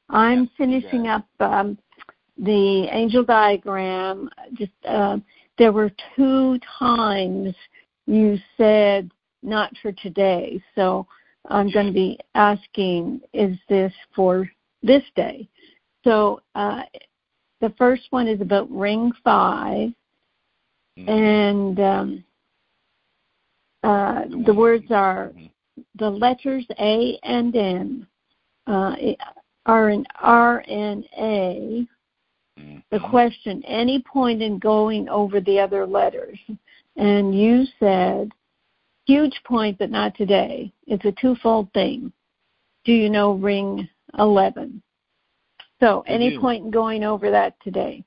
I'm finishing up the angel diagram. Just there were 2 times you said not for today, so I'm going to be asking, is this for this day? So the first one is about ring 5, and the words are, the letters A and N are in R and A. The question, any point in going over the other letters? And you said, huge point, but not today. It's a twofold thing. Do you know ring 11? So any point in going over that today?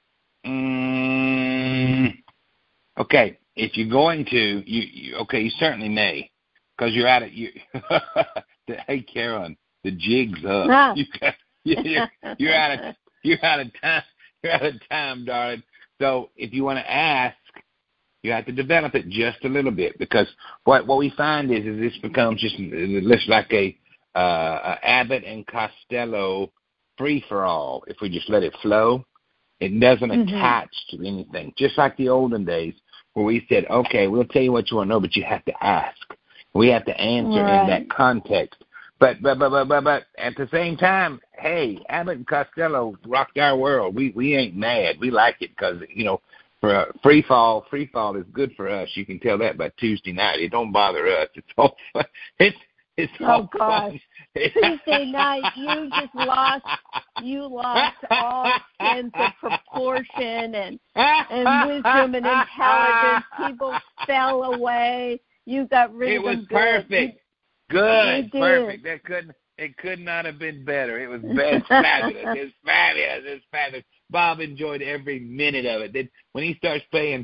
Okay, if you're going to, you certainly may, because you're at it. Hey, Karen, the jig's up. Ah. You're out of time. You're out of time, darling. So if you want to ask, you have to develop it just a little bit, because what we find is this becomes just like a Abbott and Costello free for all. If we just let it flow, it doesn't attach to anything. Just like the olden days where we said, okay, we'll tell you what you want to know, but you have to ask. We have to answer in that context. But at the same time, hey, Abbott and Costello rocked our world. We ain't mad. We like it because, for free fall is good for us. You can tell that by Tuesday night. It don't bother us. It's all fun. It's all gosh. Tuesday night, you lost all sense of proportion and wisdom and intelligence. People fell away. You got rid of them. It was perfect. Good. Perfect. It could not have been better. It was fabulous. It's fabulous. Bob enjoyed every minute of it. When he starts playing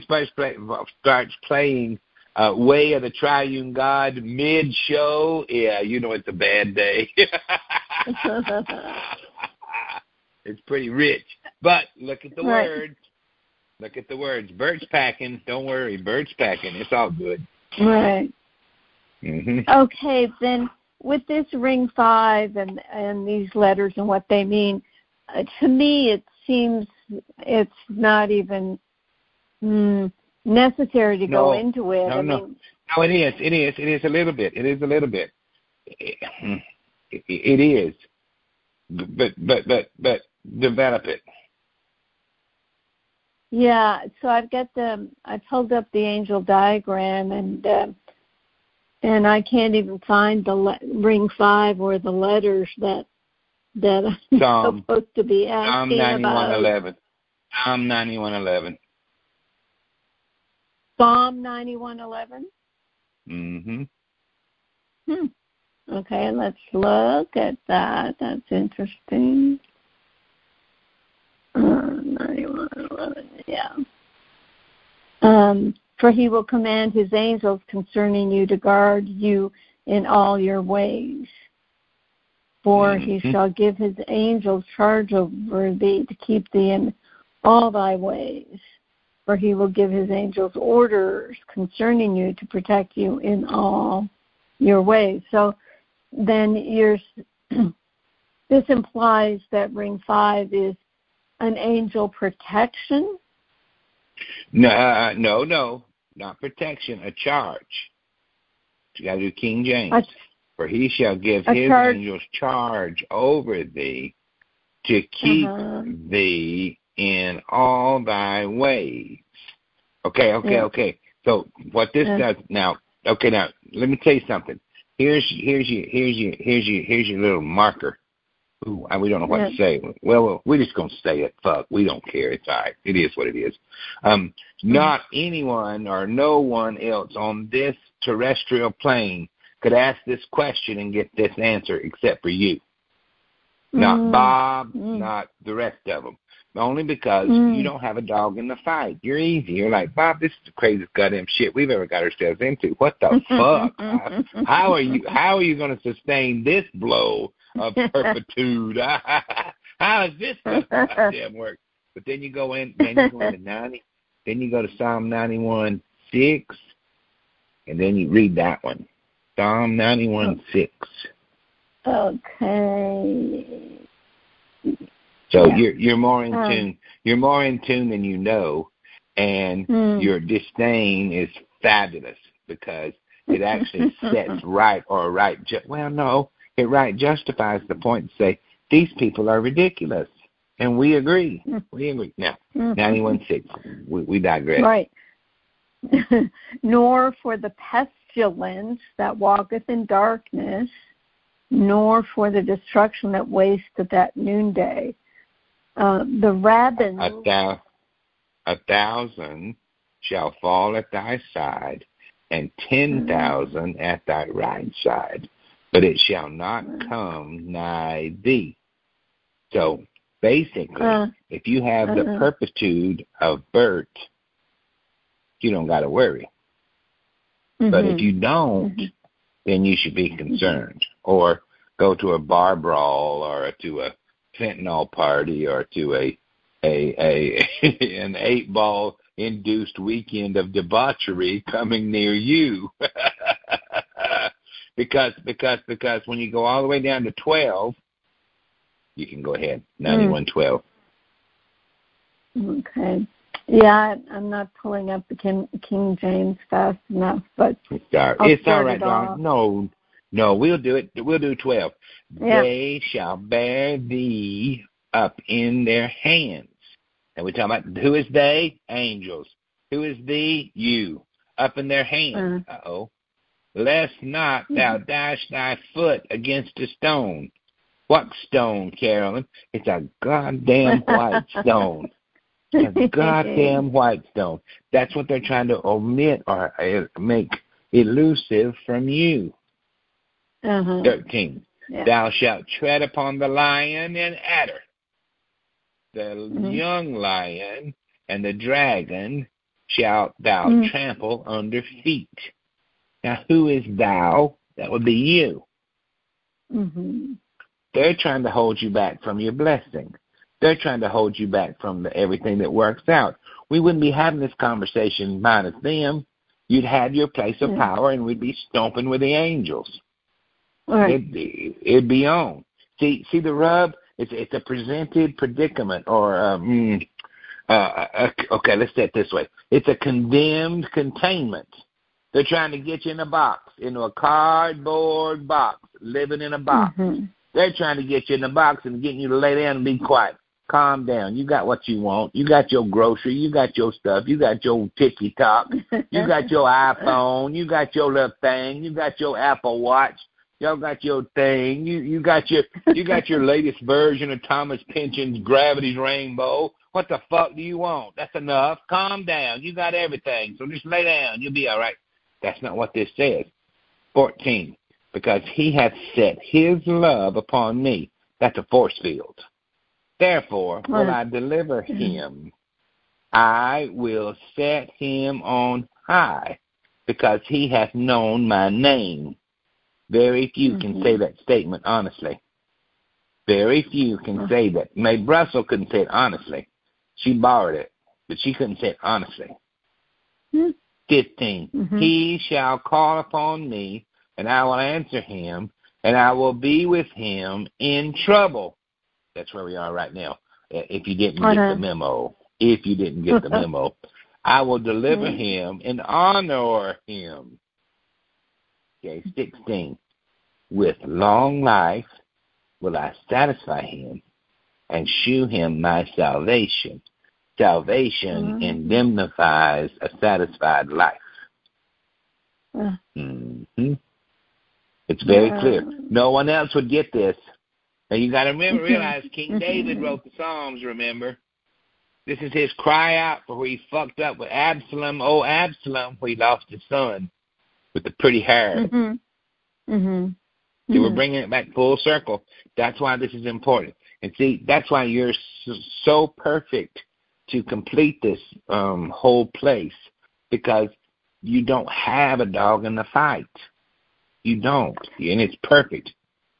Way of the Triune God mid-show, it's a bad day. It's pretty rich. But look at the words. Look at the words. Bert's packing. Don't worry. Bert's packing. It's all good. Right. Mm-hmm. Okay, then with this ring 5 and these letters and what they mean, to me it seems it's not even necessary to go into it. No, it is. It is a little bit. It is a little bit. It is. But develop it. Yeah. So I pulled up the angel diagram and I can't even find the ring 5 or the letters that I'm supposed to be asking about. Psalm 91:11. Psalm 91:11? Mm-hmm. Okay, let's look at that. That's interesting. 91:11, yeah. For he will command his angels concerning you to guard you in all your ways. For he shall give his angels charge over thee to keep thee in all thy ways. For he will give his angels orders concerning you to protect you in all your ways. So then this implies that ring 5 is an angel protection? No, not protection, a charge. You got to do King James. For he shall give his angels charge over thee to keep thee in all thy ways. Okay. So what this does now? Okay, now let me tell you something. Here's your little marker. Ooh, we don't know what to say. Well, we're just gonna say it. Fuck, we don't care. It's all right. It is what it is. Not anyone or no one else on this terrestrial plane could ask this question and get this answer except for you. Not Bob, not the rest of them. Only because you don't have a dog in the fight. You're easy. You're like, Bob, this is the craziest goddamn shit we've ever got ourselves into. What the fuck? How are you going to sustain this blow of perpetuity? How is this going to goddamn work? But then you go into 90. Then you go to Psalm 91:6, and then you read that one. Psalm 91:6. Okay. So you're more in tune. You're more in tune than you know, and your disdain is fabulous because it actually sets right or right. It justifies the point to say these people are ridiculous, and we agree. We agree. Now, 91:6. We digress. Right. Nor for the pestilence that walketh in darkness, nor for the destruction that wasteth at noonday. The rabbins. 1,000 shall fall at thy side, and 10,000 at thy right side, but it shall not come nigh thee. So basically, if you have the purpitude of Bert, you don't got to worry. But if you don't, then you should be concerned, or go to a bar brawl, or to a fentanyl party, or to an 8-ball induced weekend of debauchery coming near you. because when you go all the way down to 12, you can go ahead. 91:12. Okay. Yeah, I'm not pulling up the King James fast enough, but it's all right, darling. No, we'll do it. We'll do 12. Yeah. They shall bear thee up in their hands. And we're talking about, who is they? Angels. Who is thee? You. Up in their hands. Lest not thou dash thy foot against a stone. What stone, Carolyn? It's a goddamn white stone. A goddamn white stone. That's what they're trying to omit or make elusive from you. 13. Yeah. Thou shalt tread upon the lion and adder, the young lion and the dragon shalt thou trample under feet. Now, who is thou? That would be you. They're trying to hold you back from your blessing. They're trying to hold you back from everything that works out. We wouldn't be having this conversation minus them. You'd have your place of power, and we'd be stomping with the angels. Right. It'd be on. See the rub? It's a presented predicament, or okay, let's say it this way. It's a condemned containment. They're trying to get you in a box, into a cardboard box, living in a box. They're trying to get you in a box and getting you to lay down and be quiet. Calm down. You got what you want. You got your grocery. You got your stuff. You got your TikTok. You got your iPhone. You got your little thing. You got your Apple Watch. Y'all got your thing. You got your latest version of Thomas Pynchon's Gravity's Rainbow. What the fuck do you want? That's enough. Calm down. You got everything. So just lay down. You'll be all right. That's not what this says. 14. Because he hath set his love upon me. That's a force field. Therefore will I deliver him. I will set him on high, because he hath known my name. Very few can say that statement honestly. Very few can say that. Mae Brussel couldn't say it honestly. She borrowed it, but she couldn't say it honestly. 15. He shall call upon me, and I will answer him, and I will be with him in trouble. That's where we are right now. If you didn't get the memo. If you didn't get the memo. I will deliver him and honor him. Okay, 16. With long life will I satisfy him and shew him my salvation. Salvation indemnifies a satisfied life. It's very clear. No one else would get this. Now you got to realize King David wrote the Psalms, remember? This is his cry out for where he fucked up with Absalom. Oh, Absalom, where he lost his son with the pretty hair. See, we're bringing it back full circle. That's why this is important. And see, that's why you're so perfect to complete this whole place, because you don't have a dog in the fight. You don't. And it's perfect.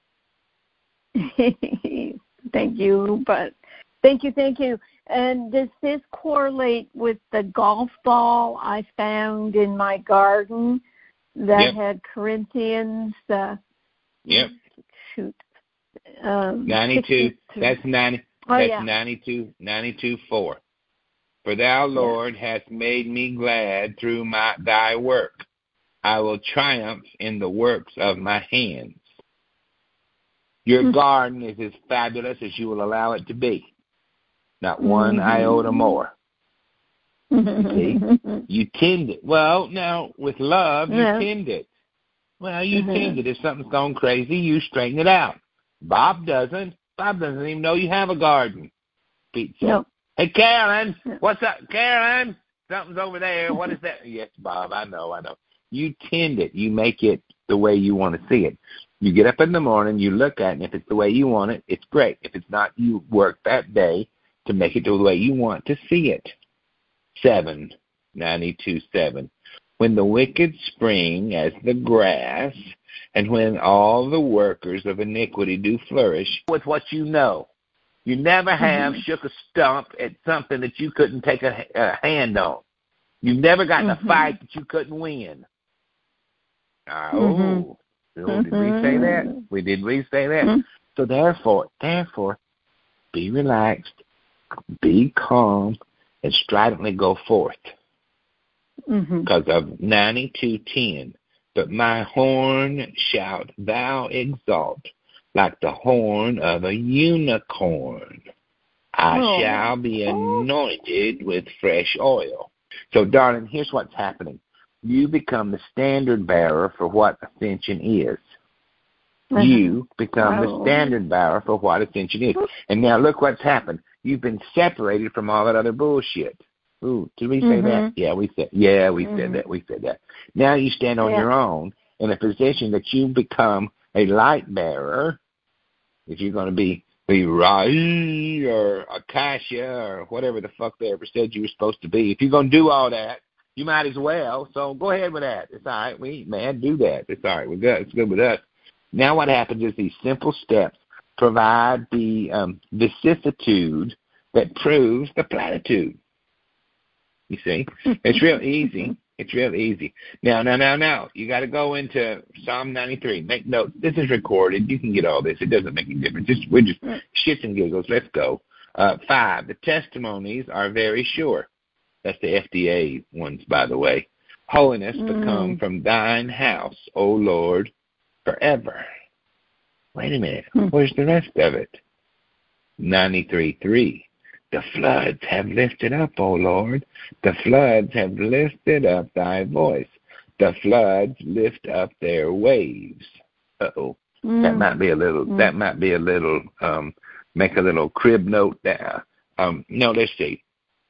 Thank you. But thank you. And does this correlate with the golf ball I found in my garden that had Corinthians? Shoot. 92. That's That's 92:4. For thou, Lord, hast made me glad through thy work. I will triumph in the works of my hands. Your garden is as fabulous as you will allow it to be. Not one iota more. See? You tend it. Well, now, with love, you tend it. Well, you tend it. If something's gone crazy, you straighten it out. Bob doesn't. Bob doesn't even know you have a garden. Pete said, Hey, Carolyn, what's up? Carolyn, something's over there. What is that? Yes, Bob, I know. You tend it. You make it the way you want to see it. You get up in the morning, you look at it, and if it's the way you want it, it's great. If it's not, you work that day to make it the way you want to see it. 92:7. When the wicked spring as the grass, and when all the workers of iniquity do flourish with what you know. You never have shook a stump at something that you couldn't take a hand on. You've never gotten a fight that you couldn't win. Oh, did we say that? Did we say that? So therefore, be relaxed, be calm, and stridently go forth. Because of 92:10. But my horn shalt thou exalt, like the horn of a unicorn. I shall be anointed with fresh oil. So, darling, here's what's happening. You become the standard bearer for what ascension is. You become the standard bearer for what ascension is. And now look what's happened. You've been separated from all that other bullshit. Ooh, did we say that? Yeah, we said that. We said that. Now you stand on your own in a position that you become a light bearer. If you're going to be Rai or Akasha or whatever the fuck they ever said you were supposed to be, if you're going to do all that, you might as well. So go ahead with that. It's all right. We do that. It's all right. We're good. It's good with us. Now what happens is these simple steps provide the vicissitude that proves the platitude. You see? It's real easy. It's real easy. Now. You got to go into Psalm 93. Make notes. This is recorded. You can get all this. It doesn't make any difference. We're just shits and giggles. Let's go. 5. The testimonies are very sure. That's the FDA ones, by the way. Holiness to come from thine house, O Lord, forever. Wait a minute. Where's the rest of it? 93:3. The floods have lifted up, O Lord. The floods have lifted up thy voice. The floods lift up their waves. Uh-oh. That might be a little, make a little crib note there. No, let's see.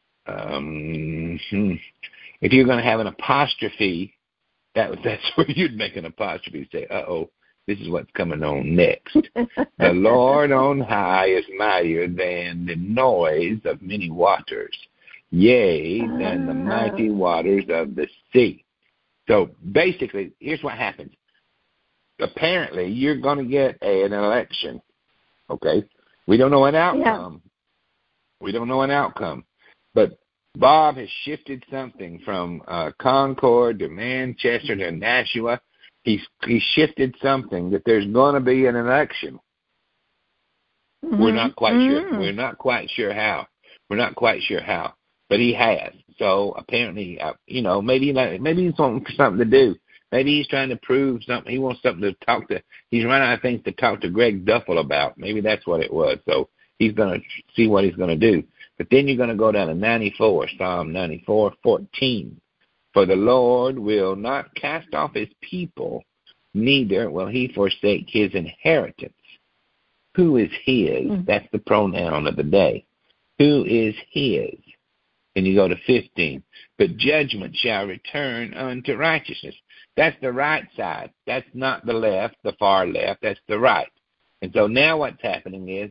If you're going to have an apostrophe, that's where you'd make an apostrophe. Say, uh-oh. This is what's coming on next. The Lord on high is mightier than the noise of many waters, yea, than the mighty waters of the sea. So basically, here's what happens. Apparently, you're going to get an election, okay? We don't know an outcome. We don't know an outcome. But Bob has shifted something from Concord to Manchester to Nashua. He shifted something that there's going to be an election. We're not quite sure. We're not quite sure how. But he has. So apparently, maybe he's wanting something to do. Maybe he's trying to prove something. He wants something to talk to. He's running out of things to talk to Greg Duffel about. Maybe that's what it was. So he's going to see what he's going to do. But then you're going to go down to 94, Psalm 94:14. For the Lord will not cast off his people, neither will he forsake his inheritance. Who is his? That's the pronoun of the day. Who is his? And you go to 15. But judgment shall return unto righteousness. That's the right side. That's not the left, the far left. That's the right. And so now what's happening is,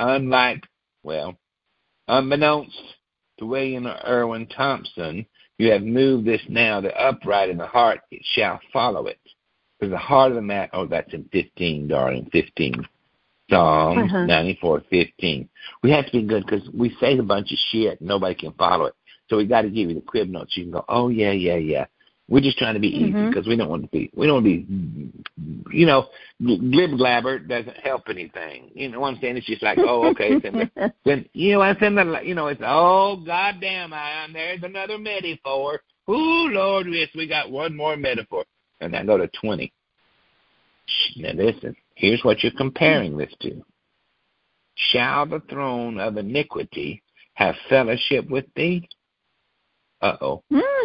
unbeknownst to William Irwin Thompson, you have moved this now, the upright in the heart, it shall follow it. Because the heart of the matter, that's in 15, darling, 15. Psalms 94:15. We have to be good because we say a bunch of shit and nobody can follow it. So we got to give you the crib notes. You can go, oh, yeah. We're just trying to be easy because we don't want to be, glib glabber doesn't help anything. You know what I'm saying? It's just like, oh, okay. Then it's, oh, goddamn, there's another metaphor. Ooh, Lord, yes, we got one more metaphor. And I go to 20. Now listen, here's what you're comparing this to. Shall the throne of iniquity have fellowship with thee? Uh-oh.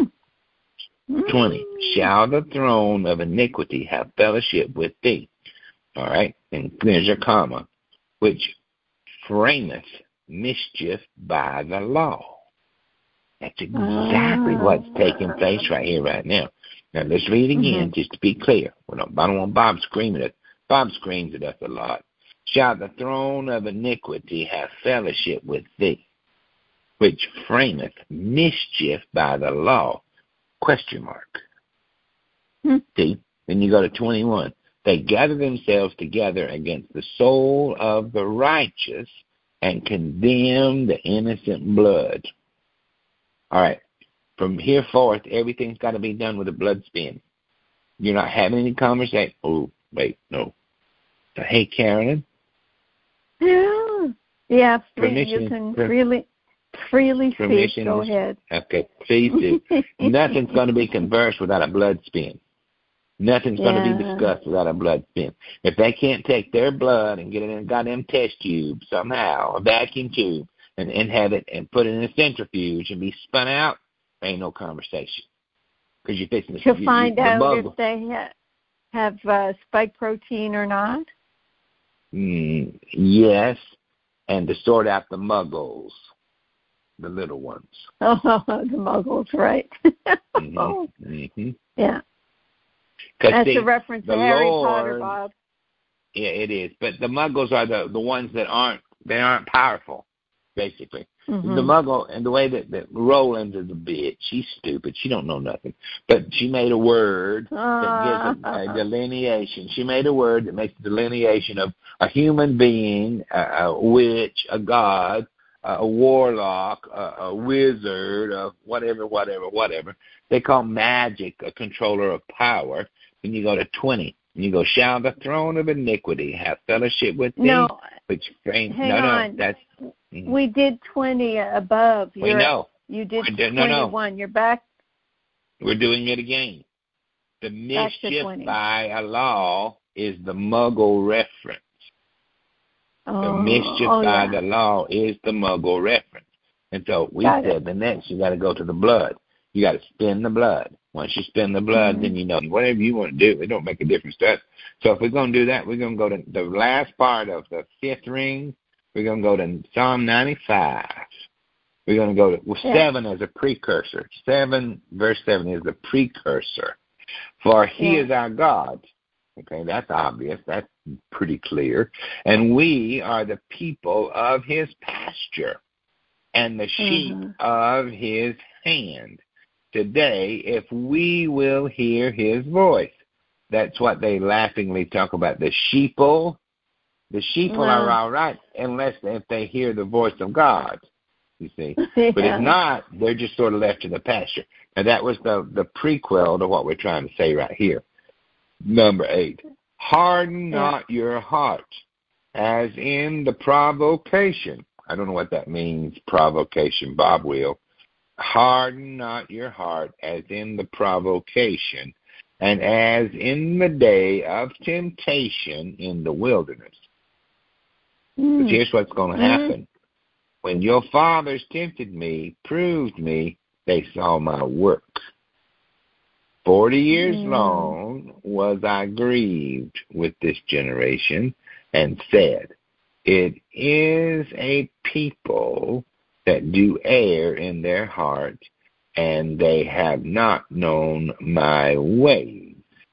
20. Shall the throne of iniquity have fellowship with thee? All right. And there's your comma. Which frameth mischief by the law. That's exactly what's taking place right here, right now. Now, let's read it again just to be clear. I don't want Bob screaming at us. Bob screams at us a lot. Shall the throne of iniquity have fellowship with thee? Which frameth mischief by the law? Question mark. See? Then you go to 21. They gather themselves together against the soul of the righteous and condemn the innocent blood. All right. From here forth, everything's got to be done with a blood spin. You're not having any conversation. Oh, wait, no. So, hey, Carolyn. Yeah, you can freely speak. Go ahead. Okay, please do. Nothing's going to be conversed without a blood spin. Nothing's going to be discussed without a blood spin. If they can't take their blood and get it in a goddamn test tube somehow, a vacuum tube, and have it and put it in a centrifuge and be spun out, there ain't no conversation. Because you're fixing to find out if they have spike protein or not? Yes, and to sort out the muggles. The little ones. Oh, the muggles, right. Yeah. That's a reference to Harry Potter, Bob. Yeah, it is. But the muggles are the ones that aren't powerful, basically. The muggle, and the way that Roland is a bitch, she's stupid. She don't know nothing. But she made a word that gives a delineation. She made a word that makes a delineation of a human being, a witch, a god, a warlock, a wizard, whatever. They call magic a controller of power. Then you go to 20. And you go, shall the throne of iniquity have fellowship with thee? No. That's... We did 20 above. We know. You did 21. No. You're back. We're doing it again. The mischief by a law is the muggle reference. The mischief by the law is the muggle reference. And so we said the next, you got to go to the blood. You got to spin the blood. Once you spin the blood, then you know whatever you want to do, it don't make a difference to us. So if we're going to do that, we're going to go to the last part of the fifth ring. We're going to go to Psalm 95. We're going to go to 7 as a precursor. 7, verse 7 is the precursor. For he is our God. Okay, that's obvious. That's pretty clear. And we are the people of his pasture and the sheep of his hand. Today, if we will hear his voice. That's what they laughingly talk about, the sheeple. The sheeple are all right if they hear the voice of God, you see. But if not, they're just sort of left to the pasture. Now, that was the prequel to what we're trying to say right here. Number 8, harden not your heart, as in the provocation. I don't know what that means, provocation. Bob will. Harden not your heart, as in the provocation, and as in the day of temptation in the wilderness. But here's what's going to happen. When your fathers tempted me, proved me, they saw my work. 40 years long was I grieved with this generation, and said, it is a people that do err in their heart, and they have not known my ways.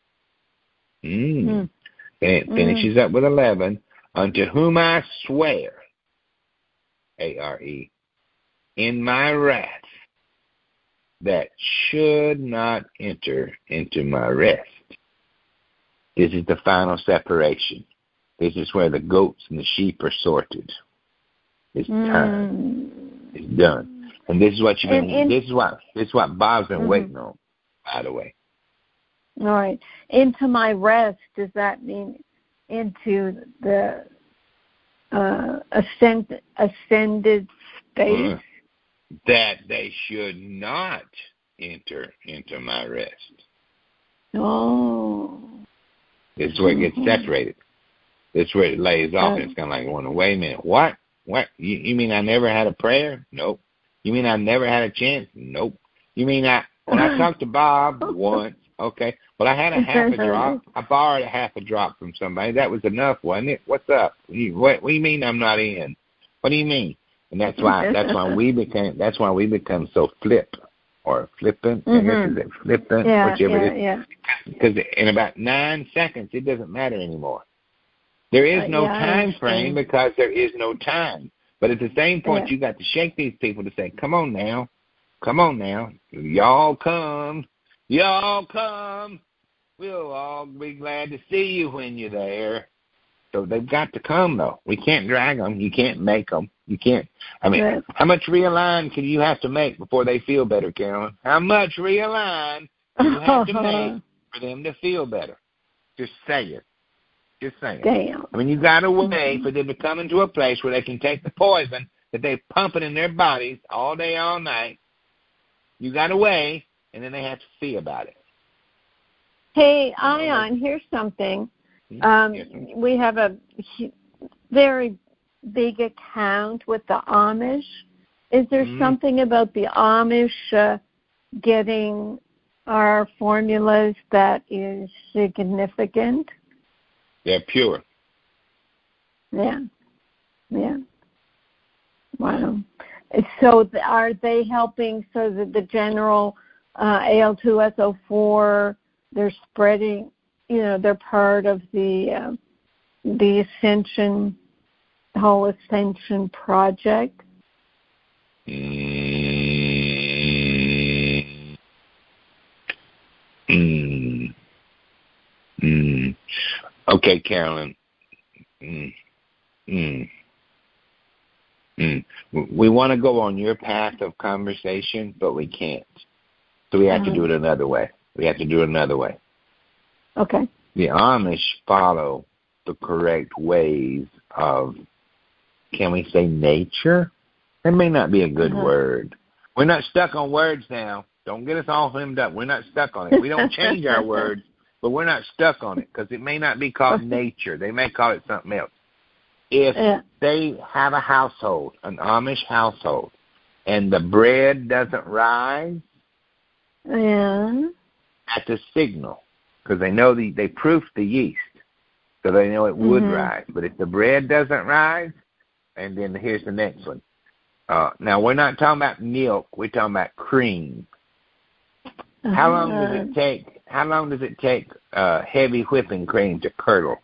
And it finishes up with 11. Unto whom I swear, A-R-E, in my wrath, that should not enter into my rest. This is the final separation. This is where the goats and the sheep are sorted. It's time. It's done. And this is what you've been. This is what Bob's been waiting on. By the way, All right. Into my rest, does that mean into the ascended state? That they should not enter into my rest. Oh. This is where it gets separated. This is where it lays off, and it's kind of like, well, wait a minute. What? You mean I never had a prayer? Nope. You mean I never had a chance? Nope. You mean I talked to Bob once? Okay. Well, I had a half a drop. I borrowed a half a drop from somebody. That was enough, wasn't it? What's up? What do you mean I'm not in? What do you mean? And that's why we become so flippant. I guess is it flippant? Whichever it is. Because in about 9 seconds, it doesn't matter anymore. There is no time frame because there is no time. But at the same point, you got to shake these people to say, come on now. Y'all come. We'll all be glad to see you when you're there. So they've got to come, though. We can't drag them. You can't make them. You can't. I mean, how much realign can you have to make before they feel better, Carolyn? How much realign do you have to make for them to feel better? Just say it. Damn. I mean, you got a way for them to come into a place where they can take the poison that they pump it in their bodies all day, all night. You got a way, and then they have to see about it. Hey, Ion, here's something. We have a very big account with the Amish. Is there something about the Amish getting our formulas that is significant? They're pure. Yeah. Wow. So are they helping so that the general AL2SO4, they're spreading, they're part of the Ascension, the whole Ascension project? Okay, Carolyn. We want to go on your path of conversation, but we can't. So we have to do it another way. Okay. The Amish follow the correct ways of, can we say nature? That may not be a good word. We're not stuck on words now. Don't get us all hemmed up. We're not stuck on it. We don't change our words, but we're not stuck on it because it may not be called nature. They may call it something else. If they have a household, an Amish household, and the bread doesn't rise, that's a signal because they know they proof the yeast, so they know it would rise. But if the bread doesn't rise, and then here's the next one. Now, we're not talking about milk. We're talking about cream. How long does it take heavy whipping cream to curdle?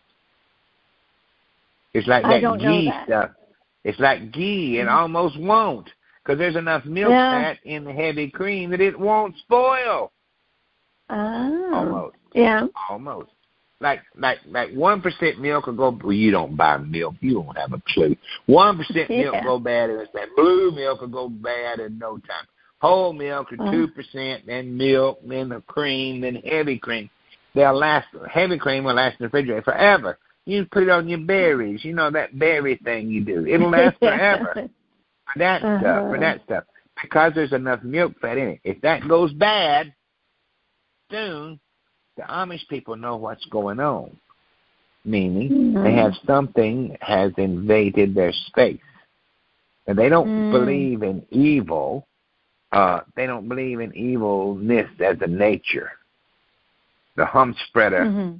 It's like that ghee stuff. It's like ghee. It almost won't because there's enough milk fat in the heavy cream that it won't spoil. Almost. Yeah. Almost. Like 1% milk will go. Well, you don't buy milk. You don't have a clue. 1% milk go bad, and it's that blue milk will go bad in no time. Whole milk or 2%, then milk, then the cream, then heavy cream. They'll last. Heavy cream will last in the refrigerator forever. You put it on your berries. You know that berry thing you do. It'll last forever. For that stuff. Because there's enough milk fat in it. If that goes bad, soon the Amish people know what's going on. Meaning they have something has invaded their space. And they don't believe in evil. They don't believe in evilness as a nature. The Humspreader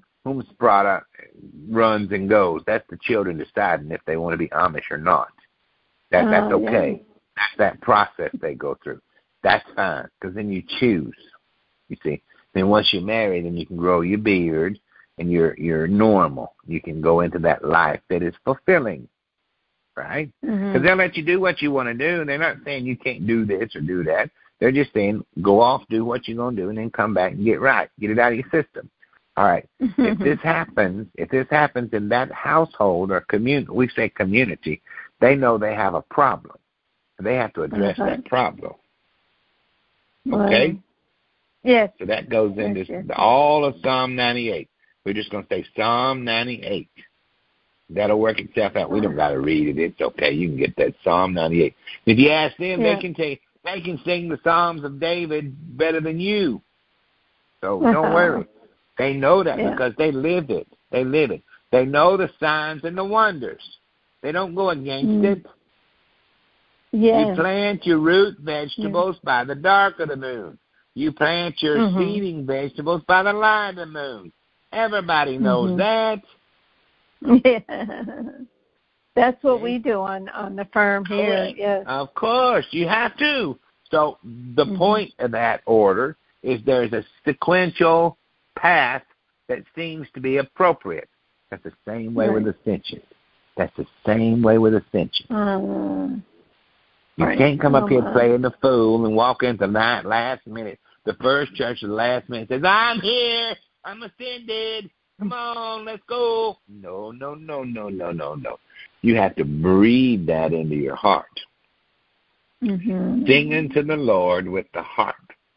runs and goes. That's the children deciding if they want to be Amish or not. That's okay. Yeah. That's that process they go through. That's fine, because then you choose. You see. Then once you're married, then you can grow your beard, and you're normal. You can go into that life that is fulfilling, right? Because they'll let you do what you want to do. They're not saying you can't do this or do that. They're just saying go off, do what you're going to do, and then come back and get right. Get it out of your system. All right. If this happens in that household or community, we say community, they know they have a problem. They have to address that problem. Okay? Yes. So that goes into all of Psalm 98. We're just going to say Psalm 98. That'll work itself out. We don't got to read it. It's okay. You can get that Psalm 98. If you ask them, they can sing the Psalms of David better than you. So don't worry. They know that because they lived it. They live it. They know the signs and the wonders. They don't go against it. Yes. You plant your root vegetables by the dark of the moon. You plant your seeding vegetables by the light of the moon. Everybody knows that. Yeah. That's what we do on the farm here. Yes. Of course, you have to. So the point of that order is there's a sequential path that seems to be appropriate. That's the same way with ascension. That's the same way with ascension. You can't come up here playing the fool and walk into last minute. The first church at the last minute says, I'm here. I'm ascended. Come on, let's go. No. You have to breathe that into your heart. Singing to the Lord with the heart.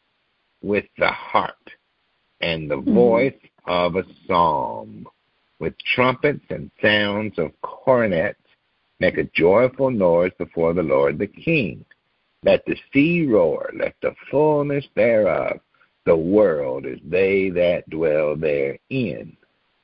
And the voice of a psalm. With trumpets and sounds of cornets, make a joyful noise before the Lord the King. Let the sea roar, let the fullness thereof. The world is they that dwell therein.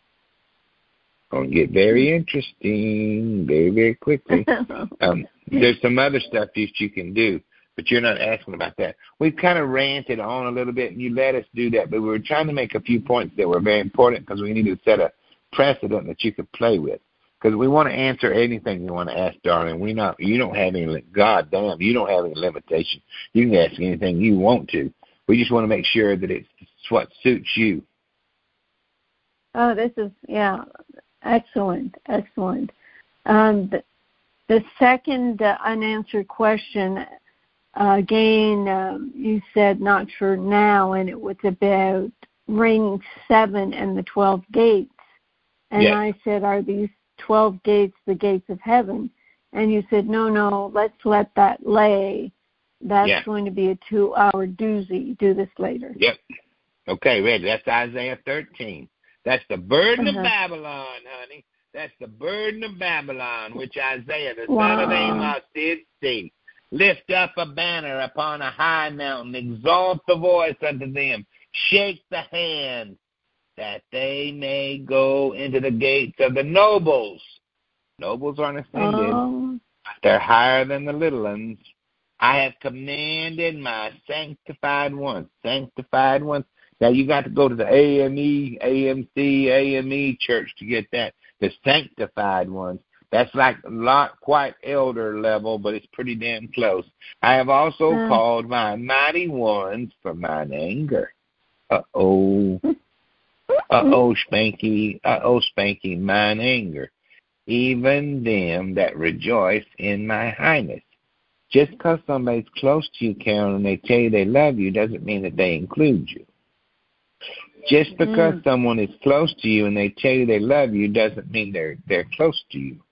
Going to get very interesting very, very quickly. There's some other stuff that you can do, but you're not asking about that. We've kind of ranted on a little bit, and you let us do that, but we were trying to make a few points that were very important because we needed to set a precedent that you could play with. Because we want to answer anything you want to ask, darling. You don't have any, goddamn, you don't have any limitation. You can ask anything you want to. We just want to make sure that it's what suits you. Oh, this is, excellent. The second unanswered question, again, you said not sure now, and it was about ring 7 and the 12 gates. And I said, are these 12 gates the gates of heaven? And you said, no, let's let that lay. That's going to be a 2-hour doozy. Do this later. Yep. Okay, ready. That's Isaiah 13. That's the burden of Babylon, honey. That's the burden of Babylon, which Isaiah, the son of Amos, did see. Lift up a banner upon a high mountain. Exalt the voice unto them. Shake the hand, that they may go into the gates of the nobles. Nobles aren't ascended. They're higher than the little ones. I have commanded my sanctified ones. Sanctified ones. Now, you got to go to the AME, AMC, AME church to get that. The sanctified ones. That's like not quite elder level, but it's pretty damn close. I have also called my mighty ones for mine anger. Spanky, mine anger. Even them that rejoice in my highness. Just because somebody's close to you, Carol, and they tell you they love you doesn't mean that they include you. Just because someone is close to you and they tell you they love you doesn't mean they're close to you.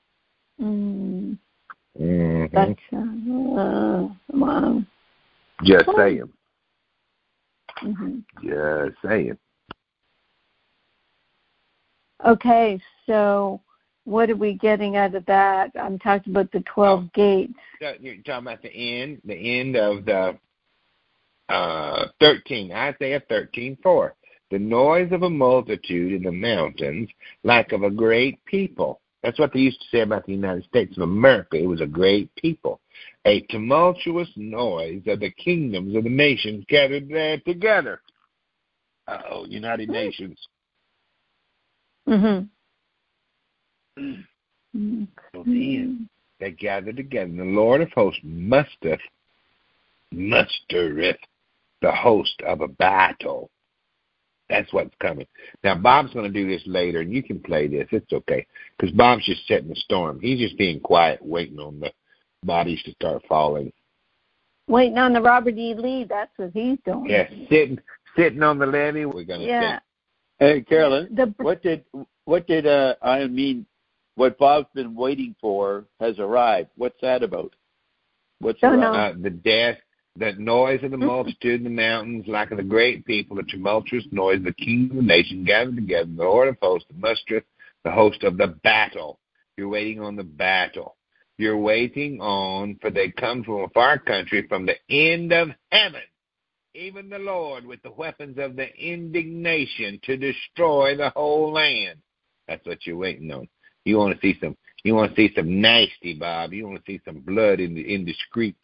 That's wow. Just saying. Just saying. Okay, so what are we getting out of that? I'm talking about the 12 gates. You're talking about the end of the 13, Isaiah 13:4. The noise of a multitude in the mountains, like of a great people. That's what they used to say about the United States of America. It was a great people. A tumultuous noise of the kingdoms of the nations gathered there together. United Nations. So then they gathered together. And the Lord of hosts mustereth the host of a battle. That's what's coming. Now, Bob's going to do this later, and you can play this. It's okay, because Bob's just setting the storm. He's just being quiet, waiting on the bodies to start falling. Waiting on the Robert E. Lee. That's what he's doing. Yeah, sitting on the levee. We're going to sing. Hey, Carolyn, what Bob's been waiting for has arrived. What's that about? What's arrived? The death The noise of the multitude in the mountains, like of the great people, the tumultuous noise of the king of the nation gathered together, the Lord of hosts, the mustereth the host of the battle. You're waiting on the battle. You're waiting on, for they come from a far country, from the end of heaven, even the Lord with the weapons of the indignation to destroy the whole land. That's what you're waiting on. You want to see some nasty, Bob. You want to see some blood in the indiscreet.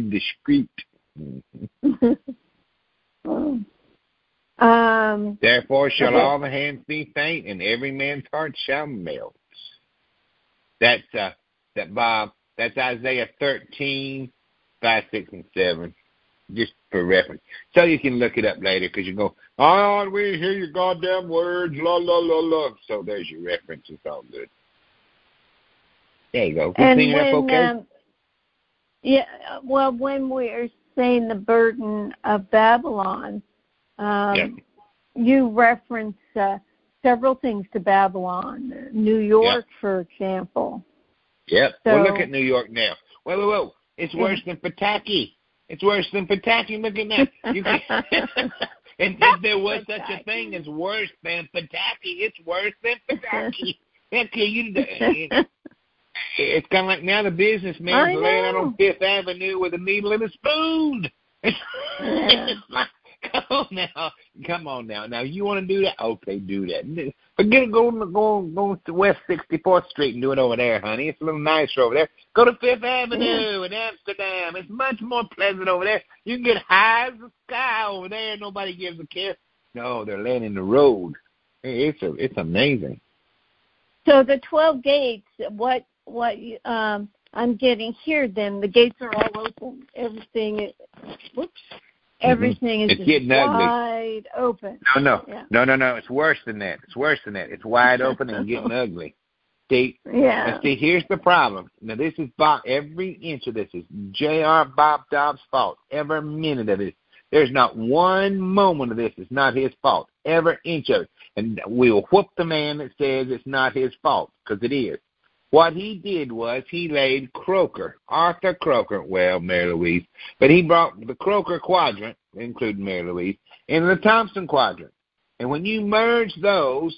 Therefore shall all the hands be faint, and every man's heart shall melt. That's Bob. That's Isaiah 13, 5, 6, and 7. Just for reference, so you can look it up later, because you go, oh, we hear your goddamn words, la la la la. So there's your reference. It's all good. There you go. And when, when we're saying the burden of Babylon, you reference several things to Babylon. New York, for example. Yep. So, well, look at New York now. Whoa. It's worse than Pataki. It's worse than Pataki. Look at that. And if there was such a thing as worse than Pataki, it's worse than Pataki. It's kind of like now the businessman's laying out on Fifth Avenue with a needle and a spoon. It's like, come on now. Now you want to do that? Okay, do that. Forget it. Go to West 64th Street and do it over there, honey. It's a little nicer over there. Go to Fifth Avenue in Amsterdam. It's much more pleasant over there. You can get high as the sky over there. Nobody gives a care. No, they're laying in the road. It's amazing. So the 12 gates. What I'm getting here, then the gates are all open. Everything is. Everything is just wide open. No. It's worse than that. It's wide open and getting ugly. See, here's the problem. Now, this is Bob. Every inch of this is J.R. Bob Dobbs' fault. Every minute of this. There's not one moment of this that's not his fault. Every inch of it. And we'll whoop the man that says it's not his fault, because it is. What he did was he laid Arthur Croker, Mary Louise, but he brought the Croker quadrant, including Mary Louise, into the Thompson quadrant. And when you merge those,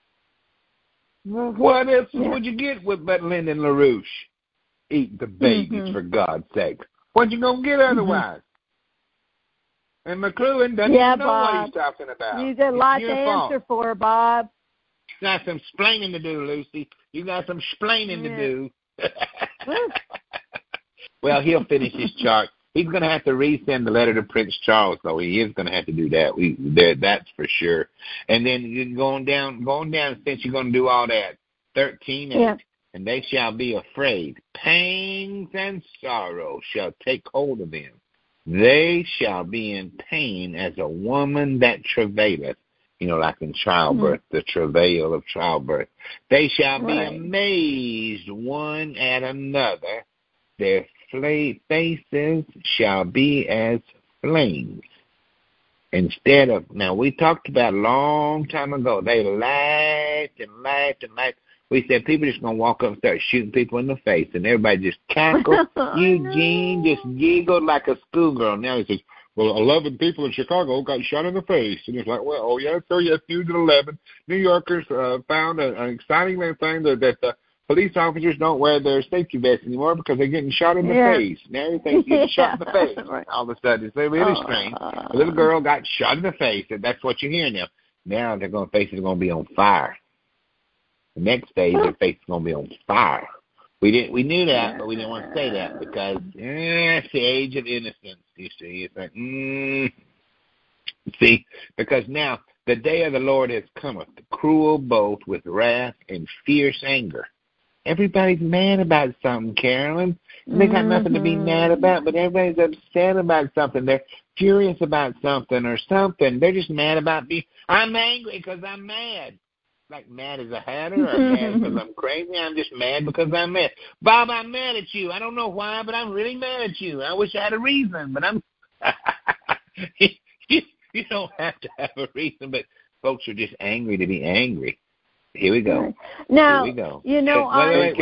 what else would you get with but Lyndon LaRouche? Eat the babies, for God's sake. What you going to get otherwise? And McLuhan doesn't even know what he's talking about. You got a lot to answer for, Bob. You got some splaining to do, Lucy. You got some splaining to do. Well, he'll finish his chart. He's going to have to resend the letter to Prince Charles, though. He is going to have to do that. That's for sure. And then you're going down, since you're going to do all that, 13:8. And they shall be afraid. Pangs and sorrow shall take hold of them. They shall be in pain as a woman that travaileth. Like in childbirth, the travail of childbirth. They shall be amazed one at another. Their faces shall be as flames. Instead of, now we talked about a long time ago, they laughed and laughed and laughed. We said people just going to walk up and start shooting people in the face, and everybody just cackled. Eugene just giggled like a schoolgirl. Now he says, well, 11 people in Chicago got shot in the face. And it's like, well, so yes, news at 11. New Yorkers found an exciting thing that police officers don't wear their safety vests anymore because they're getting shot in the face. Now everything's getting shot in the face. All of a sudden, it's really strange. A little girl got shot in the face, and that's what you're hearing now. Now their faces are going to be on fire. The next day, their face is going to be on fire. We knew that, but we didn't want to say that because it's the age of innocence. You see, it's like, See, because now the day of the Lord has cometh, cruel both with wrath and fierce anger. Everybody's mad about something, Carolyn. They got nothing to be mad about, but everybody's upset about something. They're furious about something or something. They're just mad about I'm angry because I'm mad. Like mad as a hatter or mad because I'm crazy. I'm just mad because I'm mad. Bob, I'm mad at you. I don't know why, but I'm really mad at you. I wish I had a reason, but I'm you don't have to have a reason, but folks are just angry to be angry. Here we go. Right. Now, here we go. You know, wait,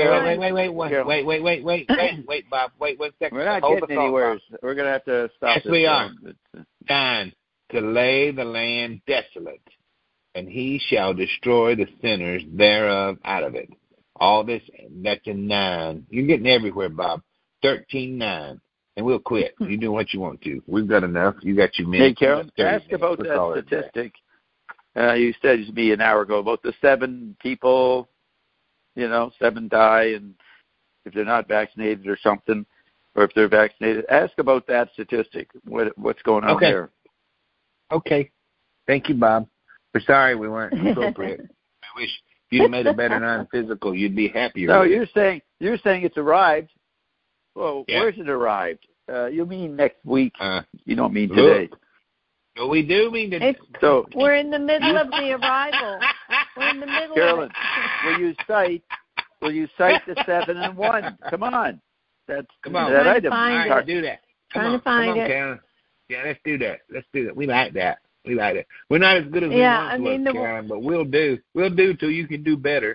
Bob. Wait 1 second. We're not getting anywhere. We're going to have to stop. Yes, we are. 9, to lay the land desolate, and he shall destroy the sinners thereof out of it. All this, that's in 9. You're getting everywhere, Bob. 13:9, and we'll quit. You do what you want to. We've got enough. You got your minutes. Hey, Carol, ask about that statistic. You said it to me an hour ago about the 7 people, 7 die, and if they're not vaccinated or something, or if they're vaccinated. Ask about that statistic. What's going on there? Okay. Thank you, Bob. We're sorry we weren't appropriate. I wish you'd made it better non-physical. You'd be happier. No, you're saying it's arrived. Well, yeah. Where's it arrived? You mean next week? You don't mean today. No, we do mean today. So we're in the middle of the arrival. We're in the middle. Carolyn, of it. Will you cite the 7 and 1? Come on. Come on. That item. All right, do that. Trying to find it. Carolyn. Yeah, let's do that. We like that. We're not as good as we want to, Carolyn, but we'll do. We'll do till you can do better.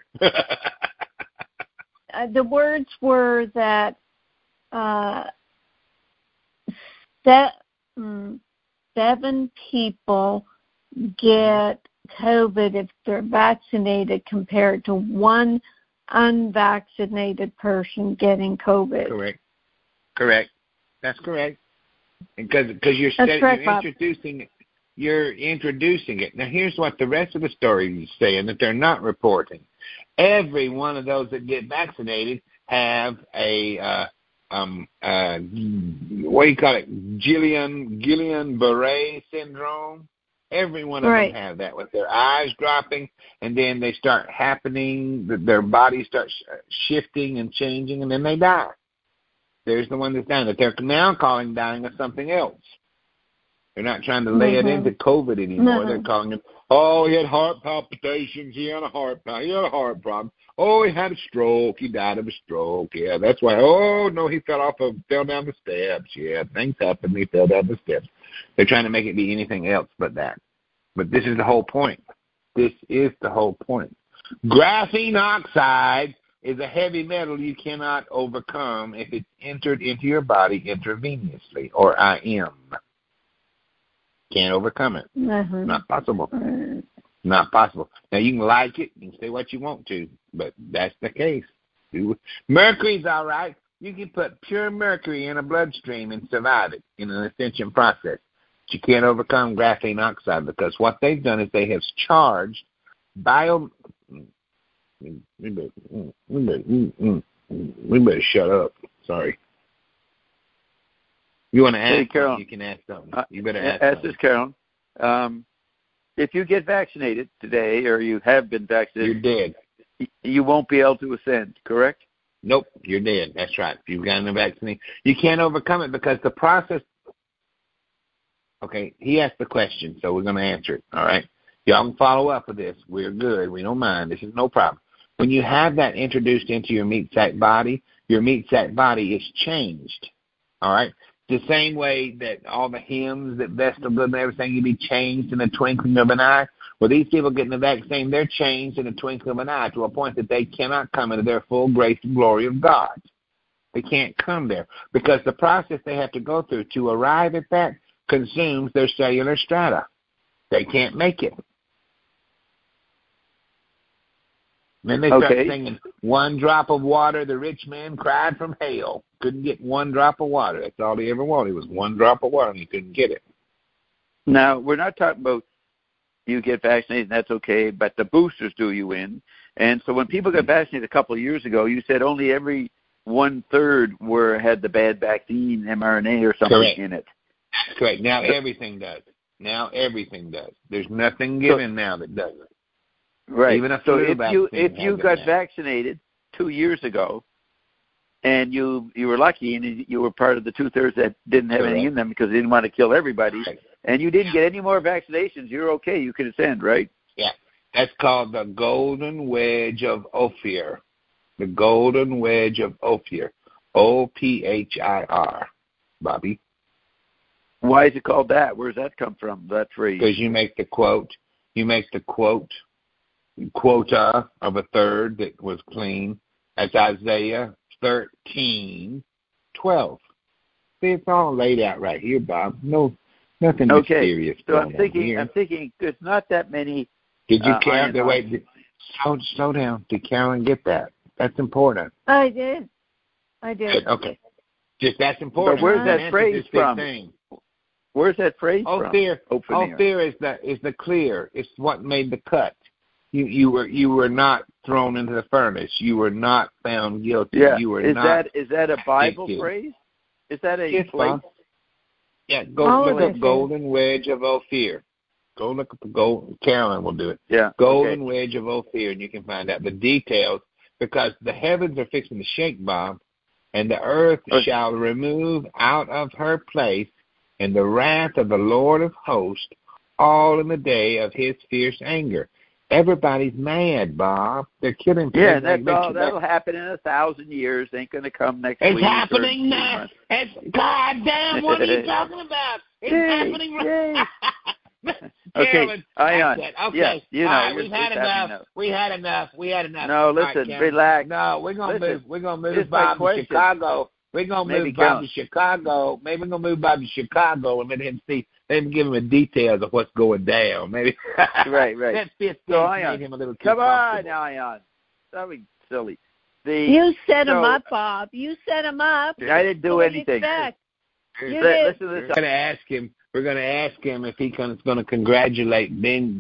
The words were that 7 people get COVID if they're vaccinated compared to 1 unvaccinated person getting COVID. Correct. That's correct. Because you're introducing it. Now here's what the rest of the story is saying that they're not reporting. Every one of those that get vaccinated have a what do you call it? Guillain-Barré syndrome. Every one of them have that, with their eyes dropping, and then they start happening. Their body starts shifting and changing, and then they die. There's the one that's dying that they're now calling dying of something else. They're not trying to lay it into COVID anymore. They're calling it, he had heart palpitations. He had a heart problem. He had a stroke. He died of a stroke. Yeah, that's why. No, he fell down the steps. Yeah, things happened. He fell down the steps. They're trying to make it be anything else but that. But this is the whole point. Graphene oxide is a heavy metal you cannot overcome if it's entered into your body intravenously or IM. Can't overcome it. Not possible. Not possible. Now, you can like it. You can say what you want to, but that's the case. Mercury's all right. You can put pure mercury in a bloodstream and survive it in an ascension process. But you can't overcome graphene oxide because what they've done is they have charged We better shut up. Sorry. You want to ask? Carol, you can ask something. You better ask. Ask this, Carol. If you get vaccinated today, or you have been vaccinated, you're dead. You won't be able to ascend, correct? Nope, you're dead. That's right. If you've gotten the vaccine, you can't overcome it because the process. Okay, he asked the question, so we're going to answer it. All right, y'all can follow up with this. We're good. We don't mind. This is no problem. When you have that introduced into your meat sac body, your meat sac body is changed. All right. The same way that all the hymns that vestal blood and everything can be changed in the twinkling of an eye. Well, these people getting the vaccine, they're changed in the twinkling of an eye to a point that they cannot come into their full grace and glory of God. They can't come there because the process they have to go through to arrive at that consumes their cellular strata. They can't make it. Then they start singing, "One drop of water, the rich man cried from hell." Couldn't get one drop of water. That's all he ever wanted was one drop of water, and he couldn't get it. Now, we're not talking about you get vaccinated, and that's okay, but the boosters do you in. And so when people got vaccinated a couple of years ago, you said only every 1/3 had the bad vaccine mRNA or something in it. That's correct. Now everything does. There's nothing given now that doesn't. Right. Even so if you got vaccinated 2 years ago, and you were lucky and you were part of the 2/3 that didn't have any in them because they didn't want to kill everybody, and you didn't get any more vaccinations, you're okay. You can ascend, right? Yeah. That's called the golden wedge of Ophir. The golden wedge of Ophir. Ophir. Bobby. Why is it called that? Where does that come from, that phrase? Because you make the quote. quota of a third that was clean. That's Isaiah 13:12. See, it's all laid out right here, Bob. Nothing mysterious. So I'm thinking there's not that many. Did you count the way? Slow down. Did Carolyn get that? That's important. I did. Okay. Just that's important. But where's that phrase from? Where's that phrase from? Ophir is the clear. It's what made the cut. You were not thrown into the furnace. You were not found guilty. Yeah. You were is not. Is that a Bible phrase? Is that a place? Yeah. Look up Golden Wedge of Ophir. Go look up the gold. Carolyn will do it. Yeah. Golden Wedge of Ophir, and you can find out the details, because the heavens are fixing to shake, Bob, and the earth shall remove out of her place in the wrath of the Lord of hosts, all in the day of his fierce anger. Everybody's mad, Bob. They're killing people. Yeah, that'll happen in 1,000 years. Ain't going to come next week. It's happening now. It's goddamn. What are you talking about? It's happening right now. Okay, Ion. Okay. Yes, we've had enough. We had enough. No, listen, relax. No, we're gonna move. We're gonna move Bob to Chicago. We're gonna move Bob to Chicago. Maybe we're gonna move Bob to Chicago and let him see. Let him give him the details of what's going down. Maybe. Right. That 15 made him a little too Come on, Ion. That was silly. You set him up, Bob. You set him up. I didn't do anything. You did. Listen, we're going to ask him if he's going to congratulate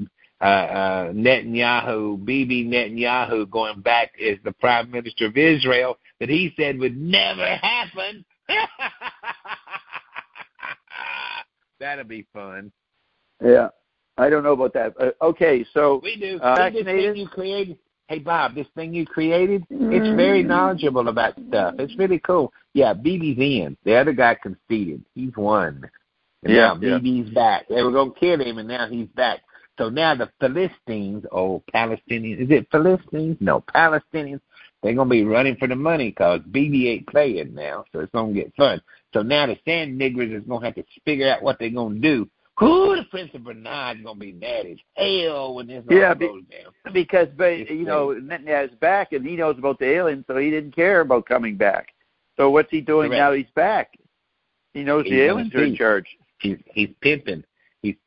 Netanyahu, Bibi Netanyahu, going back as the Prime Minister of Israel, that he said would never happen. That'll be fun. Yeah, I don't know about that. Okay, so we do. This thing you created, hey Bob, this thing you created, it's very knowledgeable about stuff. It's really cool. Yeah, Bibi's in. The other guy conceded. He's won. And now Bibi's back. They were going to kill him, and now he's back. So now the Philistines, Palestinians, is it Philistines? No, Palestinians, they're going to be running for the money because Bibi ain't playing now, so it's going to get fun. So now the Sand Niggers is going to have to figure out what they're going to do. The Prince of Bernard's going to be mad as hell when this all goes down. Because, Netanyahu's back, and he knows about the aliens, so he didn't care about coming back. So what's he doing now he's back? He knows the aliens are in charge. He's pimping. And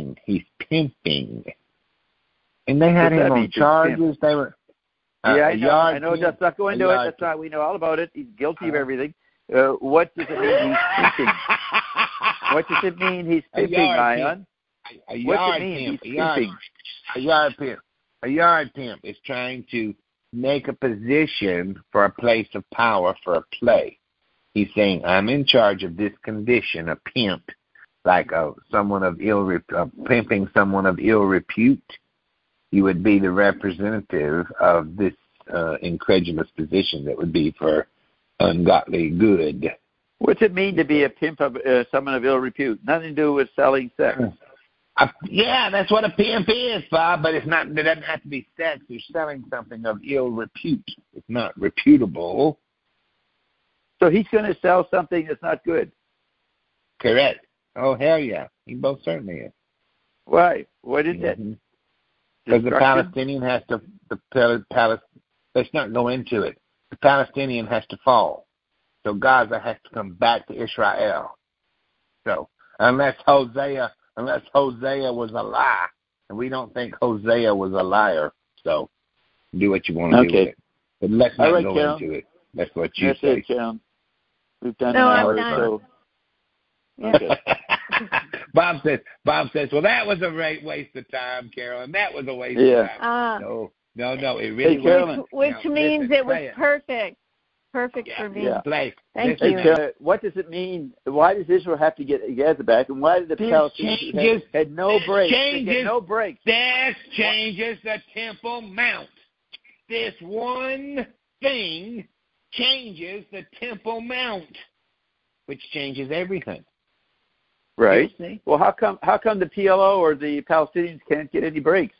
they had him on charges. They were. I know. Let's not go into it. That's not. We know all about it. He's guilty of everything. What does it mean he's pimping? What does it mean he's pimping, Ion? What does it mean he's pimping? A yard pimp is trying to make a position for a place of power for a play. He's saying, I'm in charge of this condition, a pimp, like someone of pimping someone of ill repute. You would be the representative of this incredulous position that would be for ungodly good. What's it mean to be a pimp of someone of ill repute? Nothing to do with selling sex. Yeah, that's what a pimp is, Bob, but it's not. It doesn't have to be sex. You're selling something of ill repute. It's not reputable. So he's going to sell something that's not good. Correct. Oh, hell yeah. He most certainly is. Why? What is it? Because the Palestinian has to, let's not go into it. The Palestinian has to fall. So Gaza has to come back to Israel. So unless Hosea was a lie, and we don't think Hosea was a liar, so do what you want to do with it. But let's not go into it. That's what you say. That's it, John. We've done an hour or so. Yeah. Okay. Bob says, well, that was a waste of time, Carolyn. That was a waste of time. No, it really wasn't. Which means it was perfect. Perfect for me. Yeah. Thank you. What does it mean? Why does Israel have to get Gaza back? And why did the Palestinians had no breaks? No breaks. This changes the Temple Mount. This one thing changes the Temple Mount, which changes everything. Right. Well, how come the PLO or the Palestinians can't get any breaks?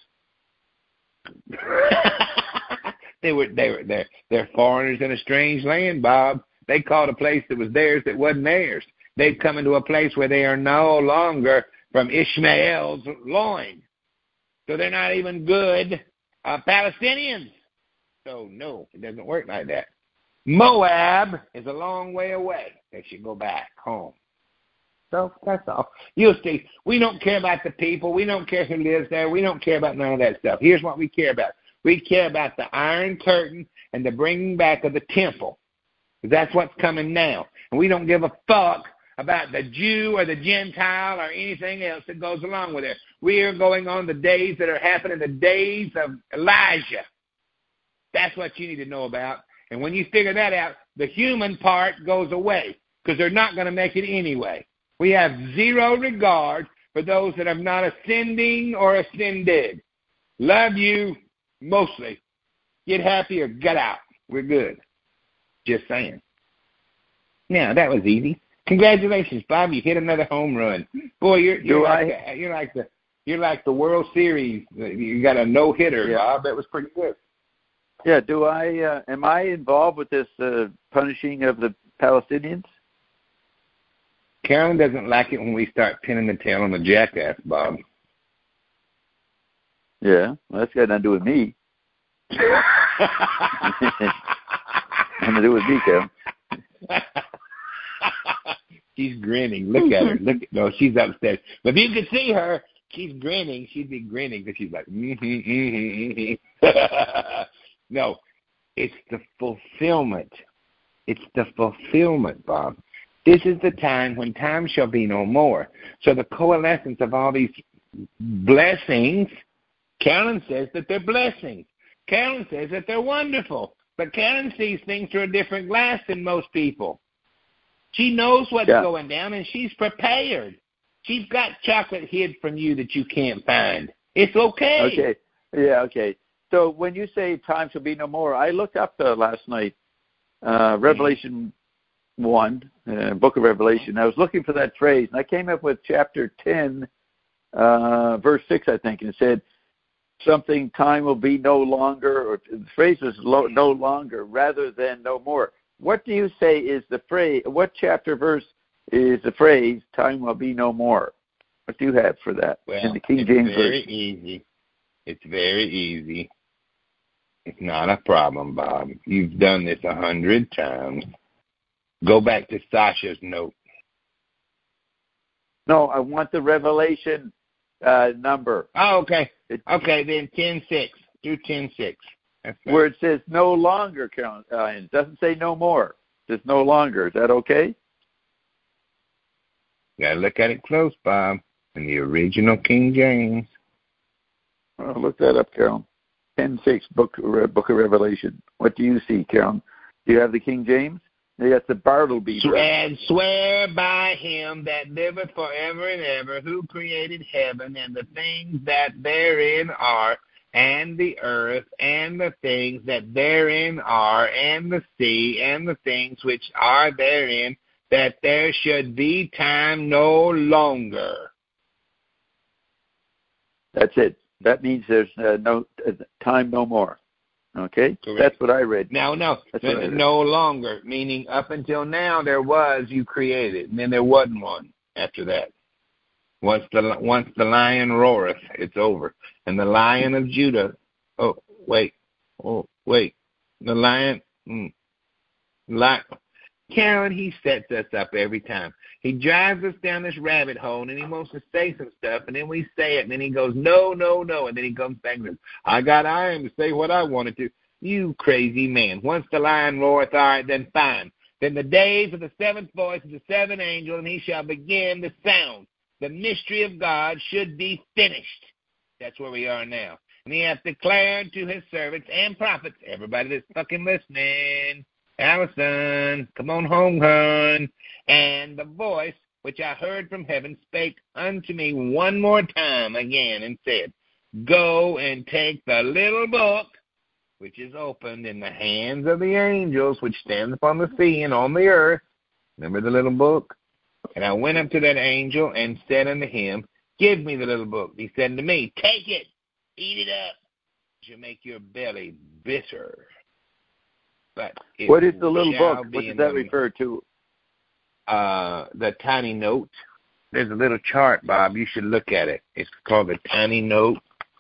They're foreigners in a strange land, Bob. They called a place that was theirs that wasn't theirs. They've come into a place where they are no longer from Ishmael's loin. So they're not even good Palestinians. So, no, it doesn't work like that. Moab is a long way away. They should go back home. So that's all. You'll see. We don't care about the people. We don't care who lives there. We don't care about none of that stuff. Here's what we care about. We care about the Iron Curtain and the bringing back of the temple. That's what's coming now. And we don't give a fuck about the Jew or the Gentile or anything else that goes along with it. We are going on the days that are happening, the days of Elijah. That's what you need to know about. And when you figure that out, the human part goes away because they're not going to make it anyway. We have zero regard for those that are not ascending or ascended. Love you mostly. Get happy or get out. We're good. Just saying. Now, that was easy. Congratulations, Bob. You hit another home run. Boy, you're like the World Series. You got a no-hitter, yeah. Bob. That was pretty good. Yeah, am I involved with this punishing of the Palestinians? Carolyn doesn't like it when we start pinning the tail on the jackass, Bob. Yeah, well, that's got nothing to do with me. Nothing to do with me, Carolyn. She's grinning. Look at her. No, she's upstairs. But if you could see her, she's grinning. She'd be grinning because she's like, No, it's the fulfillment. It's the fulfillment, Bob. This is the time when time shall be no more. So the coalescence of all these blessings, Carolyn says that they're blessings. Carolyn says that they're wonderful. But Carolyn sees things through a different glass than most people. She knows what's going down, and she's prepared. She's got chocolate hid from you that you can't find. It's okay. Okay. Yeah, okay. So when you say time shall be no more, I looked up last night, Revelation 1, Book of Revelation. I was looking for that phrase, and I came up with chapter 10, verse 6, I think, and it said something, time will be no longer, or the phrase was no longer rather than no more. What do you say is the phrase, what chapter verse is the phrase, time will be no more? What do you have for that in the King James Version? It's very easy. It's not a problem, Bob. You've done this 100 times. Go back to Sasha's note. No, I want the Revelation number. Oh, okay. Okay, then 10:6. Do 10:6. Where it says no longer, it doesn't say no more. It says no longer. Is that okay? You got to look at it close, Bob, in the original King James. I'll look that up, Carol. 10:6, Book of Revelation. What do you see, Carol? Do you have the King James? That's the Bartleby. And swear by him that liveth forever and ever, who created heaven and the things that therein are, and the earth and the things that therein are, and the sea and the things which are therein, that there should be time no longer. That's it. That means there's no time no more. Okay? Correct. That's what I read. No longer, meaning up until now there was, you created, and then there wasn't one after that. Once the lion roareth, it's over. And the Lion of Judah, the lion, Karen, he sets us up every time. He drives us down this rabbit hole, and he wants to say some stuff, and then we say it, and then he goes, no, and then he comes back and says, I got iron to say what I wanted to. You crazy man. Once the lion roareth, all right, then fine. Then the days of the seventh voice of the seventh angel, and he shall begin to sound. The mystery of God should be finished. That's where we are now. And he hath declared to his servants and prophets, everybody that's fucking listening, Allison, come on home, hon. And the voice which I heard from heaven spake unto me one more time again and said, go and take the little book which is opened in the hands of the angels which stand upon the sea and on the earth. Remember the little book? And I went up to that angel and said unto him, give me the little book. He said to me, take it, eat it up. It shall make your belly bitter. But what is the little book? What does that refer to? The tiny note. There's a little chart, Bob. You should look at it. It's called the tiny note.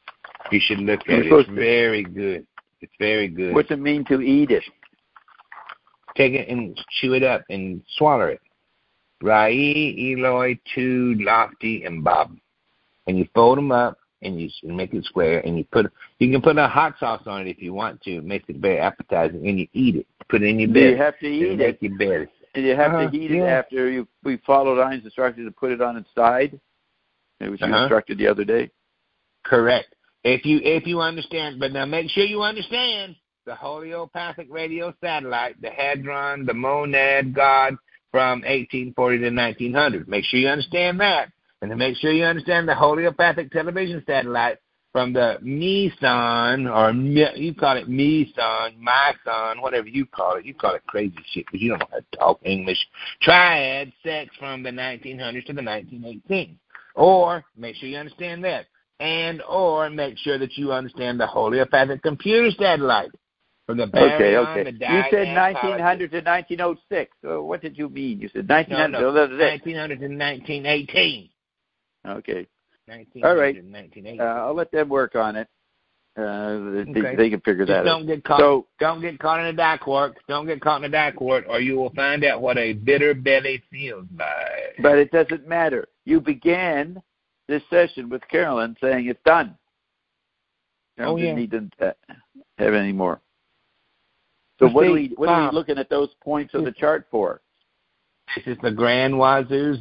You should look at it. It's very good. It's very good. What's it mean to eat it? Take it and chew it up and swallow it. Rai, Eloi, Tu, Lofty, and Bob. And you fold them up and you make it square. And you can put a hot sauce on it if you want to. It makes it very appetizing. And you eat it. Put it in your bed. You have to eat it. Your bed. And you have to heat it after we followed Ian's instructions to put it on its side, which you instructed the other day. Correct. If you understand, but now make sure you understand the Holeopathic radio satellite, the Hadron, the Monad God from 1840 to 1900. Make sure you understand that. And then make sure you understand the Holeopathic television satellite from the Meson, or you call it Meson, Myson, whatever you call it. You call it crazy shit because you don't know how to talk English. Triad sex from the 1900s to the 1918s. Or make sure you understand that. Or make sure that you understand the Holeopathic computer satellite from the Baryon, the You said 1900 to 1906. So what did you mean? You said 1900 to 1900 to 1918. Okay. All right. I'll let them work on it. They can figure that out. Don't get caught in a dye quart. Don't get caught in a dye quart, or you will find out what a bitter belly feels like. But it doesn't matter. You began this session with Carolyn saying it's done. You didn't need to have any more. So what are we looking at those points of the chart for? This is the Grand Wazoo's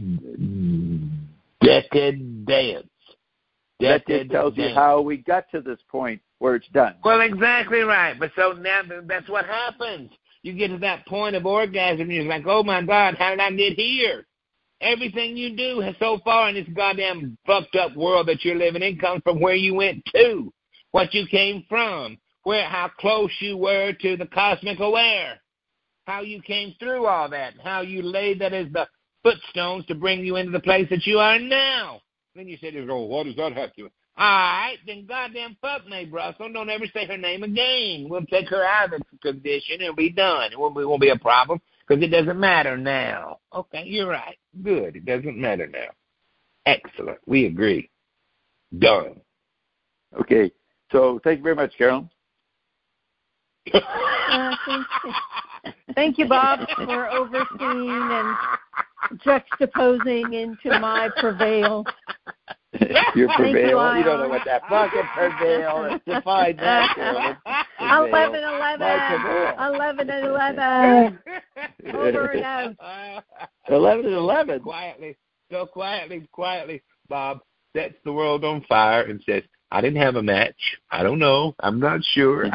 decadence. That tells you how we got to this point where it's done. Well, exactly right. But so now that's what happens. You get to that point of orgasm, and you're like, oh, my God, how did I get here? Everything you do so far in this goddamn fucked up world that you're living in comes from where you went to, what you came from, how close you were to the cosmic aware, how you came through all that, how you laid that as the footstones to bring you into the place that you are now. Then you said, oh, what does that have to do? All right, then goddamn fuck Mae Brussel. Don't ever say her name again. We'll take her out of the condition and it'll be done. It won't be a problem because it doesn't matter now. Okay, you're right. Good. It doesn't matter now. Excellent. We agree. Done. Okay. So thank you very much, Carolyn. Thank you, Bob, for overseeing and juxtaposing into my prevail. Your prevail? You don't know what that fucking prevail is. Define that, Carolyn. 11 and 11. Over and out. 11 and 11. Quietly, Bob sets the world on fire and says, I didn't have a match. I don't know. I'm not sure.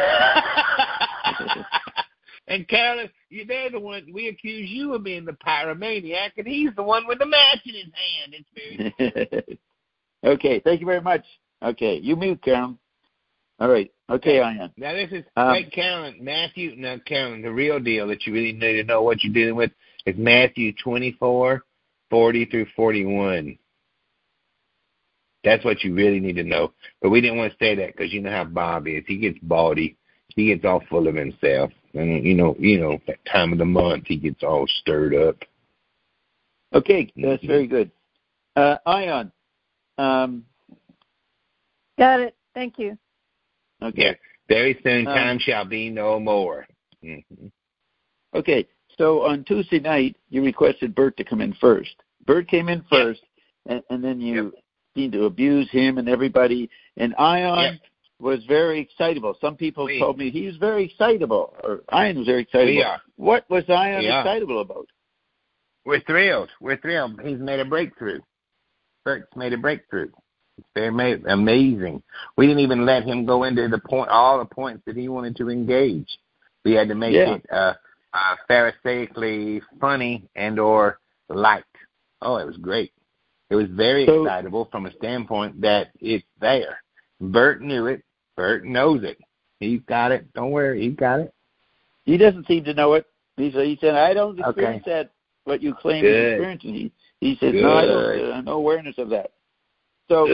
And Carolyn, they're the one, we accuse you of being the pyromaniac, and he's the one with the match in his hand. It's very Okay, thank you very much. Okay, you mute, Carolyn. All right. Okay, Ian. Now this is, wait, Carolyn, Carolyn, the real deal that you really need to know what you're dealing with is Matthew 24, 40 through 41. That's what you really need to know. But we didn't want to say that because you know how Bob is. He gets bawdy. He gets all full of himself. And, you know, that time of the month, he gets all stirred up. Okay, that's very good. Ion. Got it. Thank you. Okay. Yeah. Very soon, time shall be no more. Mm-hmm. Okay, so on Tuesday night, you requested Bert to come in first. Bert came in first, and then you seemed to abuse him and everybody. And Ion was very excitable. Some people told me he was very excitable, or Ion was very excitable. What was Ion excitable about? We're thrilled. He's made a breakthrough. Bert's made a breakthrough. It's very amazing. We didn't even let him go into all the points that he wanted to engage. We had to make it pharisaically funny and or light. Oh, it was great. It was very excitable from a standpoint that it's there. Bert knew it. Bert knows it. He's got it. Don't worry. He's got it. He doesn't seem to know it. He said, I don't experience that, what you claim he's experiencing. He said, no, I don't. No awareness of that. So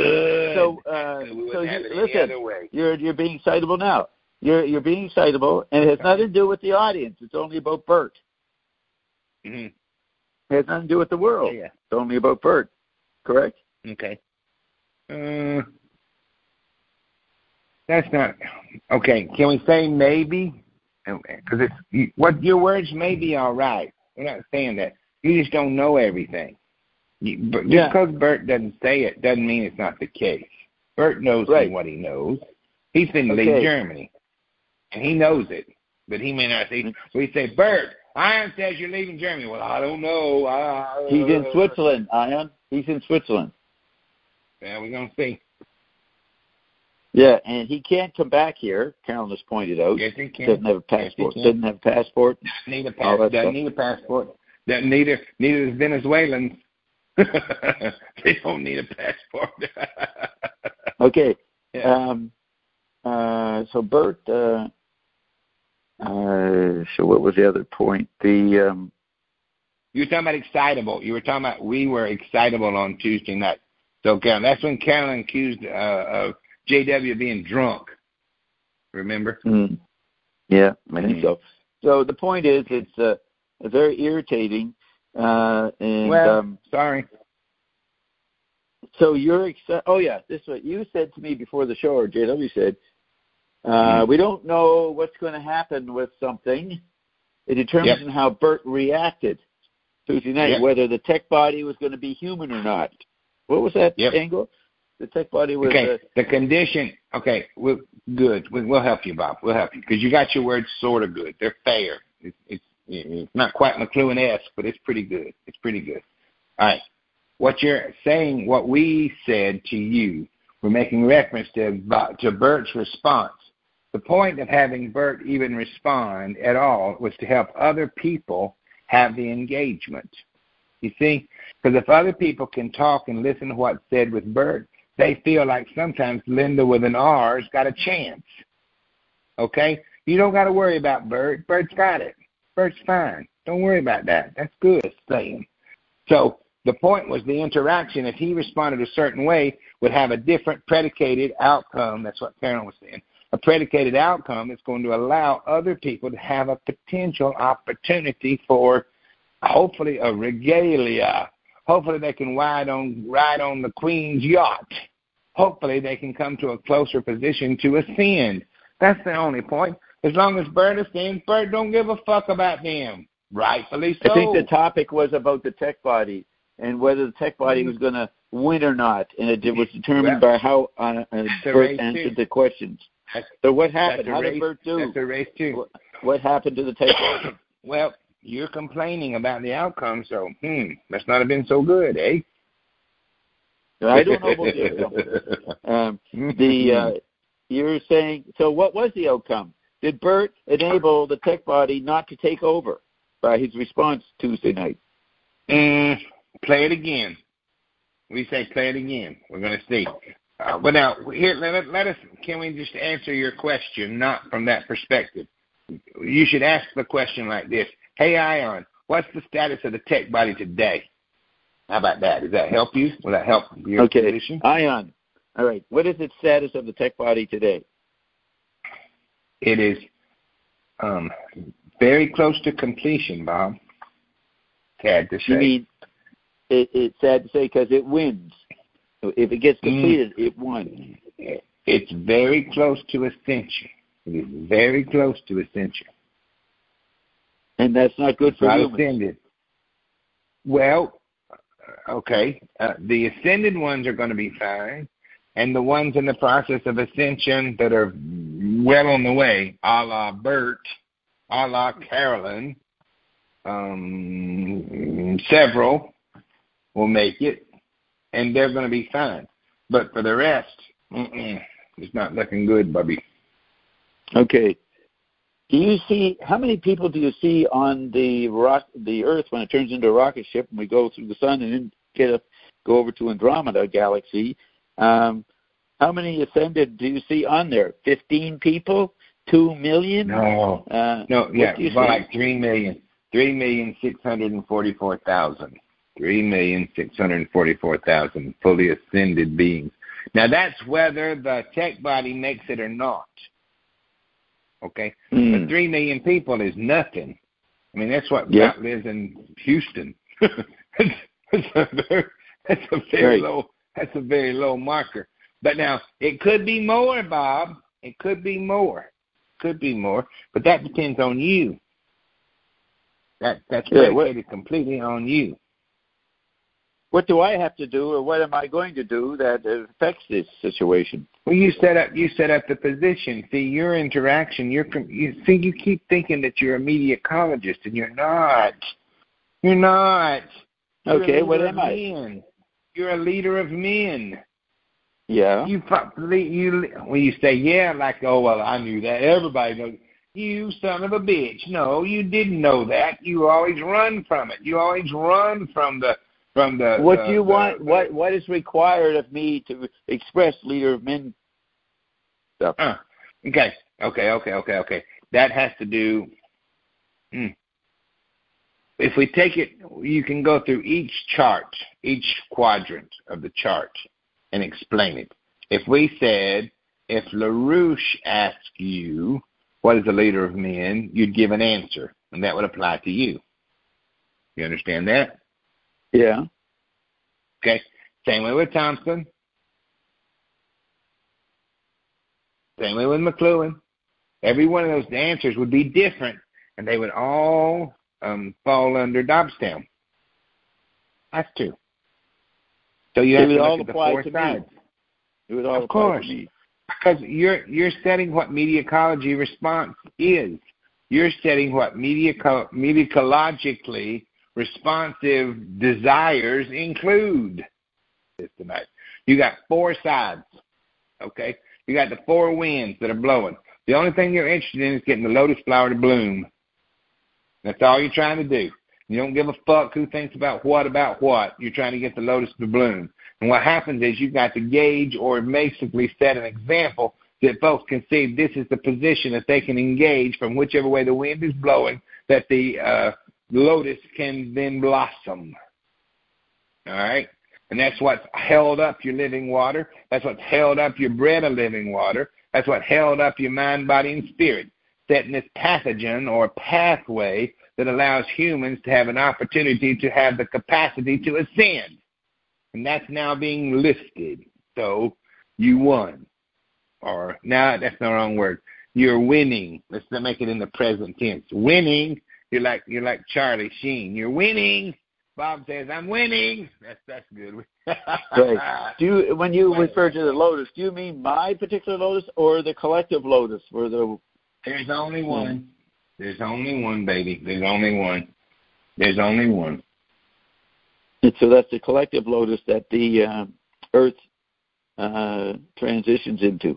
listen, you're being excitable now. You're being excitable, and it has nothing to do with the audience. It's only about Bert. Mm-hmm. It has nothing to do with the world. Yeah. It's only about Bert. Correct? Okay. That's not okay. Can we say maybe? Because what your words may be all right. We're not saying that. You just don't know everything. Just because Bert doesn't say it doesn't mean it's not the case. Bert knows what he knows. He's been to leave Germany, and he knows it, but he may not say. We say, Bert, Ion says you're leaving Germany. Well, I don't know. He's in Switzerland, Ion. He's in Switzerland. Yeah, we're going to see. Yeah, and he can't come back here. Carolyn has pointed out. Yes, he can. Doesn't have a passport. Doesn't have a passport. Doesn't need a passport. Doesn't neither does Venezuelans. They don't need a passport. Okay. Yeah. So Bert. So what was the other point? You were talking about excitable. You were talking about we were excitable on Tuesday night. So Carolyn, that's when Carolyn accused of JW being drunk. Remember? Mm. Yeah, I think so. So the point is, it's very irritating. Sorry. So you're excited. Oh yeah, this is what you said to me before the show, or JW said. We don't know what's going to happen with something. It determines on how Bert reacted Tuesday night, whether the tech body was going to be human or not. What was that angle? The tech body was... Okay, the condition... Okay, good. We'll help you, Bob. We'll help you. Because you got your words sort of good. They're fair. It's not quite McLuhan-esque, but it's pretty good. It's pretty good. All right. What you're saying, what we said to you, we're making reference to Bert's response. The point of having Bert even respond at all was to help other people have the engagement. You see? Because if other people can talk and listen to what's said with Bert, they feel like sometimes Linda with an R's got a chance. Okay? You don't got to worry about Bert. Bert's got it. Bert's fine. Don't worry about that. That's good saying. So the point was the interaction, if he responded a certain way, would have a different predicated outcome. That's what Karen was saying. A predicated outcome that's going to allow other people to have a potential opportunity for hopefully a regalia. Hopefully they can ride on the Queen's yacht. Hopefully they can come to a closer position to ascend. That's the only point. As long as Bert ascends, Bert don't give a fuck about them. Rightfully so. I think the topic was about the tech body and whether the tech body was going to win or not, and it was determined by how Bert answered the questions. So what happened? How did Bert do? That's a race too. What happened to the tech body? Well, you're complaining about the outcome, so must not have been so good, eh? I don't know about the outcome. You're saying, so what was the outcome? Did Bert enable the tech body not to take over by his response Tuesday night? Play it again. We say play it again. We're going to see. But now, here, let us, can we just answer your question, not from that perspective? You should ask the question like this. Hey, Ion, what's the status of the tech body today? How about that? Does that help you? Will that help your position? Ion, all right. What is the status of the tech body today? It is very close to completion, Bob. Sad to say. You mean it's sad to say because it wins. If it gets completed, it won. It's very close to ascension. It is very close to ascension. And that's not good for humans. Ascended. Well, okay. The ascended ones are going to be fine. And the ones in the process of ascension that are well on the way, a la Bert, a la Carolyn, several will make it, and they're going to be fine. But for the rest, it's not looking good, Bubby. Okay. Do you see, how many people do you see on the Earth when it turns into a rocket ship and we go through the sun and then go over to Andromeda galaxy? How many ascended do you see on there? 15 people? 2 million? No, like 3 million. 3,644,000. 3,644,000 fully ascended beings. Now that's whether the tech body makes it or not. Okay? But 3 million people is nothing. I mean, that's what lives in Houston. That's a very low marker. But now, it could be more, Bob. It could be more. But that depends on you. That's predicated completely on you. What do I have to do, or what am I going to do that affects this situation? Well, you set up the position. See, your interaction. You keep thinking that you're a media ecologist, and you're not. You're not. Okay, what am I? You're a leader of men. Yeah. You when you say yeah, like, oh well, I knew that. Everybody knows. You son of a bitch. No, you didn't know that. You always run from it. You always run from the. What do you want? What is required of me to express leader of men stuff? Okay. That has to do. If we take it, you can go through each chart, each quadrant of the chart, and explain it. If we said, if LaRouche asked you, what is the leader of men, you'd give an answer, and that would apply to you. You understand that? Yeah. Okay. Same way with Thompson. Same way with McLuhan. Every one of those answers would be different, and they would all fall under Dobstown. Has to. So you have to look at the four sides. It would all apply to me. Because you're setting what media ecology response is. You're setting what media ecologically responsive desires include. Tonight, you got four sides. Okay, you got the four winds that are blowing. The only thing you're interested in is getting the lotus flower to bloom. That's all you're trying to do. You don't give a fuck who thinks about what. You're trying to get the lotus to bloom. And what happens is you've got to gauge or basically set an example that folks can see this is the position that they can engage from whichever way the wind is blowing, that the lotus can then blossom. All right? And that's what's held up your living water. That's what's held up your bread of living water. That's what held up your mind, body, and spirit, setting this pathogen or pathway that allows humans to have an opportunity to have the capacity to ascend. And that's now being lifted. So you won. Or, no, that's the wrong word. You're winning. Let's make it in the present tense. Winning, you're like Charlie Sheen. You're winning. Bob says, I'm winning. That's good. Right. When you refer to the lotus, do you mean my particular lotus or the collective lotus? There's only one. There's only one, baby. There's only one. There's only one. And so that's the collective lotus that the Earth transitions into.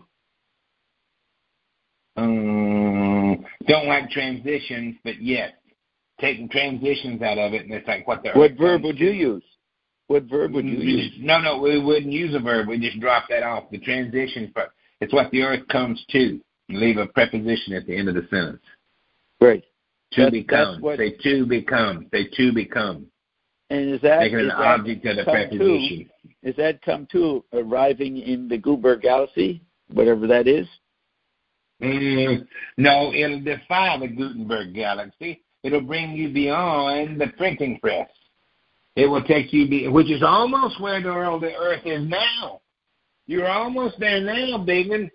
Don't like transitions, but yes. Taking transitions out of it, and it's like what the What verb would you use? What verb would you use? No, we wouldn't use a verb. We just drop that off. The transition, it's what the Earth comes to. Leave a preposition at the end of the sentence. Right. To become. Say to become. Say to become. And is that making an object of the preposition? Is that come to arriving in the Gutenberg Galaxy, whatever that is? No, it'll defy the Gutenberg Galaxy. It'll bring you beyond the printing press. It will take you, which is almost where the Earth is now. You're almost there now, Bigman.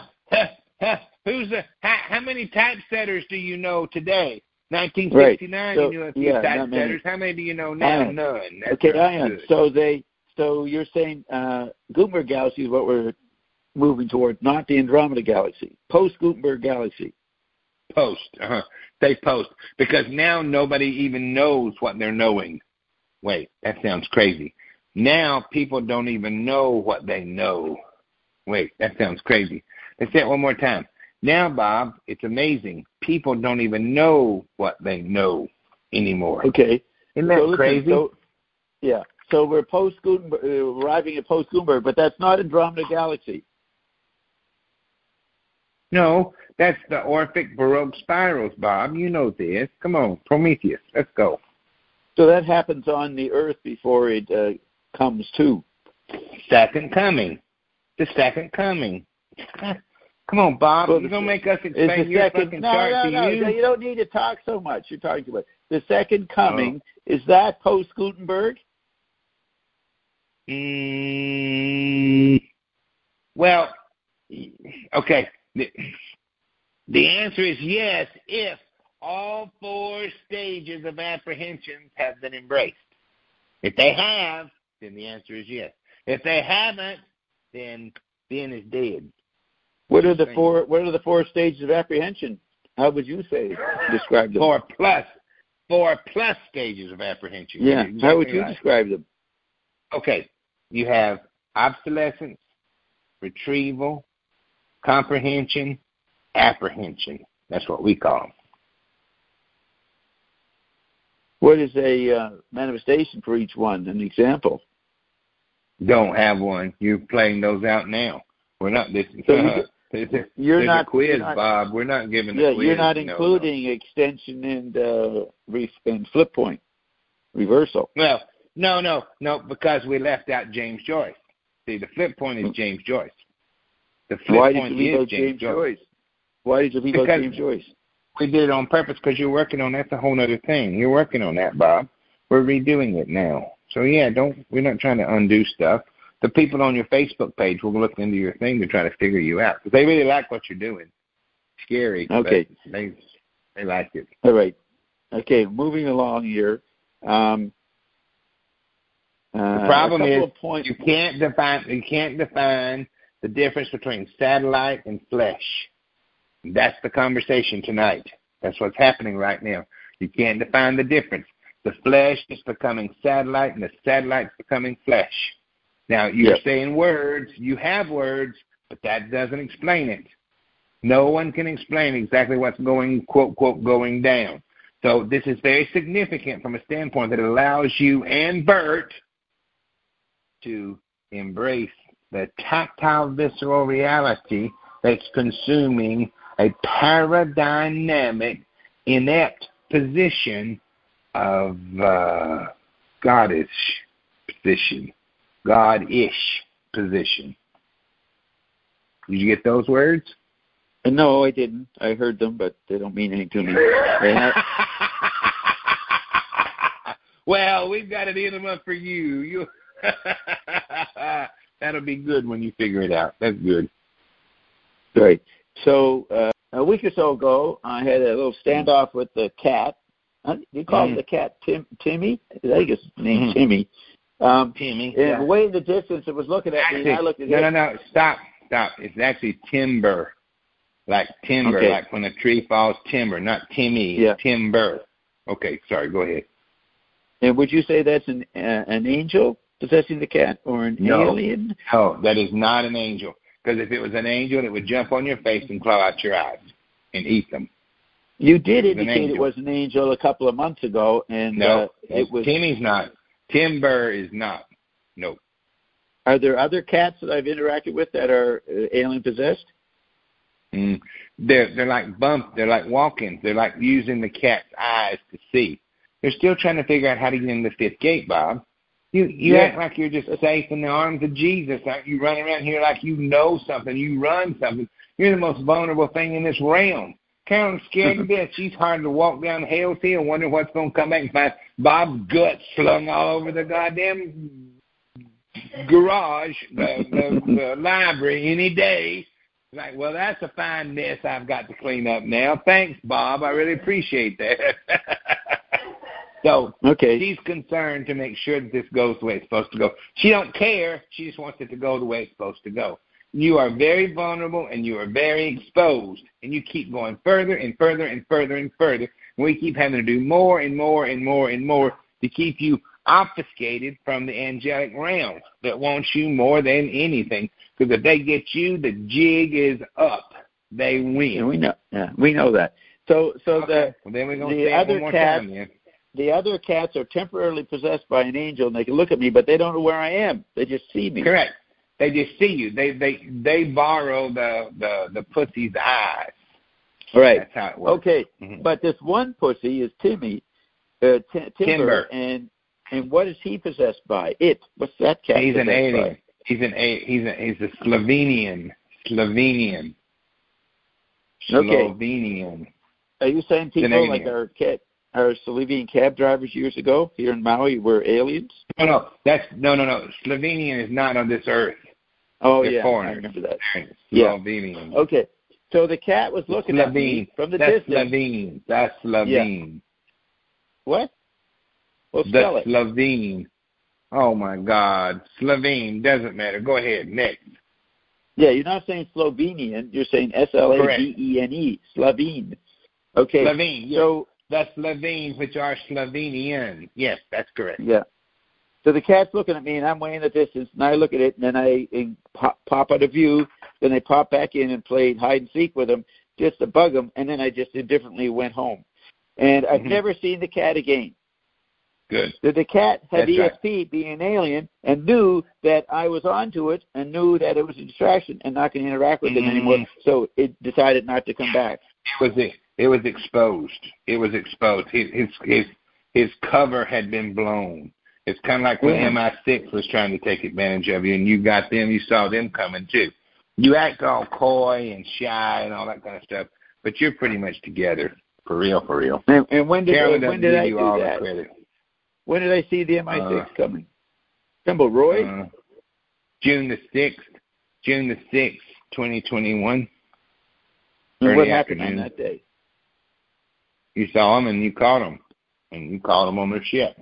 How many typesetters do you know today? 1969, right. You knew a few typesetters. How many do you know now? Ion. None. Okay, Ion. So you're saying Gutenberg Galaxy is what we're moving toward, not the Andromeda Galaxy. Post-Gutenberg Galaxy. Post. Say post. Because now nobody even knows what they're knowing. Wait, that sounds crazy. Now people don't even know what they know. Wait, that sounds crazy. Let's say it one more time. Now, Bob, it's amazing. People don't even know what they know anymore. Okay. Isn't that crazy? Yeah. So we're post-Gutenberg, arriving at post-Gutenberg, but that's not Andromeda Galaxy. No, that's the Orphic Baroque spirals, Bob. You know this. Come on, Prometheus. Let's go. So that happens on the Earth before it comes to. Second coming. The second coming. Come on, Bob. You're going to make us explain your fucking chart to you? No, you don't need to talk so much. You're talking about the second coming. Is that post-Gutenberg? Well, okay. The answer is yes, if all 4 stages of apprehension have been embraced. If they have, then the answer is yes. If they haven't, then Ben is dead. What are the 4 stages of apprehension? How would you describe them? 4 plus stages of apprehension. Yeah. How would you describe them? Okay. You have obsolescence, retrieval, comprehension, apprehension. That's what we call them. What is a manifestation for each one? An example? Don't have one. You're playing those out now. We're not. You're not a quiz, Bob. We're not giving the quiz. You're not including extension and flip point, reversal. Well, no, because we left out James Joyce. See, the flip point is James Joyce. The flip point is James Joyce. Why did you leave out James Joyce? We did it on purpose because you're working on that's a whole other thing. You're working on that, Bob. We're redoing it now. So yeah, we're not trying to undo stuff. The people on your Facebook page will look into your thing to try to figure you out because they really like what you're doing. Scary. Okay. But they like it. All right. Okay, moving along here. The problem is you can't define the difference between satellite and flesh. That's the conversation tonight. That's what's happening right now. You can't define the difference. The flesh is becoming satellite, and the satellite's becoming flesh. Now, you're saying words. You have words, but that doesn't explain it. No one can explain exactly what's going, quote, quote, going down. So this is very significant from a standpoint that it allows you and Bert to embrace the tactile visceral reality that's consuming a paradigmatic, inept position of God-ish position. Did you get those words? No, I didn't. I heard them, but they don't mean anything to me. Well, we've got to eat them up for you. That'll be good when you figure it out. That's good. Right. So a week or so ago, I had a little standoff with the cat. You call the cat Timmy? I think it's named Timmy. Timmy. And way in the distance, it was looking at me, and I looked at him. No. Stop. It's actually timber. Like timber, like when a tree falls, timber, not Timmy, timber. Okay, sorry, go ahead. And would you say that's an angel possessing the cat or an alien? No, that is not an angel. Because if it was an angel, it would jump on your face and claw out your eyes and eat them. You did indicate it was an angel a couple of months ago, and no, it was. Timmy's not. Timber is not. Nope. Are there other cats that I've interacted with that are alien possessed? They're like bumps. They're like walk-ins. They're like using the cat's eyes to see. They're still trying to figure out how to get in the fifth gate, Bob. You act like you're just safe in the arms of Jesus. You run around here like you know something. You run something. You're the most vulnerable thing in this realm. Karen's scared to death. She's hard to walk down Hell's Hill, wondering what's going to come back and find Bob's guts slung all over the goddamn garage, the library any day. Like, well, that's a fine mess I've got to clean up now. Thanks, Bob. I really appreciate that. So she's concerned to make sure that this goes the way it's supposed to go. She don't care. She just wants it to go the way it's supposed to go. You are very vulnerable and you are very exposed, and you keep going further and further and further and further. And we keep having to do more and more and more and more to keep you obfuscated from the angelic realm that wants you more than anything. Because if they get you, the jig is up. They win. Yeah, we know. Yeah, we know that. So then we're gonna the other cats, the other cats are temporarily possessed by an angel, and they can look at me, but they don't know where I am. They just see me. Correct. They just see you. They borrow the pussy's eyes. Right. That's how it works. Okay, but this one pussy is Timmy, Timber, and what is he possessed by? What's that cat? He's an alien. By? He's a Slovenian. Okay. Slovenian. Are you saying people like our Slovenian cab drivers years ago here in Maui were aliens? No. Slovenian is not on this earth. Oh, They're yeah, foreigners. I remember that. Slovenian. Okay. So the cat was looking at me from the distance. That's Levine. Yeah. What? Well, that's Levine. Oh, my God. Slovene. Doesn't matter. Go ahead. Next. Yeah, you're not saying Slovenian. You're saying Slavene. Slovene. Okay. Slovene. So that's Slovene, which are Slovenian. Yes, that's correct. Yeah. So the cat's looking at me, and I'm way in the distance, and I look at it, and then I pop out of view. Then I pop back in and played hide and seek with him just to bug him, and then I just indifferently went home. And I've never seen the cat again. Good. Did the cat have ESP, being an alien, and knew that I was onto it, and knew that it was a distraction and not going to interact with it anymore, so it decided not to come back? It was exposed. It was exposed. His cover had been blown. It's kind of like when MI6 was trying to take advantage of you, and you got them, you saw them coming too. You act all coy and shy and all that kind of stuff, but you're pretty much together, for real, for real. And when did I do all that? The credit. When did I see the MI6 coming? Jumbo Roy? June the 6th, 2021. And what happened on that day? You saw them and you caught them, and you caught them on their ship.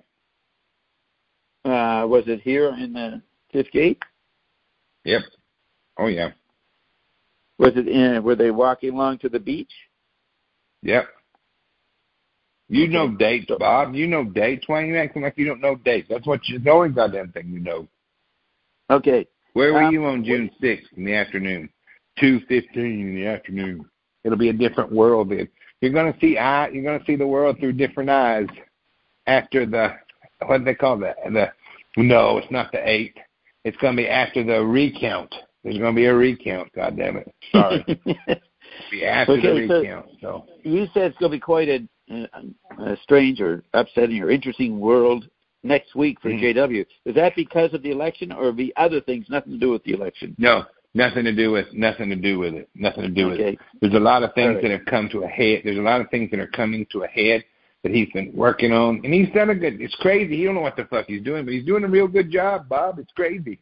Was it here in the Fifth Gate? Yep. Oh, yeah. Was it were they walking along to the beach? Yep. You know dates, Bob. You know dates. Why are you acting like you don't know dates? That's the only goddamn thing you know. Okay. Where were you on June 6th in the afternoon? 2:15 in the afternoon. It'll be a different world then. You're going to see the world through different eyes after what do they call that? No, it's not the 8th. It's going to be after the recount. There's going to be a recount. God damn it. Sorry. It'll be after the recount. So you said it's going to be quite a strange or upsetting or interesting world next week for JW. Is that because of the election, or the other things, nothing to do with the election? No, nothing to do with it. Nothing to do with it. There's a lot of things that have come to a head. There's a lot of things that are coming to a head that he's been working on, and he's done it's crazy. He don't know what the fuck he's doing, but he's doing a real good job, Bob. It's crazy.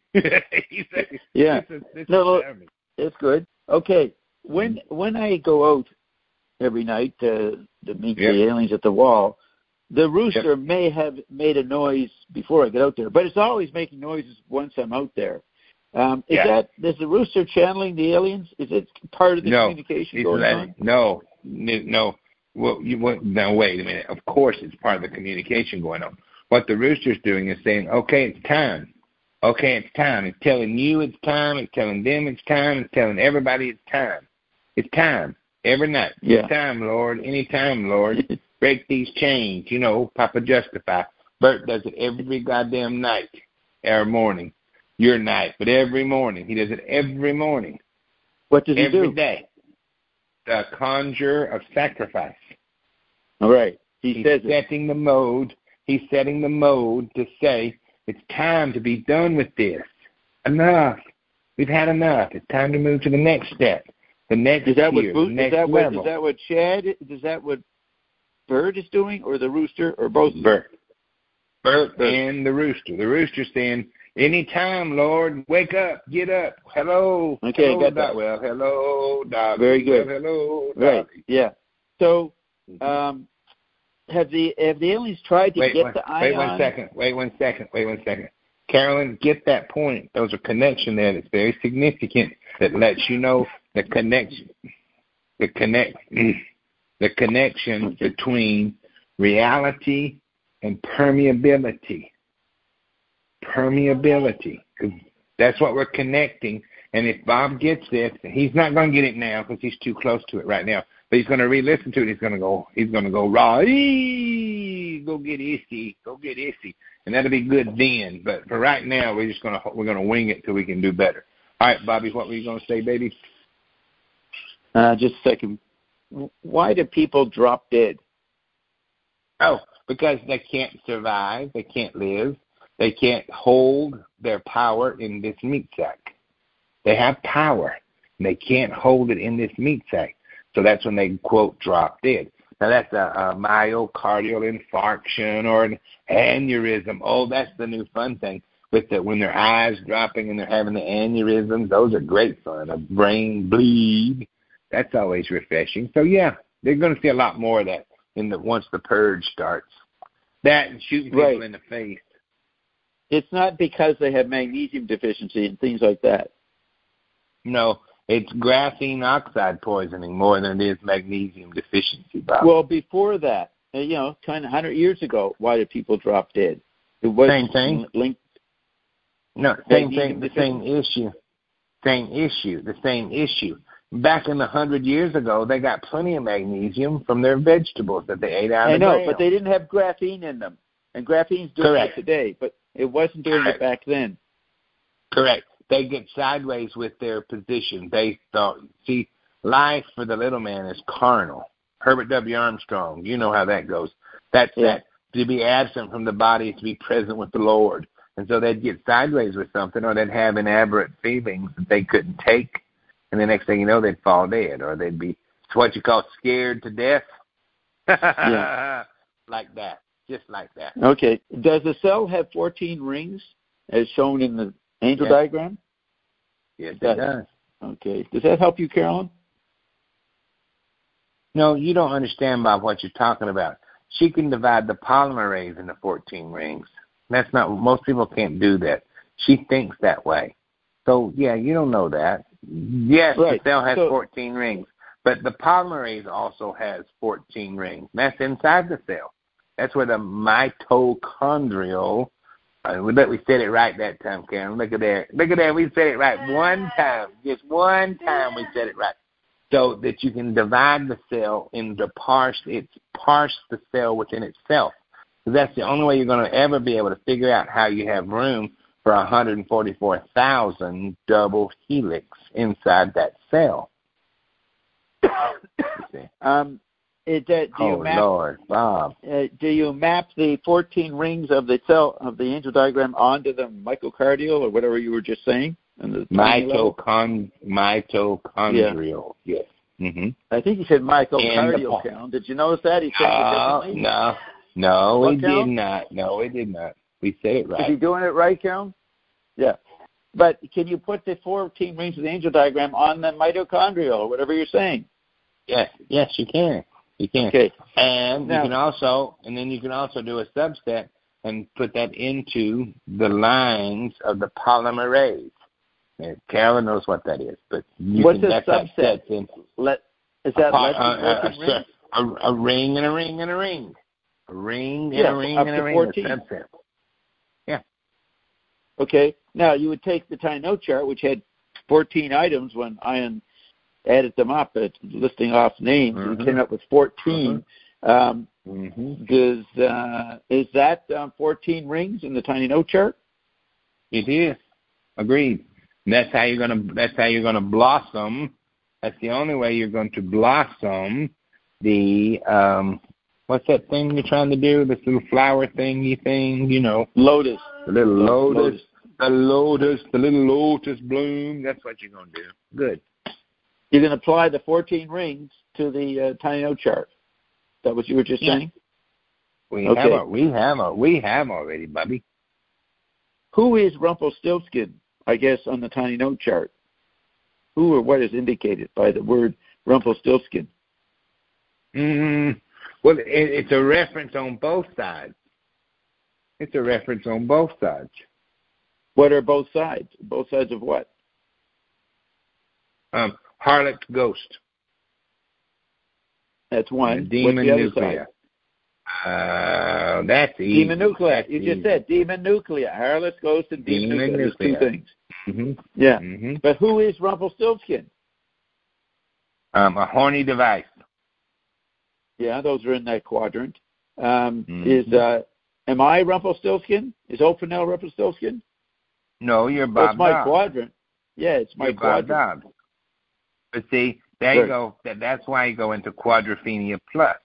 It's good. Okay, when I go out every night to meet the aliens at the wall, the rooster may have made a noise before I get out there, but it's always making noises once I'm out there. Is the rooster channeling the aliens? Is it part of the communication going on? No. Well, now wait a minute. Of course, it's part of the communication going on. What the rooster's doing is saying, "Okay, it's time. Okay, it's time." It's telling you it's time. It's telling them it's time. It's telling everybody it's time. It's time every night. Yeah. It's time, Lord. Anytime, Lord. Break these chains. Papa Justify. Bert does it every goddamn night or morning. Your night, but every morning. He does it every morning. What does he do? Every day. The conjure of sacrifice. All right. He's setting the mode. He's setting the mode to say, it's time to be done with this. Enough. We've had enough. It's time to move to the next step. The next tier, the next level. Is that what Chad, is that what Bird is doing, or the rooster, or both? Bird and the rooster. The rooster's saying, anytime, Lord, wake up, get up. Hello. Okay, hello, got that. Well, hello, Dobby. Very good. Well, hello, Dobby. Right, yeah. So, have the aliens tried to get the ion? Wait one second. Carolyn, get that point. There's a connection there that's very significant that lets you know the connection between reality and permeability. Because that's what we're connecting. And if Bob gets this, he's not going to get it now because he's too close to it right now. But he's going to re-listen to it. He's going to go raw. Go get issy. And that'll be good then. But for right now, we're going to wing it till we can do better. All right, Bobby, what were you going to say, baby? Just a second. Why do people drop dead? Oh, because they can't survive. They can't live. They can't hold their power in this meat sack. They have power, and they can't hold it in this meat sack. So that's when they, quote, drop dead. Now, that's a myocardial infarction or an aneurysm. Oh, that's the new fun thing. When their eyes dropping and they're having the aneurysms, those are great fun. A brain bleed. That's always refreshing. So yeah, they're going to see a lot more of that once the purge starts. That and shooting people in the face. It's not because they have magnesium deficiency and things like that. No, it's graphene oxide poisoning more than it is magnesium deficiency, Bob. Well, before that, kind of 100 years ago, why did people drop dead? It was same thing. Linked. No, same thing. The same issue. The same issue. Back in 100 years ago, they got plenty of magnesium from their vegetables that they ate out of the ground. But they didn't have graphene in them. And graphene's doing it today, but it wasn't doing it back then. Correct. They get sideways with their position. They thought, see, life for the little man is carnal. Herbert W. Armstrong, you know how that goes. That's that. To be absent from the body is to be present with the Lord. And so they'd get sideways with something, or they'd have inaberrate feelings that they couldn't take. And the next thing you know, they'd fall dead, or they'd be what you call scared to death. Like that. Just like that. Okay. Does the cell have 14 rings as shown in the angel diagram? Yes, it does. Okay. Does that help you, Carolyn? No, you don't understand, Bob, what you're talking about. She can divide the polymerase into 14 rings. That's not, most people can't do that. She thinks that way. So, yeah, you don't know that. Yes, the cell has 14 rings, but the polymerase also has 14 rings. That's inside the cell. That's where the mitochondrial, we said it right that time, Karen. Look at that. Look at that. We said it right one time. Just one time we said it right. So that you can divide the cell into parse the cell within itself. Because that's the only way you're going to ever be able to figure out how you have room for 144,000 double helix inside that cell. Lord, Bob. Do you map the 14 rings of the cell of the angel diagram onto the myocardial or whatever you were just saying? Mitochondrial, yes. Mm-hmm. I think he said myocardial, Carol. Did you notice that? He said it differently? No, we did not. No, we did not. We said it right. Is he doing it right, Carol? Yeah. But can you put the 14 rings of the angel diagram on the mitochondrial or whatever you're saying? Yes, you can. You can. Okay. And you can also do a subset and put that into the lines of the polymerase. And Carolyn knows what that is, but what's a subset? Is that a ring and a ring and a ring? A ring and a ring and a ring. 14. A subset. Yeah. Okay. Now you would take the tiny note chart, which had 14 items when Ian added them up, listing off names, and came up with 14. Is that 14 rings in the tiny note chart? It is. Agreed. And that's how you're gonna blossom. That's the only way you're going to blossom the what's that thing you're trying to do? This little flower thingy thing, Lotus. The little lotus. The little lotus bloom. That's what you're gonna do. Good. You're going to apply the 14 rings to the tiny note chart. Is that what you were just saying? We have already, Bubby. Who is Rumpelstiltskin, I guess, on the tiny note chart? Who or what is indicated by the word Rumpelstiltskin? Well, it's a reference on both sides. It's a reference on both sides. What are both sides? Both sides of what? Harlot's ghost. That's one. Demon nuclear. That's easy. Demon nuclear. You just said demon nuclear. Harlot's ghost and demon nuclear. There's two things. Mm-hmm. Yeah. Mm-hmm. But who is Rumpelstiltskin? A horny device. Yeah, those are in that quadrant. Am I Rumpelstiltskin? Is Ophenel Rumpelstiltskin? No, you're Bob. It's my quadrant. Yeah, it's my quadrant. Bob. But see, there you go. That's why you go into Quadrophenia Plus.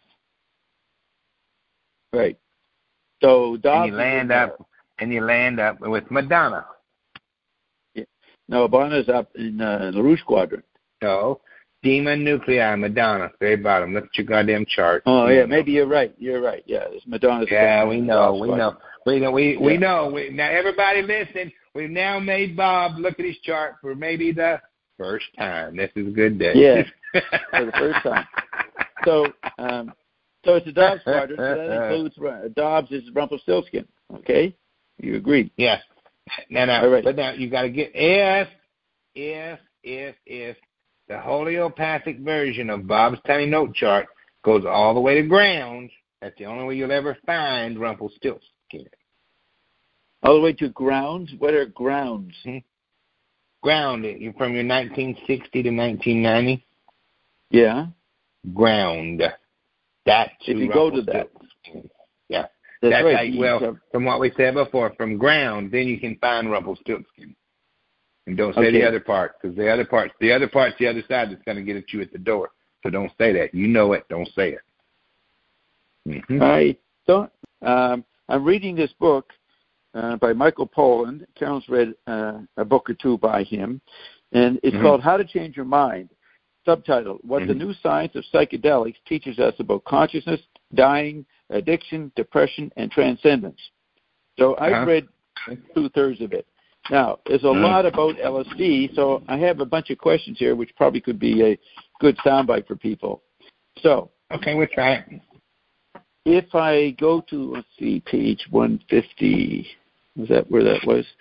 Right. So and you land up with Madonna. Yeah. No, Madonna's up in the Rouge quadrant. No, Demon Nuclei, Madonna, very bottom. Look at your goddamn chart. Oh yeah, maybe you're right. You're right. Yeah, it's Madonna's. Yeah, we know. We know. Now everybody listen. We've now made Bob look at his chart for maybe the first time. This is a good day. Yeah. for the first time. So it's a Dobbs quadrant. So that includes Dobbs is Rumpelstiltskin. Okay, you agree? Yes. Now, right. But now you got to get if the homeopathic version of Bob's Tiny Note Chart goes all the way to ground, that's the only way you'll ever find Rumpelstiltskin. All the way to grounds? What are grounds? Ground, from your 1960 to 1990. Yeah. Ground. That's if you go to that. Yeah. That's right. From what we said before, from ground, then you can find Rumpelstiltskin. And don't say the other part, because the other part's the other side that's going to get at you at the door. So don't say that. You know it. Don't say it. Mm-hmm. I don't. I'm reading this book by Michael Pollan. Carol's read a book or two by him, and it's called How to Change Your Mind. Subtitle: What the New Science of Psychedelics Teaches Us About Consciousness, Dying, Addiction, Depression, and Transcendence. So I've read 2/3 of it. Now, there's a lot about LSD, so I have a bunch of questions here, which probably could be a good soundbite for people. So, okay, we'll try it. If I go to, let's see, page 150, was that where that was?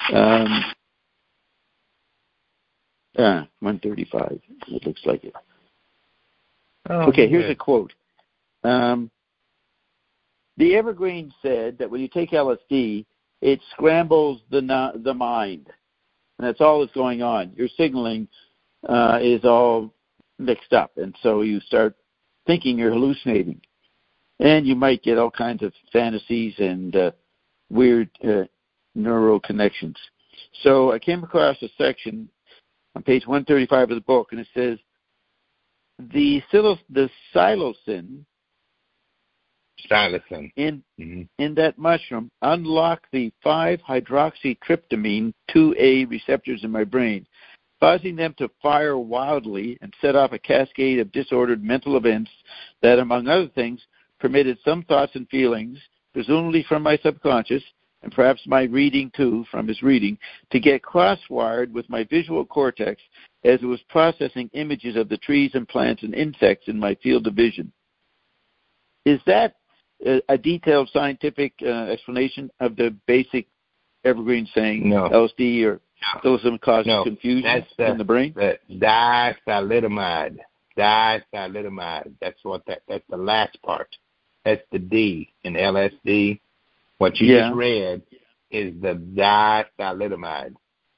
135, it looks like it. Okay, here's a quote. The Evergreen said that when you take LSD, it scrambles the mind, and that's all that's going on. Your signaling is all mixed up, and so you start thinking you're hallucinating. And you might get all kinds of fantasies and weird neural connections. So I came across a section on page 135 of the book, and it says, the psilocin in that mushroom unlock the 5-hydroxytryptamine 2A receptors in my brain, causing them to fire wildly and set off a cascade of disordered mental events that, among other things, permitted some thoughts and feelings, presumably from my subconscious, and perhaps my reading too, from his reading, to get cross-wired with my visual cortex as it was processing images of the trees and plants and insects in my field of vision. Is that a detailed scientific explanation of the basic Evergreen saying LSD or psilocybin causes confusion in the brain? That's diethylidamide. Diethylidamide. That's the last part. That's the D in LSD. What you just read is the diethylidamide.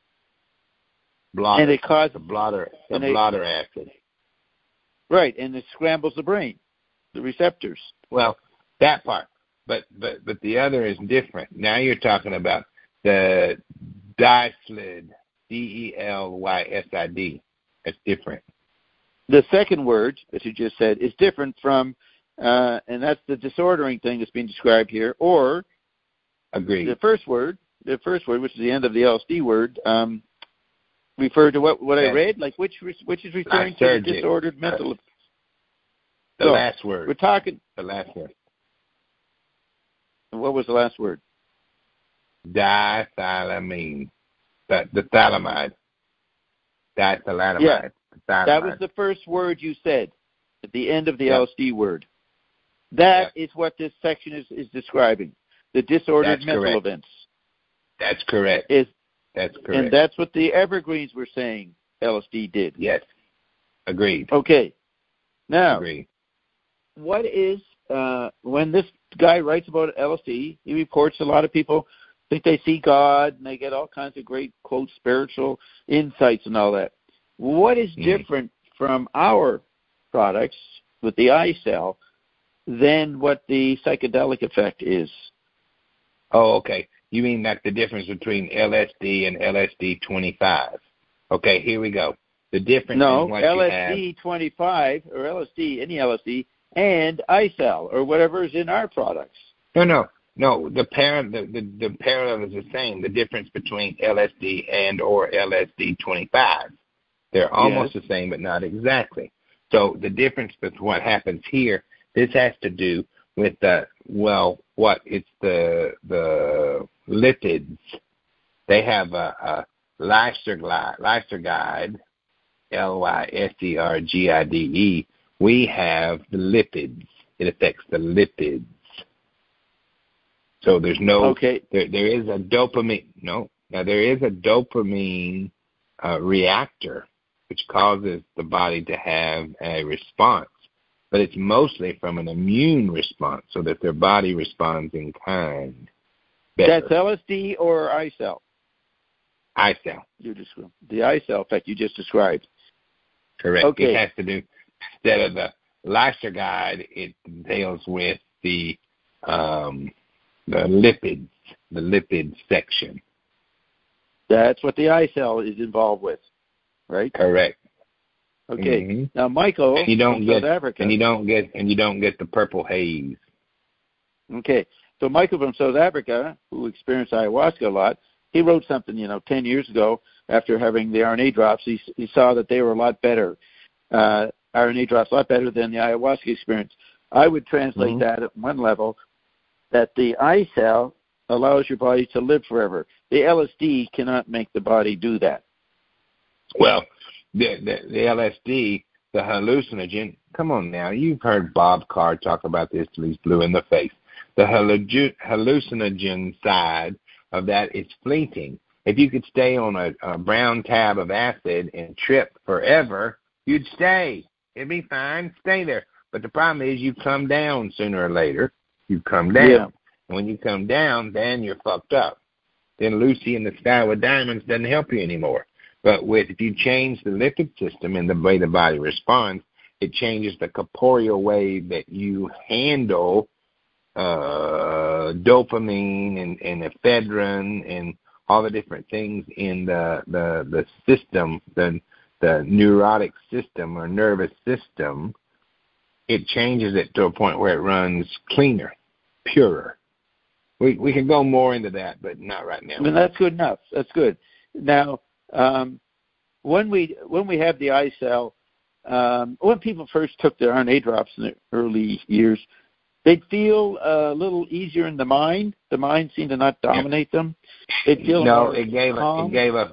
And it causes the blotter acid. Right, and it scrambles the brain, the receptors. Well, that part. But the other is different. Now you're talking about the Delysid, DelYSID. That's different. The second word that you just said is different from, and that's the disordering thing that's being described here. Or, agreed. The first word, which is the end of the LSD word, referred to what I read. Like which is referring to the disordered mental. The last word. We're talking the last word. What was the last word? Diethylamine. The thalamide. Diethylamide. Yeah. That was the first word you said at the end of the LSD word. That is what this section is describing, the disordered mental events. That's correct. That's correct. And that's what the Evergreens were saying LSD did. Yes. Agreed. Okay. Now, agreed. What is, when this guy writes about LSD, he reports a lot of people think they see God and they get all kinds of great, quote, spiritual insights and all that. What is different from our products with the iCell than what the psychedelic effect is? Oh, okay. You mean like the difference between LSD and LSD-25? Okay, here we go. The difference is what LSD-25 or LSD, any LSD, and iCell or whatever is in our products. No. The parallel is the same. The difference between LSD and or LSD-25. They're almost the same, but not exactly. So the difference with what happens here, this has to do with the lipids. They have a lysergide, Lysergide, we have the lipids. It affects the lipids. So there's no, there is a dopamine, there is a dopamine reactor, which causes the body to have a response, but it's mostly from an immune response, so that their body responds in kind. Better. That's LSD or iCell? iCell. The iCell effect you just described. Correct. Okay. It has to do, instead of the Lysergide, it deals with the lipid section. That's what the iCell is involved with, right? Correct. Okay. Mm-hmm. Now, Michael, and you don't get, South Africa, and you don't get the purple haze. Okay. So Michael from South Africa, who experienced ayahuasca a lot, he wrote something, 10 years ago after having the RNA drops. He saw that they were a lot better, RNA drops a lot better than the ayahuasca experience. I would translate that at one level, that the iCell allows your body to live forever. The LSD cannot make the body do that. Well, the LSD, the hallucinogen, come on now, you've heard Bob Carr talk about this till he's blue in the face. The hallucinogen side of that is fleeting. If you could stay on a brown tab of acid and trip forever, you'd stay. It'd be fine, stay there. But the problem is you come down sooner or later. You come down. Yeah. And when you come down, then you're fucked up. Then Lucy in the Sky with Diamonds doesn't help you anymore. But if you change the lipid system and the way the body responds, it changes the corporeal way that you handle dopamine and ephedrine and all the different things in the system, the neurotic system or nervous system. It changes it to a point where it runs cleaner, purer. We can go more into that, but not right now. Well, that's good enough. That's good. Now, when we have the iCell, when people first took their RNA drops in the early years, they'd feel a little easier in the mind. The mind seemed to not dominate them. They'd feel no. More It gave calm. a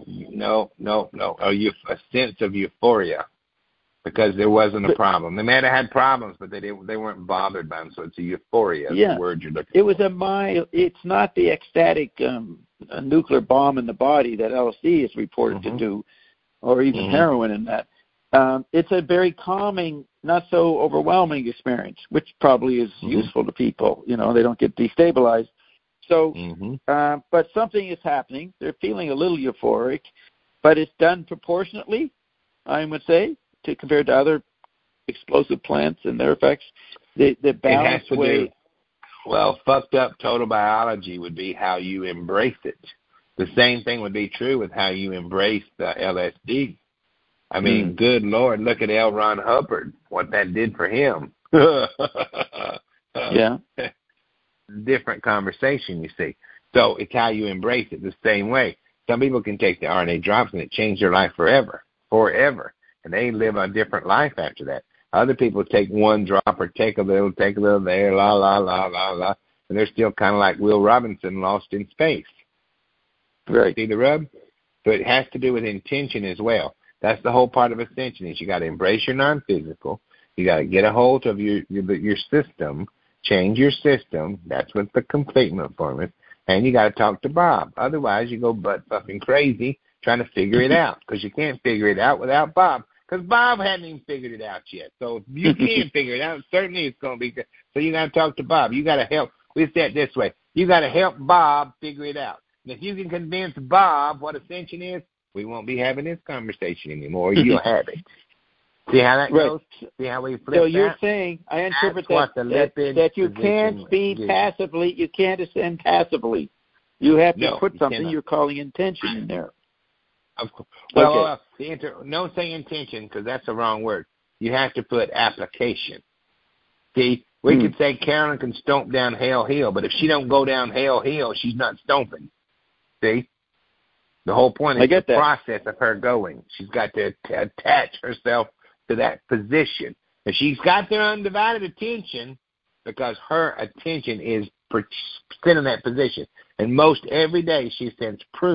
sense of euphoria because there wasn't a problem. They may have had problems, but they weren't bothered by them. So it's a euphoria. Yeah, the word you're looking it for. was a mild. It's not the ecstatic a nuclear bomb in the body that LSD is reported to do, or even heroin in that. It's a very calming, not so overwhelming experience, which probably is useful to people. They don't get destabilized. So, but something is happening. They're feeling a little euphoric, but it's done proportionately, I would say, compared to other explosive plants and their effects. The balanced way. Well, fucked up total biology would be how you embrace it. The same thing would be true with how you embrace the LSD. I mean, good Lord, look at L. Ron Hubbard, what that did for him. Yeah. Different conversation, you see. So it's how you embrace it the same way. Some people can take the RNA drops and it changed their life forever. And they live a different life after that. Other people take one drop or take a little there, la, la, la, la, la, and they're still kind of like Will Robinson lost in space. Right. See the rub? So it has to do with intention as well. That's the whole part of ascension is you got to embrace your non-physical. You got to get a hold of your system, change your system. That's what the completement form is. And you got to talk to Bob. Otherwise, you go butt fucking crazy trying to figure it out because you can't figure it out without Bob. Because Bob hadn't even figured it out yet. So if you can't figure it out, certainly it's going to be good. So you got to talk to Bob. You got to help. We say it this way. You got to help Bob figure it out. And if you can convince Bob what ascension is, we won't be having this conversation anymore. You'll have it. See how that goes? See how we flip So you're that? saying, I interpret that you can't speed passively, you can't ascend passively. You have to put something you're calling intention in there. Of course. Well, don't say intention because that's the wrong word. You have to put application. See, we could say Carolyn can stomp down Hell Hill, but if she don't go down Hell Hill, she's not stomping. See? The whole point is the process of her going. She's got to attach herself to that position. And she's got their undivided attention because her attention is set in that position. And most every day she sends proof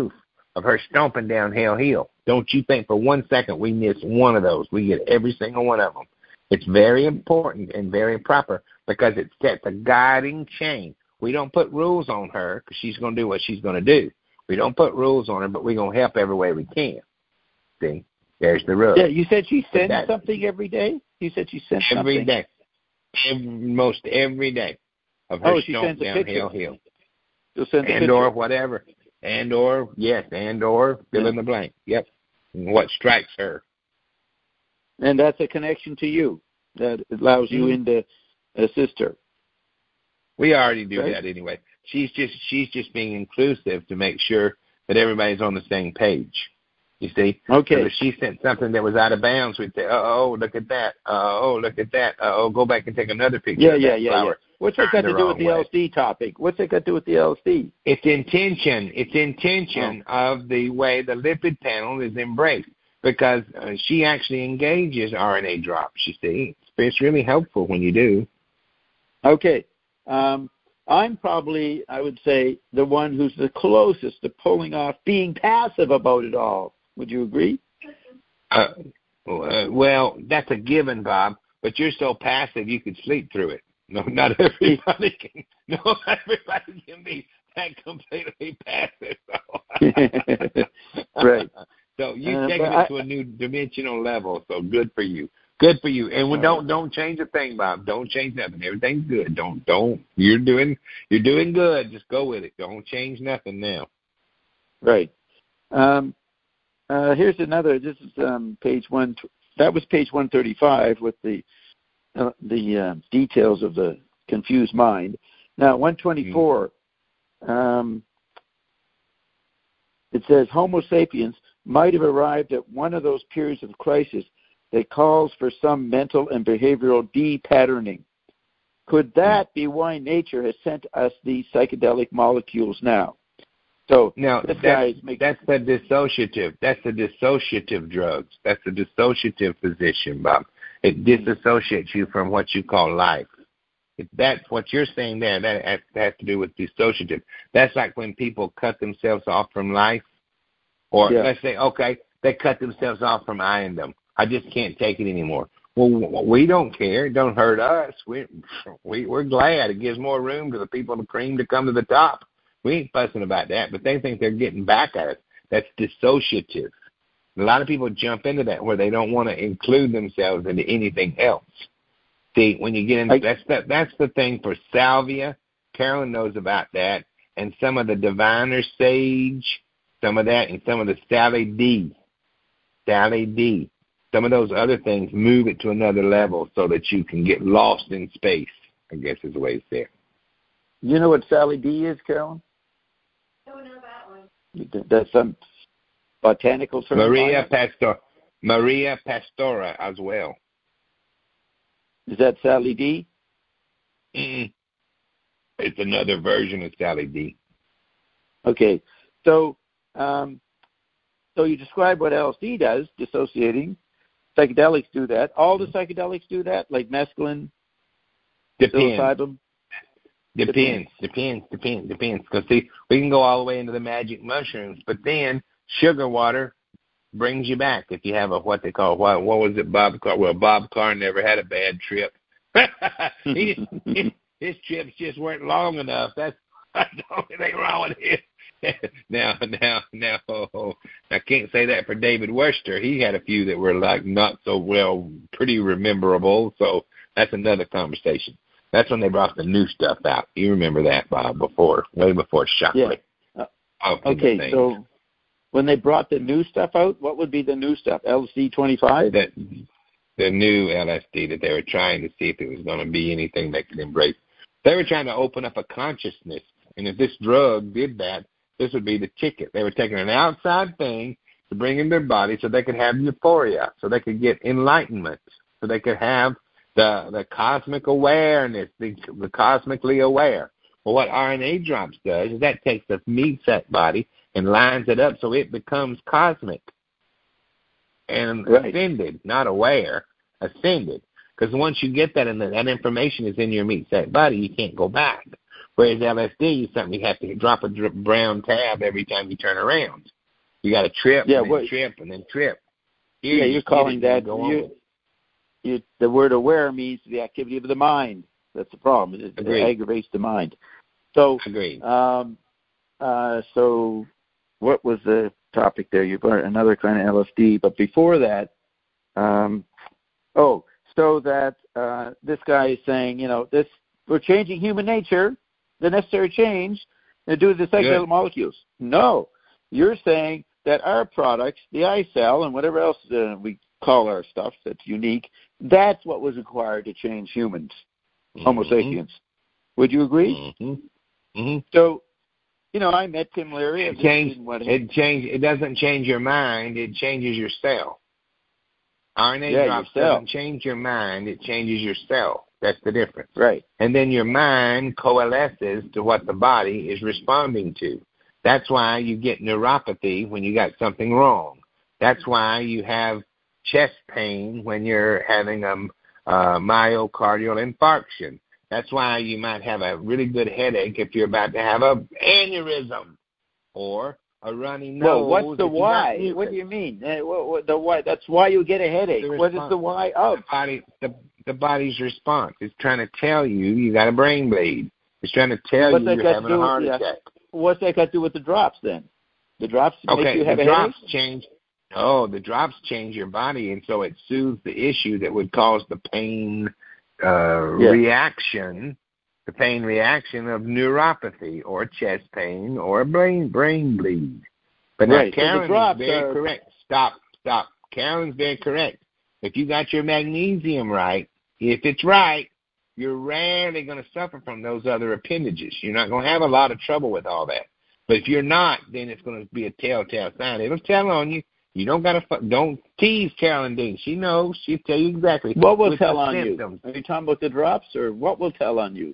of her stomping down Hell Hill. Don't you think for 1 second we miss one of those. We get every single one of them. It's very important and very proper because it sets a guiding chain. We don't put rules on her because she's going to do what she's going to do. We don't put rules on her, but we're going to help every way we can. See? There's the rule. Yeah, you said she sends something every day? You said she sends every something? Day. Most every day of her stomp down Hell Hill. She'll send a and picture. Or whatever. And or fill in the blank. Yep. What strikes her. And that's a connection to you that allows you in to assist her. We already do that anyway. She's just being inclusive to make sure that everybody's on the same page. You see? Okay. So if she sent something that was out of bounds, we'd say, oh, look at that. Oh, look at that. Oh, go back and take another picture of that flower. What's that got to do with the LSD topic? What's it got to do with the LSD? It's intention of the way the lipid panel is embraced because she actually engages RNA drops, you see. It's really helpful when you do. Okay. I'm probably, I would say, the one who's the closest to pulling off being passive about it all. Would you agree? Well, that's a given, Bob, but you're so passive you could sleep through it. No, not everybody can. No, everybody can be that completely passive. Right. So you take it to a new dimensional level. So good for you. Good for you. And don't change a thing, Bob. Don't change nothing. Everything's good. Don't. You're doing good. Just go with it. Don't change nothing now. Right. Here's another. This is page one. That was page 135 with the details of the confused mind. Now 124. It says Homo sapiens might have arrived at one of those periods of crisis that calls for some mental and behavioral de-patterning. Could that be why nature has sent us these psychedelic molecules now? So now that's the dissociative. That's the dissociative drugs. That's the dissociative position, Bob. It disassociates you from what you call life. If that's what you're saying there, that has to do with dissociative. That's like when people cut themselves off from life, or let's say, okay, they cut themselves off from Iandom. I just can't take it anymore. Well, we don't care. It don't hurt us. We're glad. It gives more room to the people of the cream to come to the top. We ain't fussing about that, but they think they're getting back at us. That's dissociative. A lot of people jump into that where they don't want to include themselves into anything else. See, when you get into that's the thing for salvia. Carolyn knows about that, and some of the diviner sage, some of that, and some of the Sally D. Some of those other things move it to another level so that you can get lost in space, I guess is the way to say it. You know what Sally D is, Carolyn? I don't know that one. That's some botanical term. Maria Pastora as well. Is that Sally D? Mm-mm. It's another version of Sally D. Okay. So you describe what LSD does, dissociating. Psychedelics do that. All the psychedelics do that, like mescaline, psilocybin? Depends. Because, see, we can go all the way into the magic mushrooms, but then sugar water brings you back if you have what they call, what was it, Bob Carr? Well, Bob Carr never had a bad trip. His trips just weren't long enough. That's the only thing wrong with it. Now, I can't say that for David Worcester. He had a few that were like not so well, pretty rememberable. So that's another conversation. That's when they brought the new stuff out. You remember that, Bob, way before Shockley. Yeah. Okay, so when they brought the new stuff out, what would be the new stuff? LSD 25? The new LSD that they were trying to see if it was going to be anything they could embrace. They were trying to open up a consciousness, and if this drug did that, this would be the ticket. They were taking an outside thing to bring in their body so they could have euphoria, so they could get enlightenment, so they could have the cosmic awareness, the cosmically aware. Well, what RNA drops does is that takes the meat sac body and lines it up so it becomes cosmic and ascended, not aware, ascended. Because once you get that and that information is in your meat sac body, you can't go back. Whereas LSD is something you have to drop a brown tab every time you turn around. You got to trip, and then trip, and then trip. Here, you're calling that. The word aware means the activity of the mind. That's the problem. It aggravates the mind. So, agreed. So, what was the topic there? You brought another kind of LSD, but before that, this guy is saying, we're changing human nature, the necessary change, to do the psychedelic molecules. No, you're saying that our products, the iCell and whatever else we call our stuff that's unique, that's what was required to change humans, Homo sapiens. Would you agree? So, I met Tim Leary. It doesn't change your mind. It changes your cell. RNA drops doesn't change your mind. It changes your cell. That's the difference. Right. And then your mind coalesces to what the body is responding to. That's why you get neuropathy when you got something wrong. That's why you have chest pain when you're having a myocardial infarction. That's why you might have a really good headache if you're about to have an aneurysm or a runny nose. Well, what's the why? What do you mean? The why? That's why you get a headache. What is the why of? The body's response. It's trying to tell you got a brain bleed. It's trying to tell you're having a heart attack. What's that got to do with the drops then? The drops make you have a headache? The drops change your body, and so it soothes the issue that would cause the pain reaction, the pain reaction of neuropathy or chest pain or brain bleed. But now Carolyn is very correct. Stop. Carolyn's very correct. If you got your magnesium right, if it's right, you're rarely going to suffer from those other appendages. You're not going to have a lot of trouble with all that. But if you're not, then it's going to be a telltale sign. It'll tell on you. You don't tease Carolyn Dean. She knows. She'll tell you exactly. What will tell on symptoms. You? Are you talking about the drops, or what will tell on you?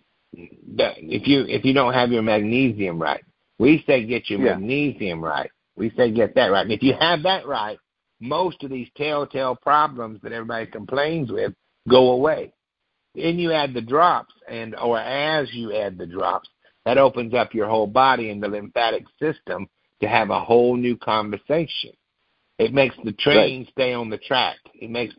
If you don't have your magnesium right, we say get your magnesium right. We say get that right. And if you have that right, most of these telltale problems that everybody complains with go away. Then you add the drops, or as you add the drops, that opens up your whole body and the lymphatic system to have a whole new conversation. It makes the train stay on the track. Makes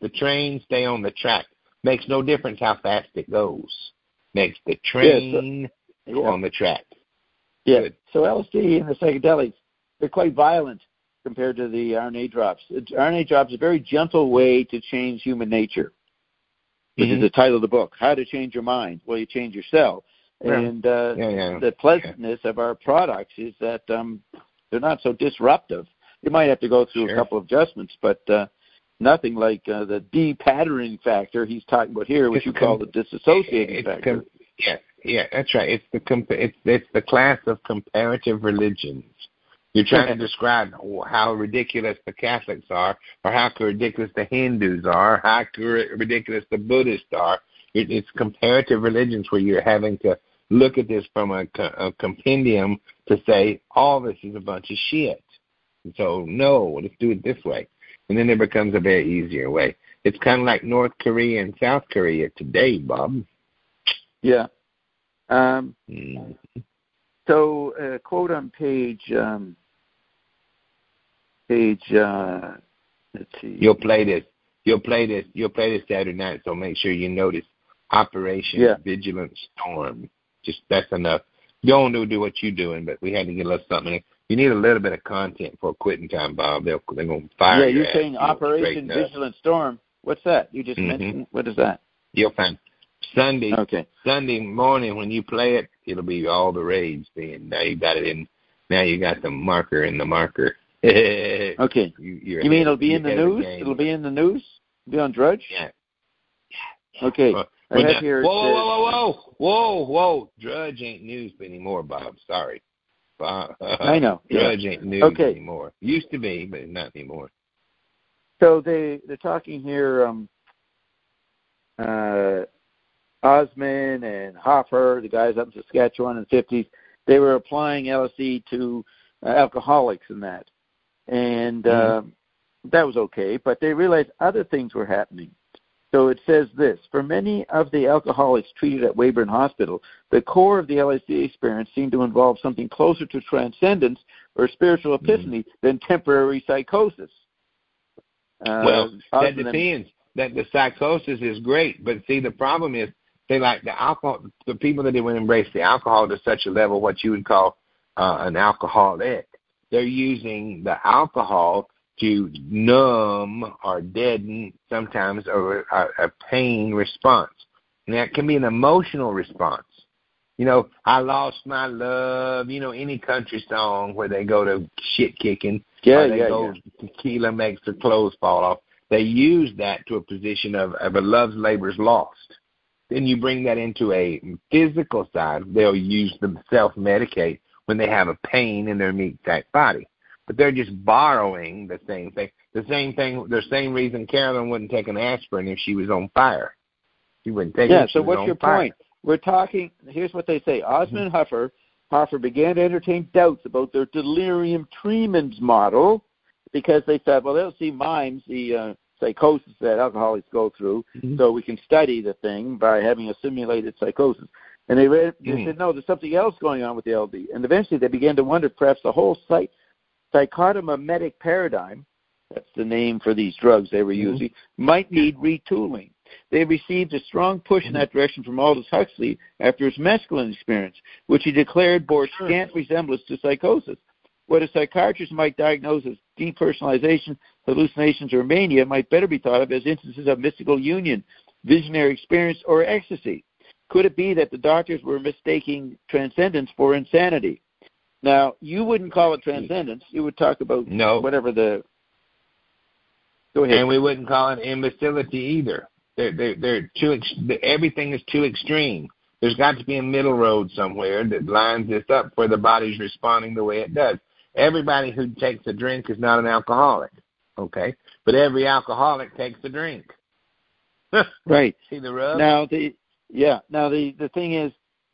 no difference how fast it goes. Makes the train go on the track. Yeah. Good. So LSD and the psychedelics, they're quite violent compared to the RNA drops. RNA drops is a very gentle way to change human nature, which is the title of the book, How to Change Your Mind. Well, you change your cell. And the pleasantness of our products is that they're not so disruptive. You might have to go through a couple of adjustments, but nothing like the de-patterning factor he's talking about here, which you call the disassociating factor. That's right. It's the class of comparative religions. You're trying to describe how ridiculous the Catholics are, or how ridiculous the Hindus are, how ridiculous the Buddhists are. It's comparative religions where you're having to look at this from a compendium to say all this is a bunch of shit. So, no, let's do it this way. And then there becomes a very easier way. It's kind of like North Korea and South Korea today, Bob. Yeah. So, quote on page, let's see. You'll play this Saturday night, so make sure you notice Operation Vigilant Storm. Just that's enough. You don't do what you're doing, but we had to get a little something. You need a little bit of content for quitting time, Bob. They're going to fire you. Yeah, you're saying Operation Vigilant Storm. What's that? You just mentioned. What is that? You'll find Sunday morning when you play it, it'll be all the rage. Then now you got it in. Now you got the marker in the marker. Okay. You mean it'll be in the news? It'll be in the news? It'll be on Drudge? Yeah. Okay. Whoa. Drudge ain't news anymore, Bob. Sorry. I know. Drudge ain't news anymore. Used to be, but not anymore. So they're talking here, Osman and Hoffer, the guys up in Saskatchewan in the 50s, they were applying LSD to alcoholics and that. And that was okay, but they realized other things were happening. So it says this: for many of the alcoholics treated at Weyburn Hospital, the core of the LSD experience seemed to involve something closer to transcendence or spiritual epiphany than temporary psychosis. Well, that depends. That the psychosis is great, but see, the problem is they like the alcohol. The people that would embrace the alcohol to such a level, what you would call an alcoholic, they're using the alcohol to numb or deaden sometimes a pain response, and that can be an emotional response. You know, I lost my love. You know, any country song where they go to shit kicking, tequila makes the clothes fall off. They use that to a position of a love's labor's lost. Then you bring that into a physical side. They'll use them self-medicate when they have a pain in their meat-type body. But they're just borrowing the same thing. The same reason Carolyn wouldn't take an aspirin if she was on fire. She wouldn't take it if she was on fire. So what's your point? We're talking, here's what they say. Osmond and Hoffer began to entertain doubts about their delirium tremens model because they thought, well, they'll see mimes the psychosis that alcoholics go through, so we can study the thing by having a simulated psychosis. And they said, no, there's something else going on with the LD. And eventually they began to wonder if perhaps the whole psychotomimetic paradigm, that's the name for these drugs they were using, might need retooling. They received a strong push in that direction from Aldous Huxley after his mescaline experience, which he declared bore scant resemblance to psychosis. What a psychiatrist might diagnose as depersonalization, hallucinations, or mania might better be thought of as instances of mystical union, visionary experience, or ecstasy. Could it be that the doctors were mistaking transcendence for insanity? Now, you wouldn't call it transcendence. You would talk about whatever the... Go ahead. And we wouldn't call it imbecility either. They're too. Everything is too extreme. There's got to be a middle road somewhere that lines this up where the body's responding the way it does. Everybody who takes a drink is not an alcoholic, okay? But every alcoholic takes a drink. Right. See the rub? Now the thing is,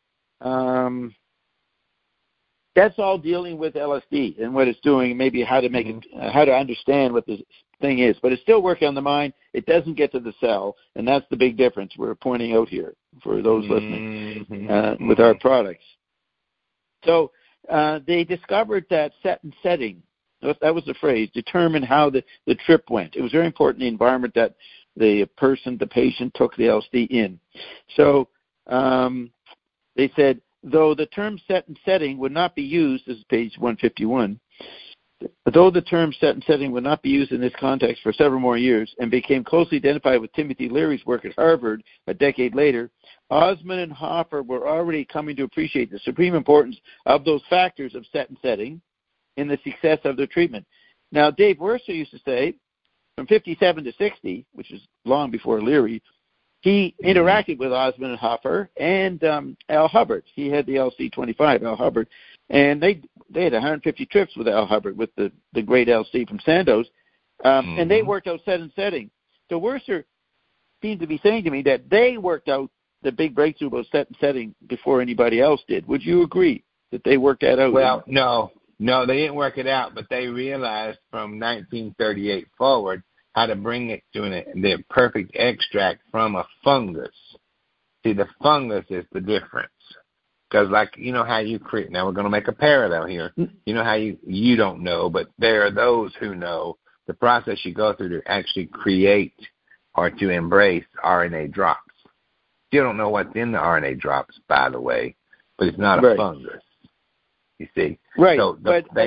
that's all dealing with LSD and what it's doing, maybe how to make it, how to understand what the thing is. But it's still working on the mind. It doesn't get to the cell, and that's the big difference we're pointing out here for those listening with our products. So they discovered that set and setting, that was the phrase, determine how the trip went. It was very important, the environment that the patient took the LSD in. So they said, though the term set and setting would not be used, this is page 151, though the term set and setting would not be used in this context for several more years and became closely identified with Timothy Leary's work at Harvard a decade later, Osmond and Hoffer were already coming to appreciate the supreme importance of those factors of set and setting in the success of their treatment. Now, Dave Worcester used to say, from 57 to 60, which is long before Leary, he interacted with Osmond and Hoffer and Al Hubbard. He had the LC-25, Al Hubbard, and they had 150 trips with Al Hubbard, with the great LC from Sandoz, and they worked out set and setting. So Worcester seemed to be saying to me that they worked out the big breakthrough about set and setting before anybody else did. Would you agree that they worked that out? Well, no, they didn't work it out, but they realized from 1938 forward how to bring it to the perfect extract from a fungus. See, the fungus is the difference. Because, like, you know how you create, now we're going to make a parallel here. You know how you don't know, but there are those who know the process you go through to actually create or to embrace RNA drops. You don't know what's in the RNA drops, by the way, but it's not a fungus. You see? Right. So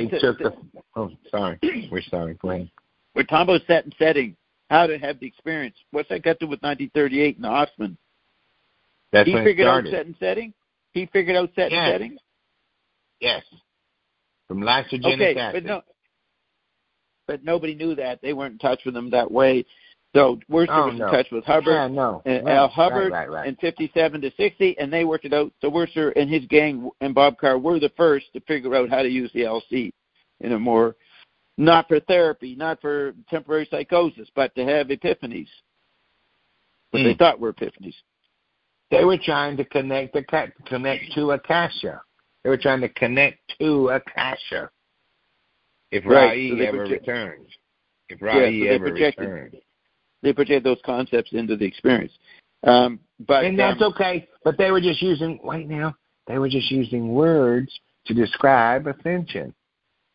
sorry. We're sorry. Go ahead. We're talking about set and setting, how to have the experience. What's that got to do with 1938 and Osmond? That's he when figured it out started. set and setting? He figured out set and setting? Yes. From lysogenic acid. But nobody knew that. They weren't in touch with them that way. So Worcester was in touch with Hubbard and Al Hubbard in 57 to 60, and they worked it out. So Worcester and his gang and Bob Carr were the first to figure out how to use the LC in a more, not for therapy, not for temporary psychosis, but to have epiphanies. What they thought were epiphanies. They were trying to connect to Akasha. They were trying to connect to Akasha. If Ra'i ever returns. If Ra'i ever returns. They project those concepts into the experience. And that's okay. But they were just using, they were just using words to describe ascension.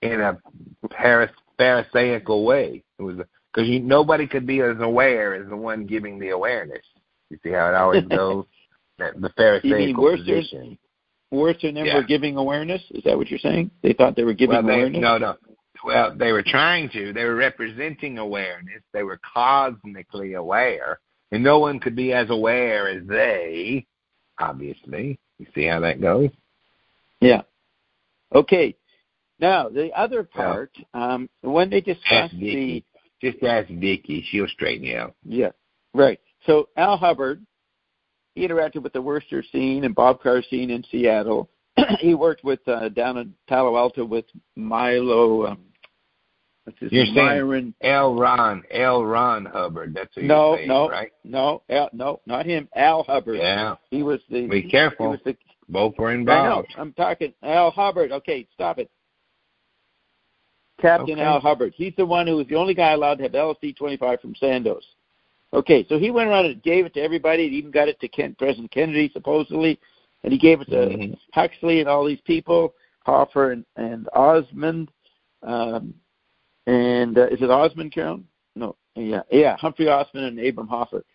in a pharisaical way. It was because nobody could be as aware as the one giving the awareness. You see how it always goes? The pharisaical position. Worse than them were giving awareness? Is that what you're saying? They thought they were giving awareness? No. Well, they were trying to. They were representing awareness. They were cosmically aware. And no one could be as aware as they, obviously. You see how that goes? Yeah. Okay. Now, the other part, when they discussed Just ask Vicki. She'll straighten you out. Yeah, right. So Al Hubbard, he interacted with the Worcester scene and Bob Carr scene in Seattle. He worked with down in Palo Alto with Milo. You're Myron. saying L. Ron Hubbard. That's who you're saying, right? No, not him. Al Hubbard. Yeah. He was the. Be careful. Both were involved. I know. I'm talking Al Hubbard. Okay, stop it. Captain Al Hubbard. He's the one who was the only guy allowed to have LSD-25 from Sandoz. Okay, so he went around and gave it to everybody. He even got it to President Kennedy, supposedly, and he gave it to Huxley and all these people, Hoffer and Osmond. And is it Osmond, Carolyn? No, yeah, Humphrey Osmond and Abram Hoffer.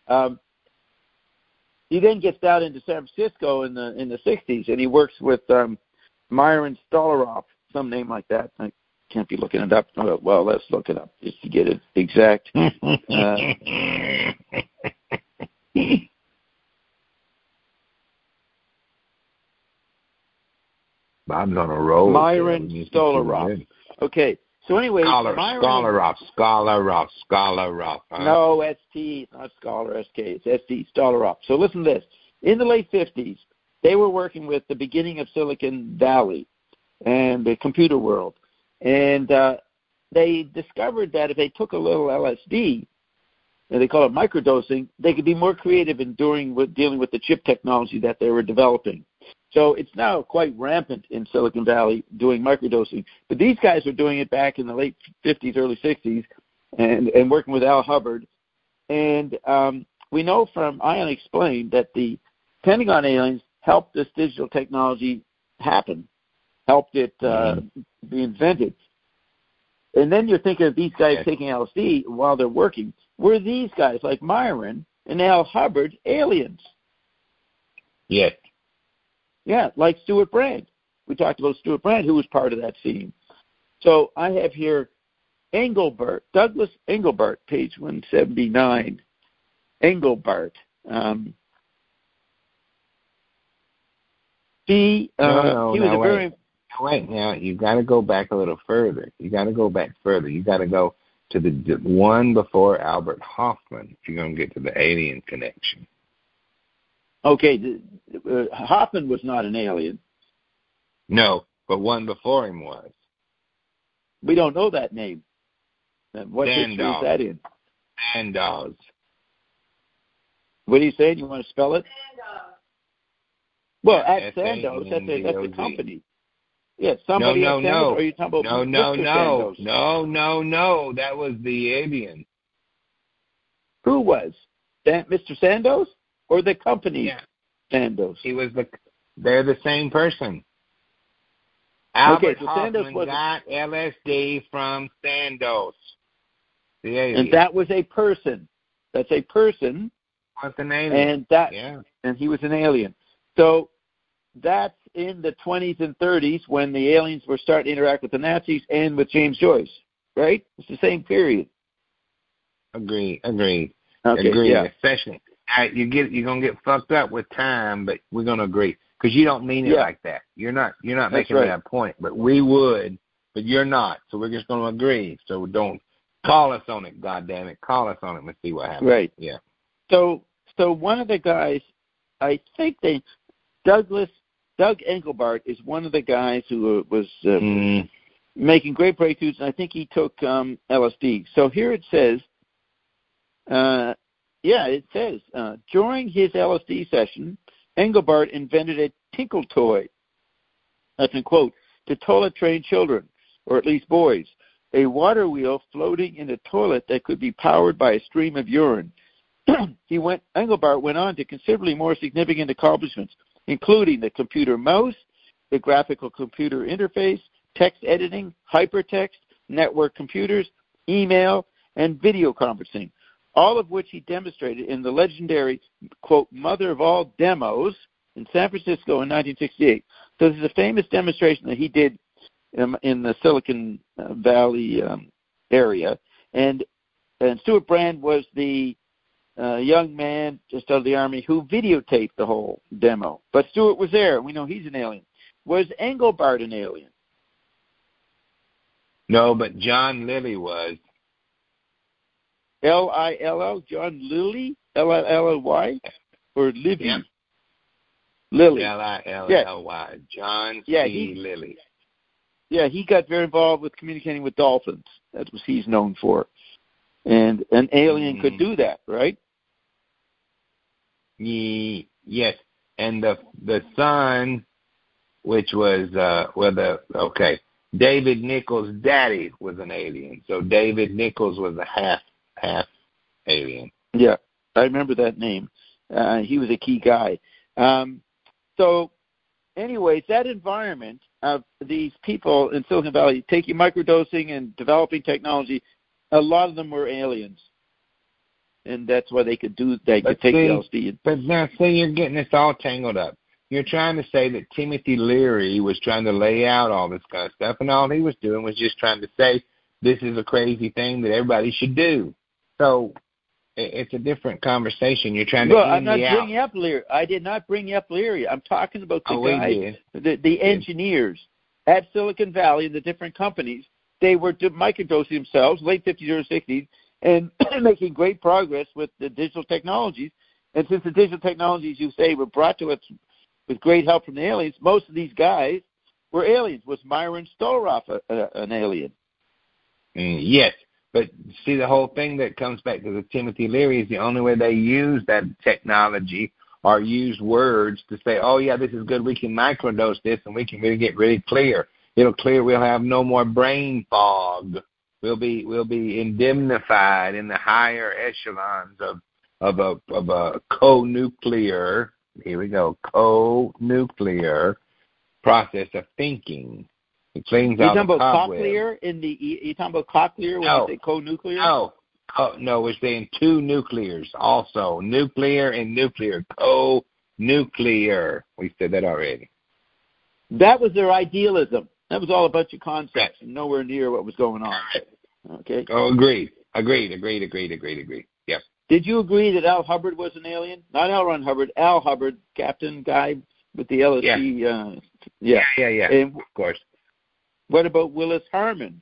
He then gets down into San Francisco in the 60s, and he works with Myron Stolaroff, some name like that. I can't be looking it up. Well, let's look it up just to get it exact. Bob's on a roll. Myron Stolaroff. Okay. So anyway, Stolaroff. No, ST, not Scholar, SK. It's ST, Stolaroff. So listen to this. In the late 50s, they were working with the beginning of Silicon Valley and the computer world. And they discovered that if they took a little LSD, and they call it microdosing, they could be more creative in dealing with the chip technology that they were developing. So it's now quite rampant in Silicon Valley doing microdosing. But these guys were doing it back in the late 50s, early 60s, and working with Al Hubbard. And we know from Ion Explained that the Pentagon aliens helped this digital technology happen, helped it be invented. And then you're thinking of these guys taking LSD while they're working. Were these guys, like Myron and Al Hubbard, aliens? Yes. Yeah, like Stuart Brand. We talked about Stuart Brand, who was part of that scene. So I have here Douglas Engelbart, page 179. Engelbart. He was a very... Wait, now, you've got to go back a little further. You got to go to the one before Albert Hoffman if you're going to get to the alien connection. Okay, Hoffman was not an alien. No, but one before him was. We don't know that name. What history is that in? Sandoz. What are you saying? You want to spell it? Sandoz. Well, at Sandoz, that's a company. Yes, somebody at Sandoz, or are you talking about Sandoz? No. That was the alien. Who was? Mr. Sandoz? Or the company Sandoz? They're the same person. Albert Hoffman got LSD from Sandoz. The alien. And that was a person. That's a person. What's an alien? And he was an alien. So that's in the 20s and 30s when the aliens were starting to interact with the Nazis and with James Joyce, right? It's the same period. Agreed. Okay, Agreed. Yeah. Especially, you're gonna get fucked up with time, but we're gonna agree because you don't mean it like that. You're not making that point, but we would, but you're not. So we're just gonna agree. So don't call us on it. God damn it, call us on it. Let's see what happens. Right. Yeah. So one of the guys, I think Doug Engelbart is one of the guys who was making great breakthroughs, and I think he took LSD. So here it says, during his LSD session, Engelbart invented a tinkle toy, that's in quote, to toilet-train children, or at least boys, a water wheel floating in a toilet that could be powered by a stream of urine. Engelbart went on to considerably more significant accomplishments, including the computer mouse, the graphical computer interface, text editing, hypertext, network computers, email, and video conferencing, all of which he demonstrated in the legendary, quote, mother of all demos in San Francisco in 1968. So this is a famous demonstration that he did in the Silicon Valley area. And Stuart Brand was the young man just out of the Army who videotaped the whole demo. But Stuart was there. We know he's an alien. Was Engelbart an alien? No, but John Lilly was. Lill, John Lilly, Lilly, or Livy? Yeah. Lilly. Lilly. John C. Lilly. Yeah, he got very involved with communicating with dolphins. That's what he's known for. And an alien could do that, right? Yes. And the son, which was David Nichols' daddy was an alien. So David Nichols was a half alien. Yeah, I remember that name. He was a key guy. So, anyways, that environment of these people in Silicon Valley taking microdosing and developing technology, a lot of them were aliens. And that's why they could take the LSD. But now, see, you're getting this all tangled up. You're trying to say that Timothy Leary was trying to lay out all this kind of stuff, and all he was doing was just trying to say this is a crazy thing that everybody should do. So it's a different conversation. You're trying to I'm not bringing up Leary. I did not bring up Leary. I'm talking about the guys, the engineers at Silicon Valley, the different companies. They were microdosing themselves, late 50s or 60s, and making great progress with the digital technologies. And since the digital technologies, you say, were brought to us with great help from the aliens, most of these guys were aliens. Was Myron Stolroff an alien? Yes. But see, the whole thing that comes back to the Timothy Leary is the only way they use that technology or use words to say, oh, yeah, this is good. We can microdose this and we can really get really clear. It'll clear. We'll have no more brain fog. We'll be indemnified in the higher echelons of a co-nuclear. Here we go. Co-nuclear process of thinking. It cleans out the cobwebs. You talking about cochlear when you say co-nuclear? No, we're saying two nuclears also. Nuclear and nuclear. Co-nuclear. We said that already. That was their idealism. That was all a bunch of concepts and nowhere near what was going on. Okay. Oh, agreed. Yep. Did you agree that Al Hubbard was an alien? Not L. Ron Hubbard. Al Hubbard, captain guy with the LSD. Yeah. And of course. What about Willis Harman?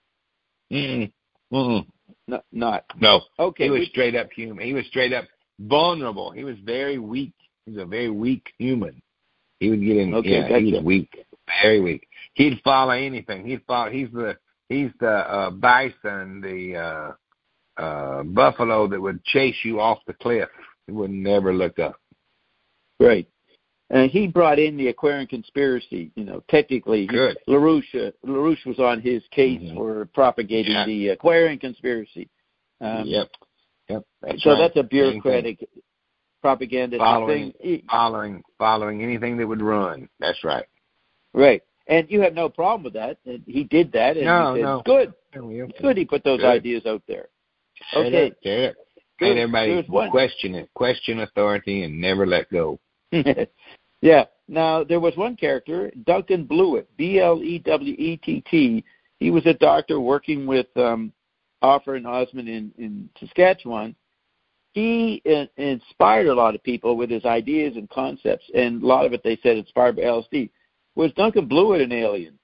Not. No. Okay. He was straight up human. He was straight up vulnerable. He was very weak. He was a very weak human. He would get in. Okay, gotcha. He was weak, very weak. He'd follow anything. He's the bison, the buffalo that would chase you off the cliff. He would never look up. Right. And he brought in the Aquarian conspiracy. Technically, good. LaRouche was on his case for propagating the Aquarian conspiracy. Yep. That's so right. That's a bureaucratic propaganda thing. Following anything that would run. That's right. Right. And you have no problem with that. He did that, and he said, good. It's good he put those ideas out there. Okay. And everybody question it. Question authority and never let go. Yeah. Now, there was one character, Duncan Blewett, Blewett. He was a doctor working with Offer and Osmond in Saskatchewan. He inspired a lot of people with his ideas and concepts, and a lot of it, they said, inspired by LSD. Was Duncan Blewett an alien?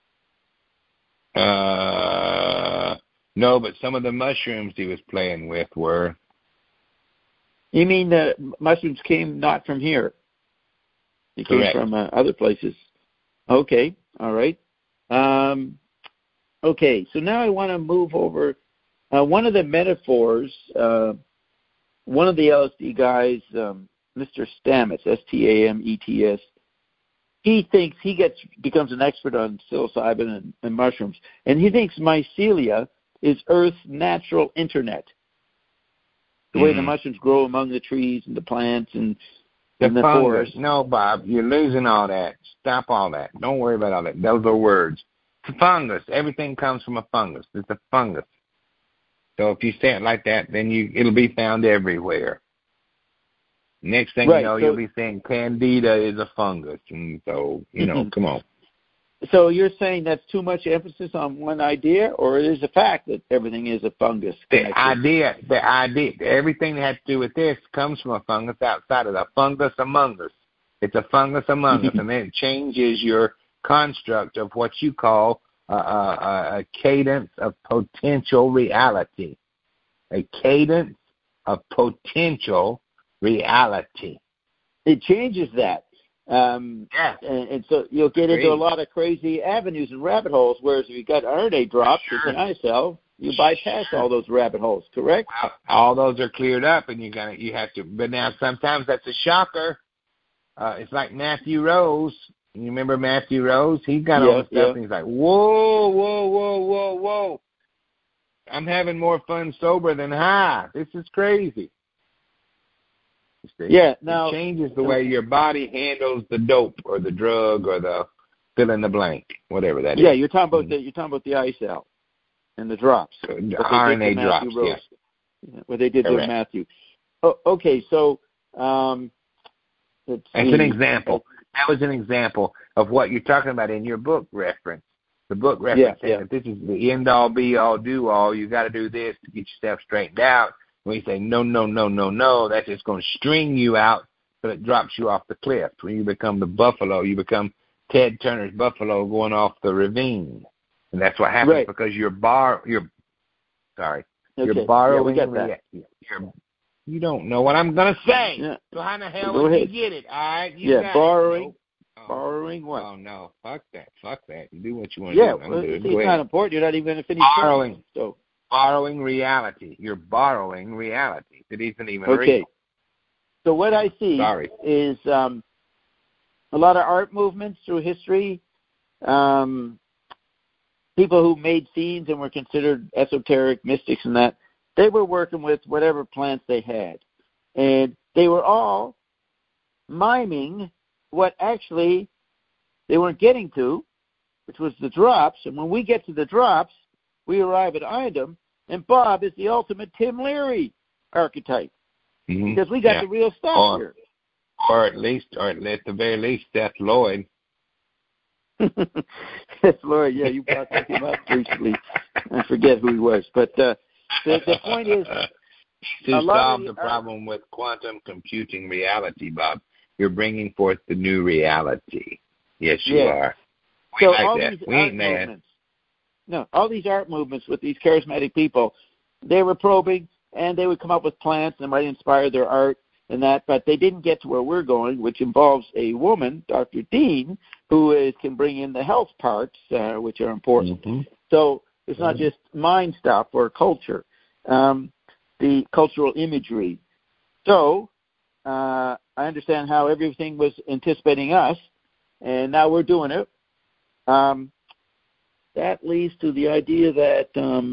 No, but some of the mushrooms he was playing with were. You mean the mushrooms came not from here? They came from other places. Okay, all right. Okay, so now I want to move over. One of the metaphors, one of the LSD guys, Mr. Stamets, Stamets, he thinks becomes an expert on psilocybin and mushrooms, and he thinks mycelia is Earth's natural internet. The way the mushrooms grow among the trees and the plants and the forest. No, Bob, you're losing all that. Stop all that. Don't worry about all that. Those are words. It's a fungus. Everything comes from a fungus. It's a fungus. So if you say it like that, then it'll be found everywhere. Next thing you know, you'll be saying Candida is a fungus. And so, come on. So you're saying that's too much emphasis on one idea, or it is a fact that everything is a fungus? The idea, everything that has to do with this comes from a fungus outside of the fungus among us. It's a fungus among us, and then it changes your construct of what you call a cadence of potential reality. A cadence of potential reality. It changes that. And so you'll get into a lot of crazy avenues and rabbit holes, whereas if you got RNA drops in the eye cell, you bypass all those rabbit holes, correct? Well, all those are cleared up, and you have to. But now sometimes that's a shocker. It's like Matthew Rose. You remember Matthew Rose? He got all the stuff, and he's like, whoa. I'm having more fun sober than high. This is crazy. Now it changes the way your body handles the dope or the drug or the fill in the blank, whatever that is. Yeah, you're talking about the eye cell and the drops. The RNA drops, what they did to Matthew. Oh, okay, so let's see. That's an example. That was an example of what you're talking about in your book reference. The book reference saying that this is the end all, be all, do all. You got to do this to get yourself straightened out. When you say no, that's just going to string you out, but it drops you off the cliff. When you become the buffalo, you become Ted Turner's buffalo going off the ravine, and that's what happens because you're borrowing. You don't know what I'm going to say. Yeah. So how the hell would you get it? All right, borrowing. Borrowing what? Oh no, fuck that. You do what you want to do. Well, it's not important. You're not even going to finish borrowing. So. Borrowing reality. You're borrowing reality. It isn't even real. So what I see is a lot of art movements through history, people who made scenes and were considered esoteric mystics and that, they were working with whatever plants they had. And they were all miming what actually they weren't getting to, which was the drops. And when we get to the drops, we arrive at Idem, and Bob is the ultimate Tim Leary archetype because we got the real stuff here. Or at the very least, Seth Lloyd. Seth Lloyd, you brought him up recently. I forget who he was, but the point is, to solve the problem with quantum computing reality, Bob, you're bringing forth the new reality. Yes, you are. We like that. We ain't mad. No, all these art movements with these charismatic people, they were probing, and they would come up with plants that might inspire their art and that, but they didn't get to where we're going, which involves a woman, Dr. Dean, who can bring in the health parts, which are important. Mm-hmm. So it's not just mind stuff or culture, the cultural imagery. So I understand how everything was anticipating us, and now we're doing it. That leads to the idea that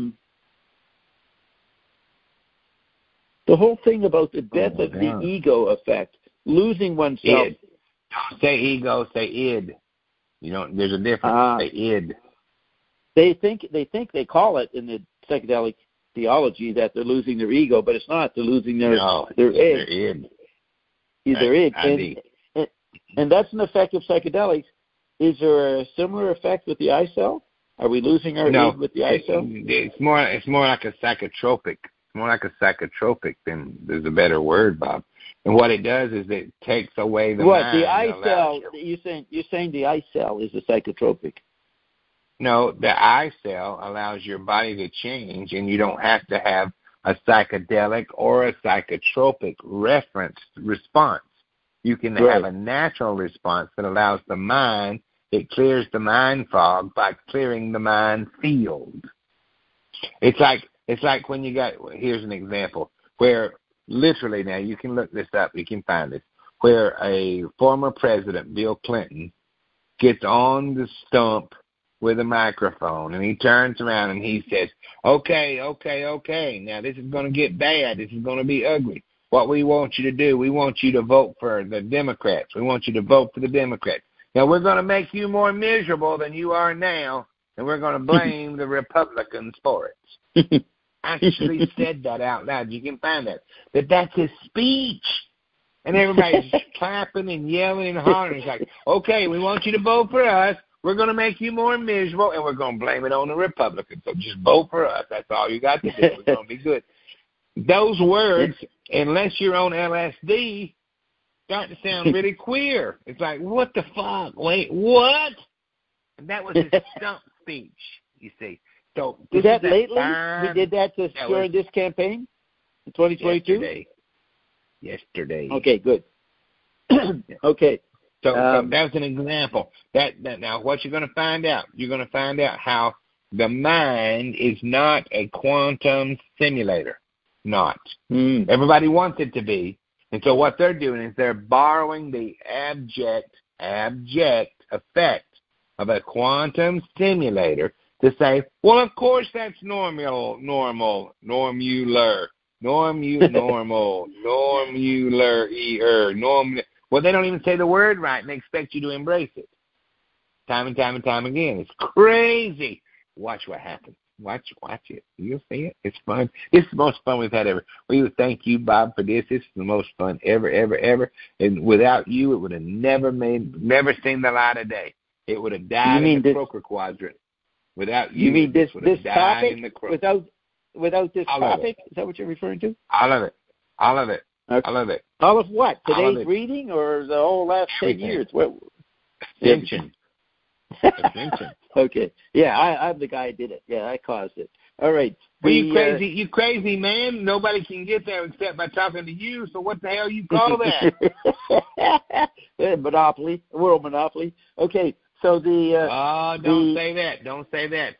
the whole thing about the death of the ego effect, losing oneself. Id. Don't say ego, say id. There's a difference. Say id. They think they call it in the psychedelic theology that they're losing their ego, but it's not. They're losing their id. Their id. And that's an effect of psychedelics. Is there a similar effect with the eye cell? Are we losing our id with the eye cell? It's more like a psychotropic. It's more like a psychotropic than there's a better word, Bob. And what it does is it takes away the mind. The eye cell? You're saying the eye cell is a psychotropic? No, the eye cell allows your body to change, and you don't have to have a psychedelic or a psychotropic reference response. You can have a natural response that allows the mind. It clears the mind fog by clearing the mind field. It's like when you got, here's an example, where literally now you can look this up, you can find this, where a former president, Bill Clinton, gets on the stump with a microphone and he turns around and he says, okay, now this is going to get bad, this is going to be ugly. What we want you to do, we want you to vote for the Democrats. We want you to vote for the Democrats. Now, we're going to make you more miserable than you are now, and we're going to blame the Republicans for it. Actually said that out loud. You can find that. That's his speech. And everybody's clapping and yelling and hollering. It's like, okay, we want you to vote for us. We're going to make you more miserable, and we're going to blame it on the Republicans. So just vote for us. That's all you got to do. We're going to be good. Those words, unless you're on LSD, start to sound really queer. It's like, what the fuck? Wait, what? And that was his stump speech, you see. So is that lately? He did that during this campaign in 2022? Yesterday. Okay, good. Okay. So that was an example. That now what you're going to find out, you're going to find out how the mind is not a quantum simulator. Not. Everybody wants it to be. And so what they're doing is they're borrowing the abject effect of a quantum simulator to say, well, of course that's normal, normular, norm. Well, they don't even say the word right, and they expect you to embrace it. Time and time again. It's crazy. Watch what happens. Watch it. You'll see it. It's fun. It's the most fun we've had ever. We would thank you, Bob, for this. This is the most fun ever. And without you, it would have never seen the light of day. It would have died in the Croker quadrant. Without you, mean this topic? In the without this topic? Is that what you're referring to? All of it. Okay. I love it. All of what? Today's reading or the whole last 10 years? Ascension. Okay. Yeah, I'm the guy who did it. Yeah, I caused it. All right. Well, you crazy man. Nobody can get there except by talking to you. So what the hell you call that? Monopoly. World monopoly. Okay. So don't say that. Don't say that.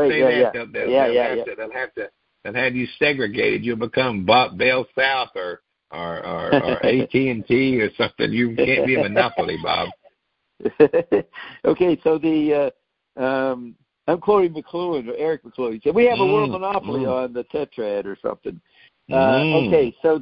They'll have you segregated. You'll become Bell South or AT&T or something. You can't be a monopoly, Bob. Okay, so I'm quoting McLuhan, or Eric McLuhan. He said, we have a world monopoly on the tetrad or something. Okay, so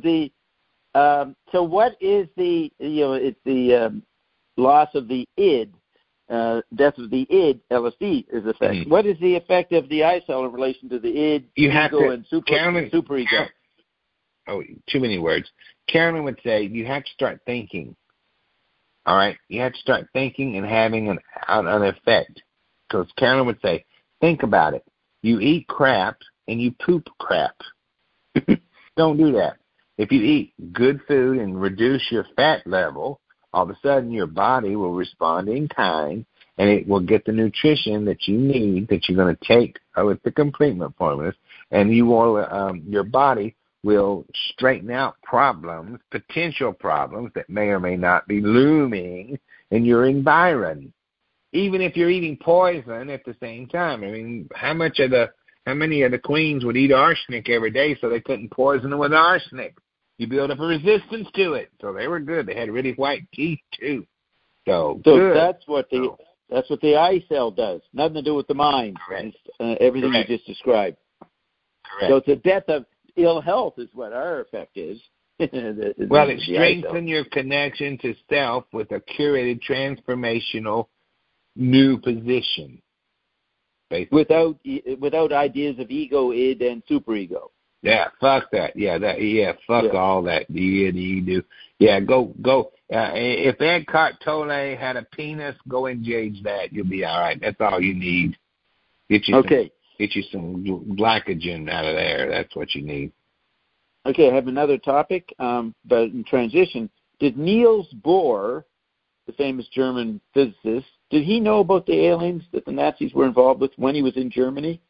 so what is it's the loss of the id, death of the id, LSD is the effect. What is the effect of the I cell in relation to the id, ego, and superego? Oh, too many words. Carolyn would say you have to start thinking. All right? You have to start thinking and having an effect. Because Carolyn would say, think about it. You eat crap and you poop crap. Don't do that. If you eat good food and reduce your fat level, all of a sudden your body will respond in kind and it will get the nutrition that you need, that you're going to take with the complement formulas, and you will, your body will straighten out problems, potential problems that may or may not be looming in your environment. Even if you're eating poison at the same time. I mean, how many of the queens would eat arsenic every day so they couldn't poison them with arsenic? You build up a resistance to it. So they were good. They had really white teeth too. So good. that's what the I cell does. Nothing to do with the mind. Correct. Everything Correct. You just described. Correct. So it's a death of ill health is what our effect is. Well, it strengthens your connection to self with a curated transformational new position. Basically. Without ideas of ego, id, and superego. Yeah, fuck that. Fuck all that. Do. Yeah, go. If Eckhart Tolle had a penis, go engage that. You'll be all right. That's all you need. Get you some glycogen out of there. That's what you need. Okay, I have another topic, but in transition. Did Niels Bohr, the famous German physicist, did he know about the aliens that the Nazis were involved with when he was in Germany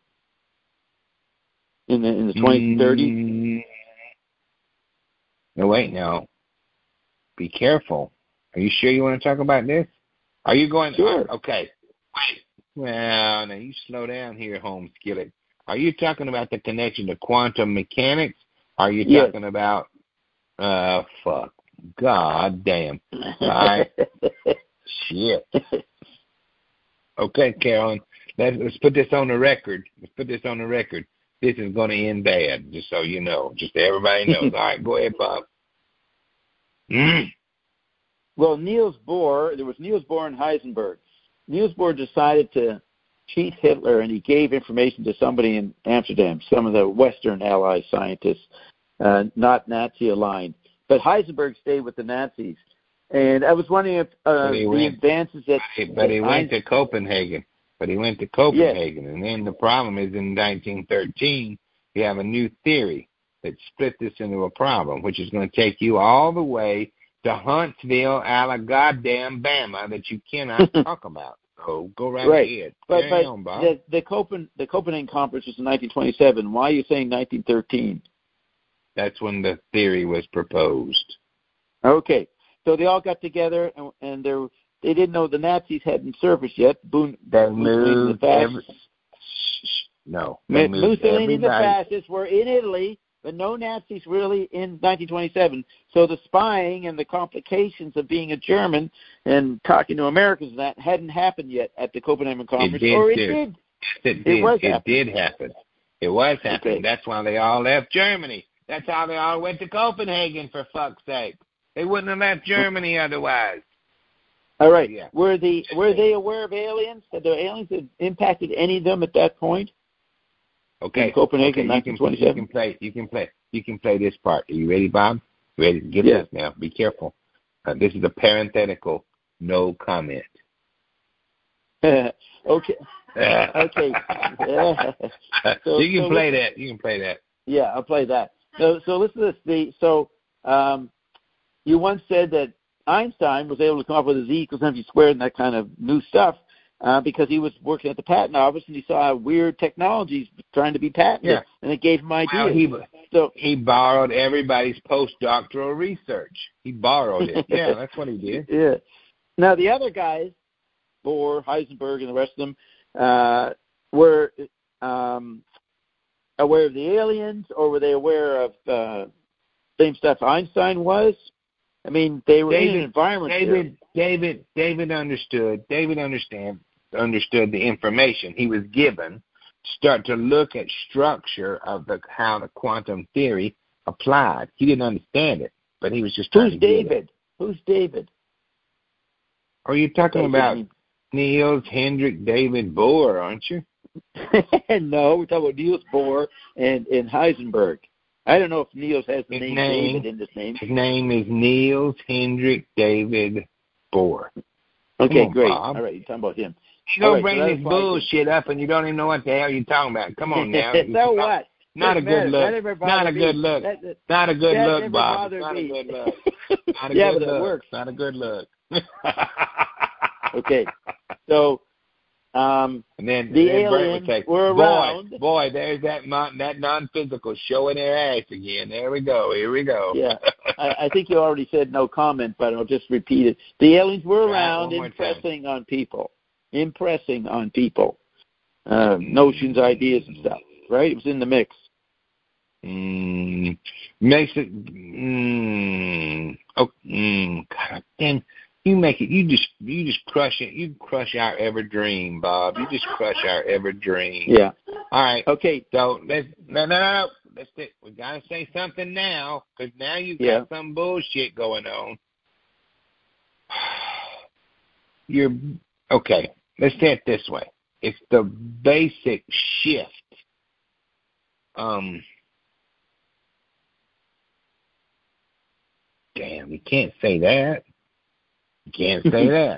in the 2030s? No, wait, no. Be careful. Are you sure you want to talk about this? Are you going? Sure. Okay. Wait. Well, now you slow down here, home skillet. Are you talking about the connection to quantum mechanics? Are you talking about? Fuck. God damn. All right. Shit. Okay, Carolyn. Let's put this on the record. This is going to end bad, just so you know. Just so everybody knows. All right, go ahead, Bob. Well, Niels Bohr, there was Niels Bohr and Heisenberg. Niels Bohr decided to chief Hitler, and he gave information to somebody in Amsterdam, some of the Western Allied scientists, not Nazi-aligned. But Heisenberg stayed with the Nazis. And I was wondering if the advances that... But he went to Copenhagen. Yes. And then the problem is in 1913, you have a new theory that split this into a problem, which is going to take you all the way to Huntsville, Alabama, that you cannot talk about. So go right ahead. But the Copenhagen Conference was in 1927. Why are you saying 1913? That's when the theory was proposed. Okay. So they all got together, and they didn't know the Nazis hadn't surfaced yet. Mussolini the fascists were in Italy, but no Nazis really in 1927. So the spying and the complications of being a German and talking to Americans that hadn't happened yet at the Copenhagen Conference. It did happen. It was happening. Okay. That's why they all left Germany. That's how they all went to Copenhagen, for fuck's sake. They wouldn't have left Germany otherwise. All right. Yeah. Were they aware of aliens? Had the aliens impacted any of them at that point? Okay. Copenhagen, 1927. You can play this part. Are you ready, Bob? Ready to get this now? Be careful. This is a parenthetical. No comment. Okay. Okay. You can play that. Yeah, I'll play that. So listen to this. You once said that Einstein was able to come up with a Z equals MC squared and that kind of new stuff because he was working at the patent office and he saw weird technologies trying to be patented, and it gave him ideas. He borrowed everybody's postdoctoral research. He borrowed it. Yeah, that's what he did. Yeah. Now, the other guys, Bohr, Heisenberg, and the rest of them, were aware of the aliens, or were they aware of same stuff Einstein was? I mean, they were in an environment. David understood. David understood the information he was given. Start to look at structure of how the quantum theory applied. He didn't understand it, but he was just trying to get it. Who's David? Are you talking about Niels Henrik David Bohr, aren't you? No, we're talking about Niels Bohr and Heisenberg. I don't know if Niels has the name David in his name. His name is Niels Henrik David Bohr. Okay, great. Bob. All right, you're talking about him. You don't bring this bullshit up and you don't even know what the hell you're talking about. Come on now. So what? Not a good look. Not a good look. Not a good look, Bob. Not a good look. Not a good look. It works. Not a good look. Okay. So and then the aliens were around. Boy, there's that non-physical showing their ass again. There we go. Here we go. Yeah, I think you already said no comment, but I'll just repeat it. The aliens were around, impressing on people, notions, ideas, and stuff. Right? It was in the mix. Makes it. God damn. You make it. You just crush it. You crush our ever dream, Bob. You just crush our ever dream. Yeah. All right. Okay. So no. That's it. We gotta say something now, because now you've got some bullshit going on. You're okay. Let's say it this way. It's the basic shift. Damn, you can't say that. You can't say that.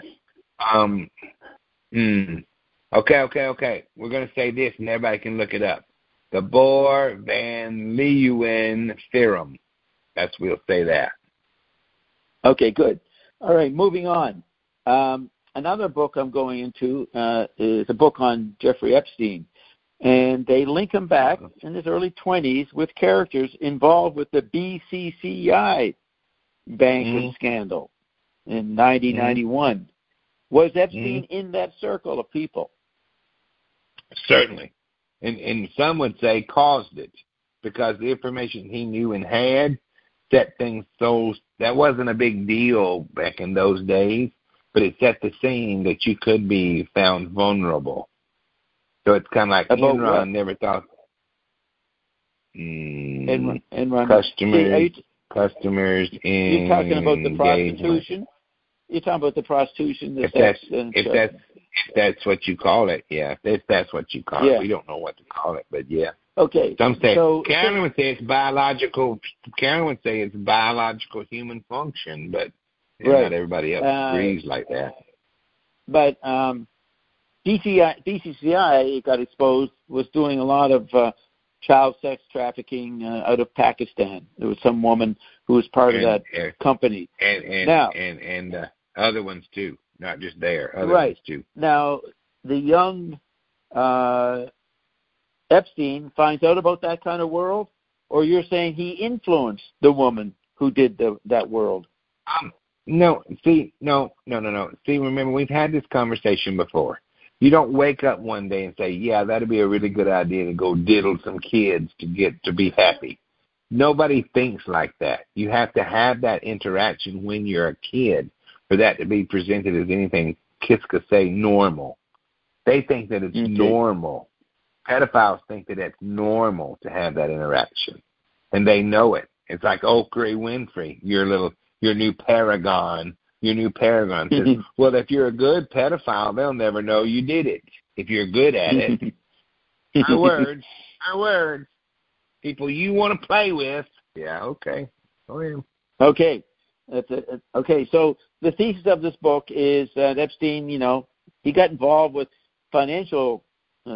Okay. We're going to say this, and everybody can look it up. The Bohr-Van Leeuwen theorem. We'll say that. Okay, good. All right, moving on. Another book I'm going into is a book on Jeffrey Epstein. And they link him back in his early 20s with characters involved with the BCCI banking scandal in 1991. Was Epstein in that circle of people? Certainly. And some would say caused it, because the information he knew and had set things so that wasn't a big deal back in those days, but it set the scene that you could be found vulnerable. So it's kind of like Enron never thought. Enron. Customers in. You're talking about the prostitution? You're talking about the prostitution, If that's what you call it, yeah. If that's what you call it. We don't know what to call it, but yeah. Okay. Some say, Carolyn would say it's biological. Carolyn would say it's biological human function, but not everybody else agrees like that. But DCCI got exposed, was doing a lot of child sex trafficking out of Pakistan. There was some woman who was part of that company. And other ones too, not just there. Other ones too. Now, the young Epstein finds out about that kind of world, or you're saying he influenced the woman who did that world? No. See, remember, we've had this conversation before. You don't wake up one day and say, yeah, that'd be a really good idea to go diddle some kids to be happy. Nobody thinks like that. You have to have that interaction when you're a kid for that to be presented as anything kids could say normal. They think that it's normal. Pedophiles think that it's normal to have that interaction, and they know it. It's like Oprah Winfrey, your new paragon. Your new paragon says, well, if you're a good pedophile, they'll never know you did it. If you're good at it. Our words. People you want to play with. Yeah, okay. Go ahead. Okay. That's it. Okay, so the thesis of this book is that Epstein, he got involved with financial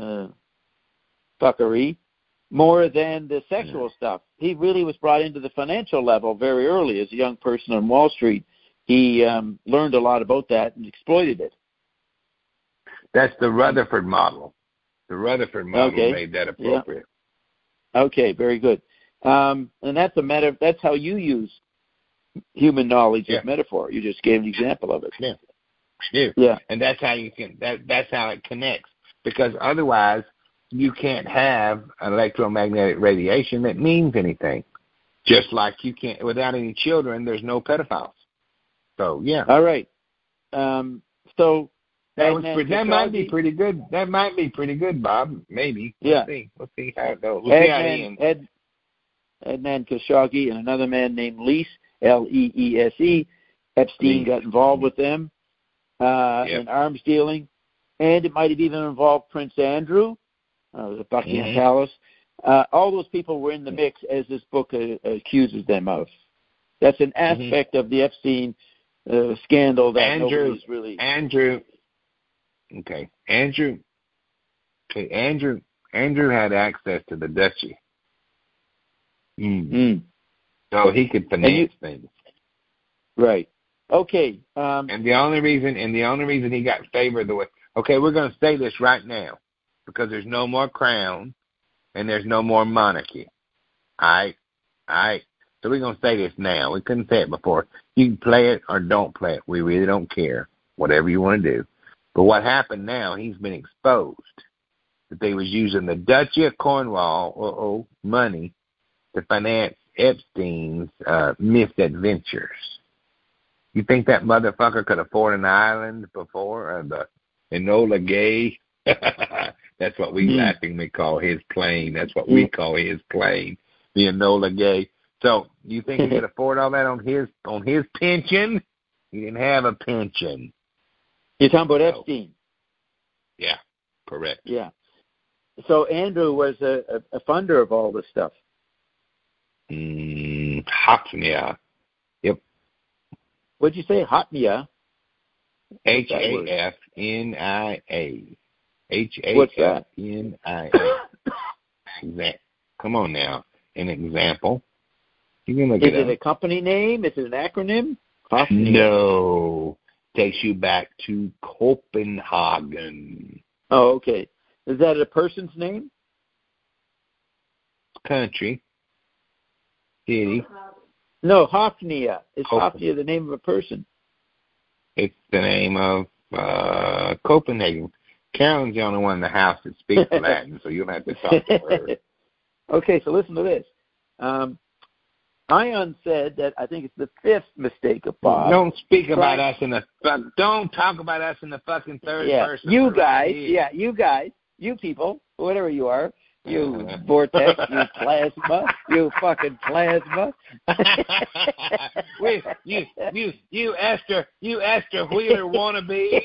fuckery more than the sexual stuff. He really was brought into the financial level very early as a young person on Wall Street. He learned a lot about that and exploited it. That's the Rutherford model. The Rutherford model made that appropriate. Yeah. Okay, very good. And that's that's how you use human knowledge as metaphor. You just gave an example of it. Yeah. And that's how you can. That's how it connects. Because otherwise, you can't have electromagnetic radiation that means anything. Just like you can't, without any children, there's no pedophiles. So, yeah. All right. So that might be pretty good. That might be pretty good, Bob. Maybe. Yeah. We'll see how it goes. We'll see how it ends. Adnan Khashoggi and another man named Leese, Leese. Epstein got involved with them in arms dealing, and it might have even involved Prince Andrew, the Buckingham Palace. All those people were in the mix, as this book accuses them of. That's an aspect of the Epstein scandal that nobody's really. Andrew had access to the duchy. So he could finance things. Right. Okay. And the only reason he got favored we're going to say this right now, because there's no more crown and there's no more monarchy. All right. So we're going to say this now. We couldn't say it before. You can play it or don't play it. We really don't care. Whatever you want to do. But what happened now, he's been exposed that they was using the Duchy of Cornwall money to finance Epstein's misadventures. You think that motherfucker could afford an island before? The Enola Gay? That's what we laughingly call his plane. That's what we call his plane. The Enola Gay. So you think he could afford all that on his pension? He didn't have a pension. You're talking about Epstein? Yeah, correct. Yeah. So Andrew was a funder of all this stuff. Hafnia. Yep. What'd you say? Hafnia? Hafnia. What's that? Hafnia. Come on now. An example. You can look Is it a company name? Is it an acronym? Hafnia. No. Takes you back to Copenhagen. Oh, okay. Is that a person's name? Country. City. No, Hafnia. Is Hafnia the name of a person? It's the name of Copenhagen. Carolyn's the only one in the house that speaks Latin, so you'll have to talk to her. Okay, so listen to this. Ion said that I think it's the fifth mistake of Bob. Don't speak about us in the. Don't talk about us in the fucking third person. You guys, you people, whatever you are, You vortex, you plasma, you fucking plasma. you Esther Wheeler wannabe.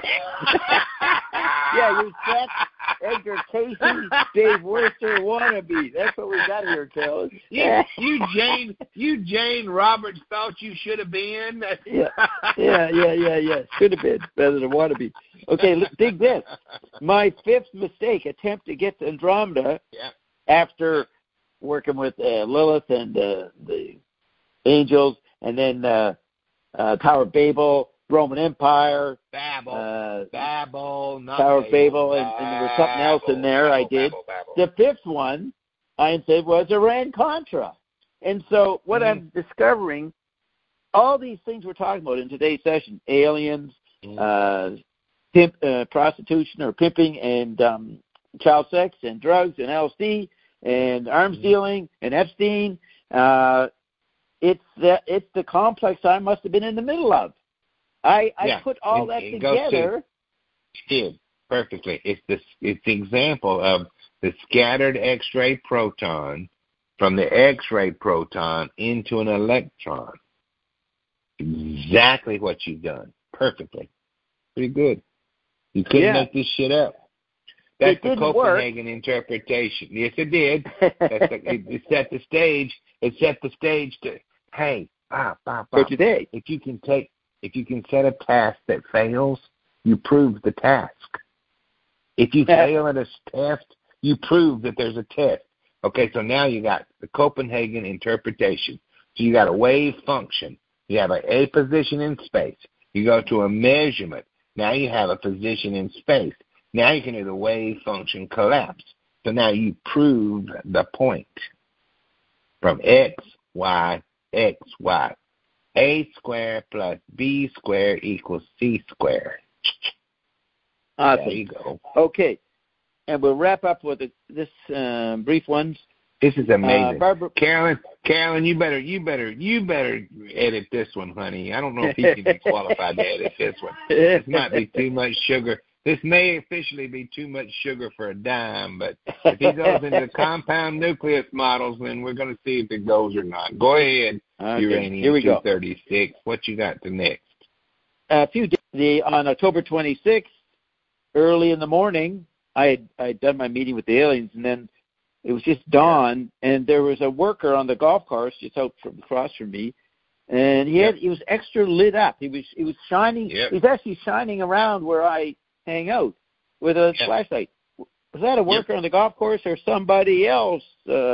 Yeah, you Seth, Edgar Casey, Dave Worcester wannabe. That's what we got here, Carol. You Jane Roberts thought you should have been. Yeah. Should have been better than wannabe. Okay, let's dig this. My fifth mistake, attempt to get to Andromeda after working with Lilith and the angels, and then Tower of Babel, Roman Empire, Babel, Tower of Babel, and there was something else in there I did. Babel. The fifth one I said was Iran-Contra. And so what I'm discovering, all these things we're talking about in today's session, aliens, prostitution or pimping, and child sex and drugs and LSD and arms dealing and Epstein, it's the complex I must have been in the middle of. I put all that together. You did perfectly. It's the example of the scattered X-ray proton from the X-ray proton into an electron. Exactly what you've done. Perfectly. Pretty good. You couldn't make this shit up. That's the Copenhagen interpretation. Yes, it did. It set the stage. It set the stage to, hey, Bob, for today. If you can set a task that fails, you prove the task. If you fail at a test, you prove that there's a test. Okay, so now you got the Copenhagen interpretation. So you got a wave function. You have a position in space. You go to a measurement. Now you have a position in space. Now you can do the wave function collapse. So now you prove the point from X, Y, X, Y. A squared plus B squared equals C squared. Awesome. There you go. Okay. And we'll wrap up with this brief one. This is amazing. Carolyn, you better edit this one, honey. I don't know if he can be qualified to edit this one. This might be too much sugar. This may officially be too much sugar for a dime, but if he goes into compound nucleus models, then we're going to see if it goes or not. Go ahead, Uranium-236. What you got to next? A few days on October 26th, early in the morning, I had done my meeting with the aliens, and then it was just dawn, and there was a worker on the golf course just out across from me, and he was extra lit up. He was shining. He was actually shining around where I hang out with a flashlight. Was that a worker on the golf course or somebody else?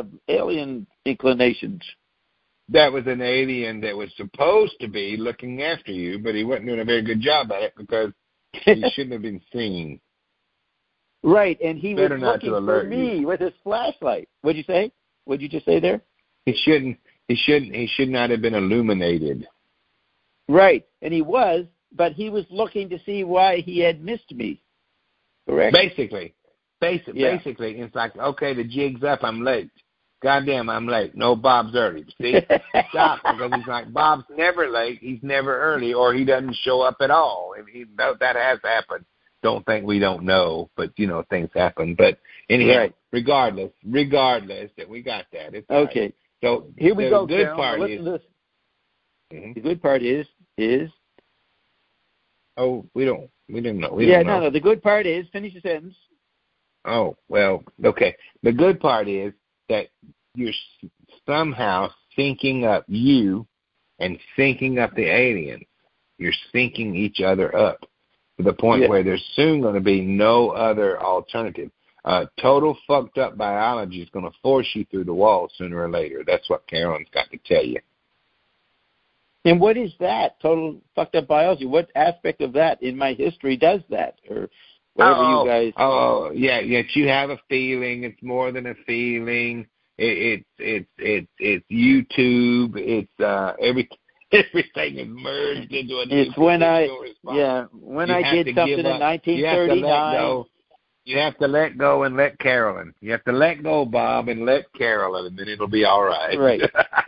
Alien inclinations. That was an alien that was supposed to be looking after you, but he wasn't doing a very good job at it because he shouldn't have been seen. Right, and he was looking for me with his flashlight. What'd you say? What'd you just say there? He should not have been illuminated. Right, and he was, but he was looking to see why he had missed me. Correct? Basically, it's like, okay, the jig's up, I'm late. Goddamn, I'm late. No, Bob's early. See? Stop, because he's like, Bob's never late, he's never early, or he doesn't show up at all. That has happened. Don't think we don't know, but, things happen. But anyhow, regardless that we got that. It's okay. Right. So here we go, the good part is, the good part is oh, we didn't know. No, the good part is, finish the sentence. Oh, well, okay. The good part is that you're somehow syncing up you and syncing up the aliens. You're syncing each other up to the point where there's soon going to be no other alternative. Total fucked up biology is going to force you through the wall sooner or later. That's what Carolyn's got to tell you. And what is that, total fucked up biology? What aspect of that in my history does that? Or whatever you guys... Oh, yeah, you have a feeling. It's more than a feeling. It's YouTube. It's everything is merged into a new It's when I did something in 1939. You have to let go and let Carolyn. You have to let go, Bob, and let Carolyn, and then it'll be all right. Right.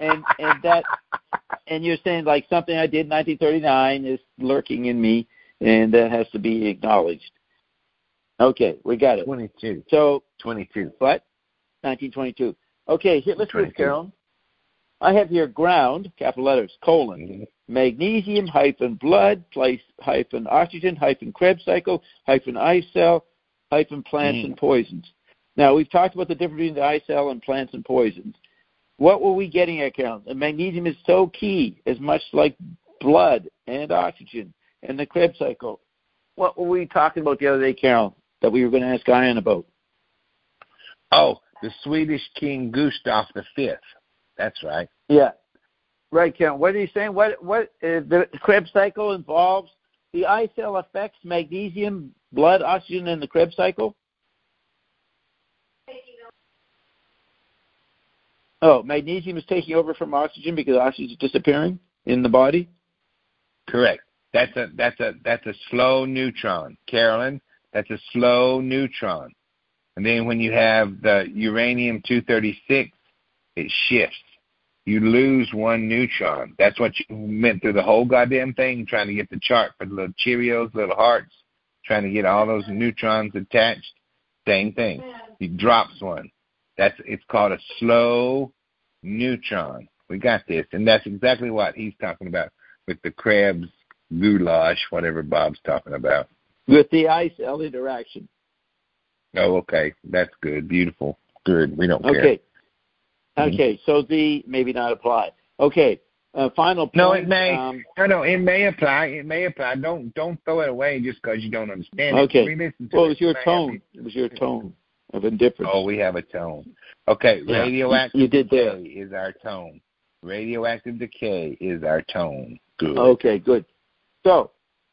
And you're saying like something I did in 1939 is lurking in me, and that has to be acknowledged. Okay, we got it. 22. So 22. What? 1922. Okay, let's read, Carolyn. I have here ground, capital letters, colon, magnesium hyphen blood, place hyphen oxygen hyphen Krebs cycle hyphen ice cell hyphen plants and poisons. Now, we've talked about the difference between the ice cell and plants and poisons. What were we getting at, Carolyn? The magnesium is so key, as much like blood and oxygen and the Krebs cycle. What were we talking about the other day, Carolyn, that we were going to ask Ian about? Oh, the Swedish King Gustav V. That's right. Yeah. Right, Carolyn. What are you saying? What the Krebs cycle involves the eye cell affects magnesium, blood, oxygen, and the Krebs cycle? Oh, magnesium is taking over from oxygen because oxygen is disappearing in the body? Correct. That's a slow neutron. Carolyn, that's a slow neutron. And then when you have the uranium-236, it shifts. You lose one neutron. That's what you meant through the whole goddamn thing, trying to get the chart for the little Cheerios, little hearts, trying to get all those neutrons attached. Same thing. He drops one. It's called a slow neutron. We got this. And that's exactly what he's talking about with the Krebs goulash, whatever Bob's talking about. With the eye cell interaction. Oh, okay. That's good. Beautiful. Good. We don't care. Okay, so the maybe not apply. Okay, final point. No, it may. It may apply. It may apply. Don't throw it away just because you don't understand it. Okay. Well, it was your tone. It was your tone of indifference. Oh, we have a tone. Okay, yeah. Radioactive decay is our tone. Radioactive decay is our tone. Good. Okay, good. So,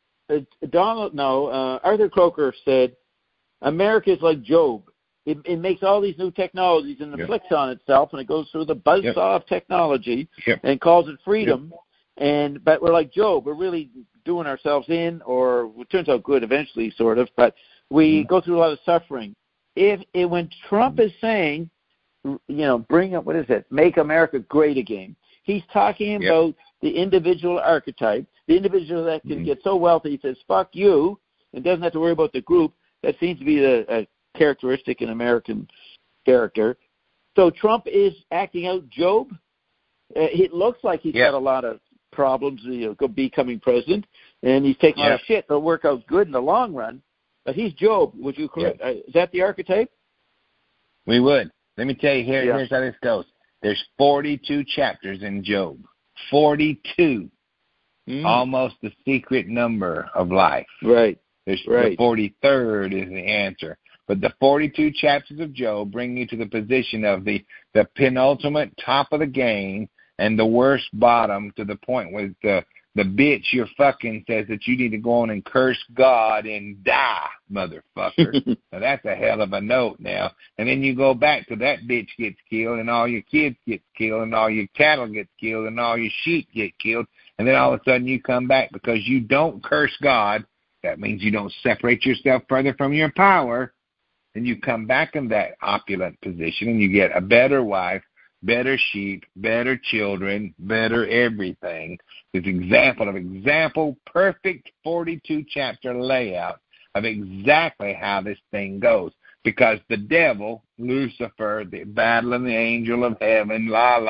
Arthur Croker said, America is like Job. It makes all these new technologies and inflicts on itself, and it goes through the buzzsaw of technology and calls it freedom. But we're like Job. We're really doing ourselves in, or it turns out good eventually, sort of. But we go through a lot of suffering. When Trump is saying, bring up, what is it? Make America great again. He's talking about the individual archetype, the individual that can get so wealthy he says, "Fuck you," and doesn't have to worry about the group. That seems to be a characteristic in American character. So Trump is acting out Job. It looks like he's got a lot of problems, becoming president, and he's taking a lot of shit. It'll work out good in the long run. But he's Job. Would you correct? Is that the archetype? We would. Let me tell you, here's how this goes. There's 42 chapters in Job. 42. Almost the secret number of life. Right. The 43rd is the answer. But the 42 chapters of Job bring you to the position of the penultimate top of the game and the worst bottom, to the point where the bitch you're fucking says that you need to go on and curse God and die, motherfucker. Now that's a hell of a note now. And then you go back to that bitch gets killed, and all your kids get killed, and all your cattle get killed, and all your sheep get killed. And then all of a sudden you come back because you don't curse God. That means you don't separate yourself further from your power. And you come back in that opulent position, and you get a better wife, better sheep, better children, better everything. It's example, perfect 42-chapter layout of exactly how this thing goes. Because the devil, Lucifer, the battling the angel of heaven,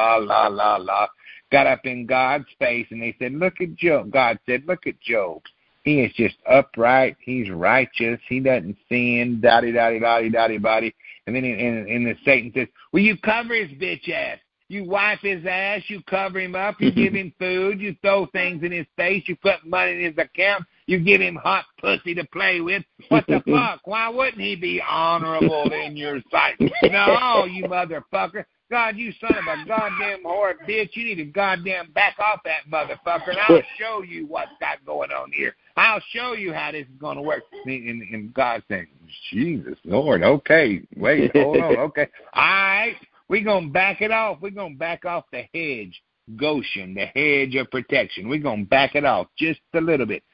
got up in God's face, and they said, "Look at Job." God said, "Look at Job. He is just upright. He's righteous. He doesn't sin. Dotty. And then the Satan says, "Well, you cover his bitch ass. You wipe his ass. You cover him up. You give him food. You throw things in his face. You put money in his account. You give him hot pussy to play with. What the fuck? Why wouldn't he be honorable in your sight? No, you motherfucker. God, you son of a goddamn whore bitch, you need to goddamn back off that motherfucker, and I'll show you what's got going on here. I'll show you how this is going to work." And God saying, "Jesus, Lord, okay, wait, hold on, okay. All right, we're going to back it off. We're going to back off the hedge, Goshen, the hedge of protection. We're going to back it off just a little bit.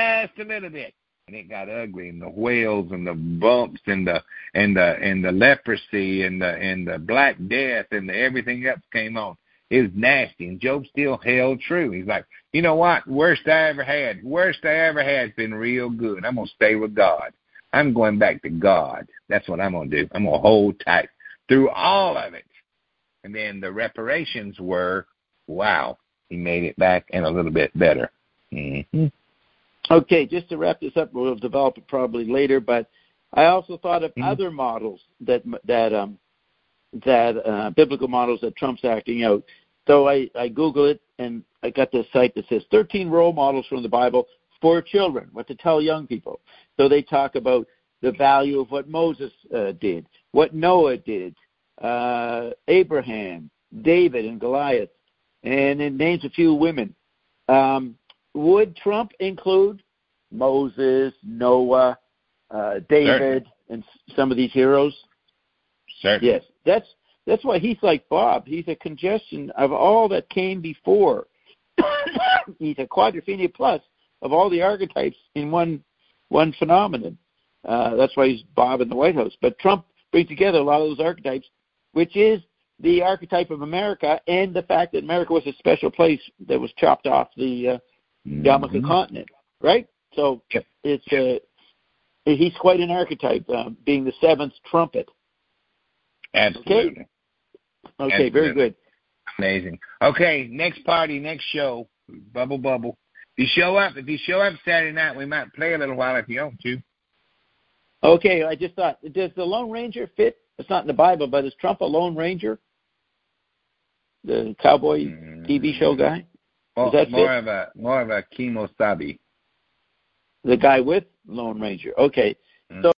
And it got ugly, and the whales and the bumps and the leprosy and the black death and everything else came on. It was nasty, and Job still held true. He's like, "You know what? Worst I ever had has been real good. I'm gonna stay with God. I'm going back to God. That's what I'm gonna do. I'm gonna hold tight through all of it. And then the reparations were, wow, he made it back and a little bit better. Mm-hmm. Okay, just to wrap this up, we'll develop it probably later, but I also thought of other models that biblical models that Trump's acting out. So I Googled it, and I got this site that says 13 role models from the Bible for children, what to tell young people. So they talk about the value of what Moses did, what Noah did, Abraham, David, and Goliath, and it names a few women. Would Trump include Moses, Noah, David, and some of these heroes? Certainly. Yes, that's why he's like Bob. He's a congestion of all that came before. He's a quadrophenia plus of all the archetypes in one phenomenon. That's why he's Bob in the White House. But Trump brings together a lot of those archetypes, which is the archetype of America and the fact that America was a special place that was chopped off the Yarmulke continent, right? So he's quite an archetype, being the seventh trumpet. Absolutely. Okay, very good. Amazing. Okay, next party, next show, Bubble. If you show up Saturday night, we might play a little while if you want to. Okay, I just thought, does the Lone Ranger fit? It's not in the Bible, but is Trump a Lone Ranger? The cowboy TV show guy? Does that fit? More of a Kemo Sabe. The guy with Lone Ranger. Okay. So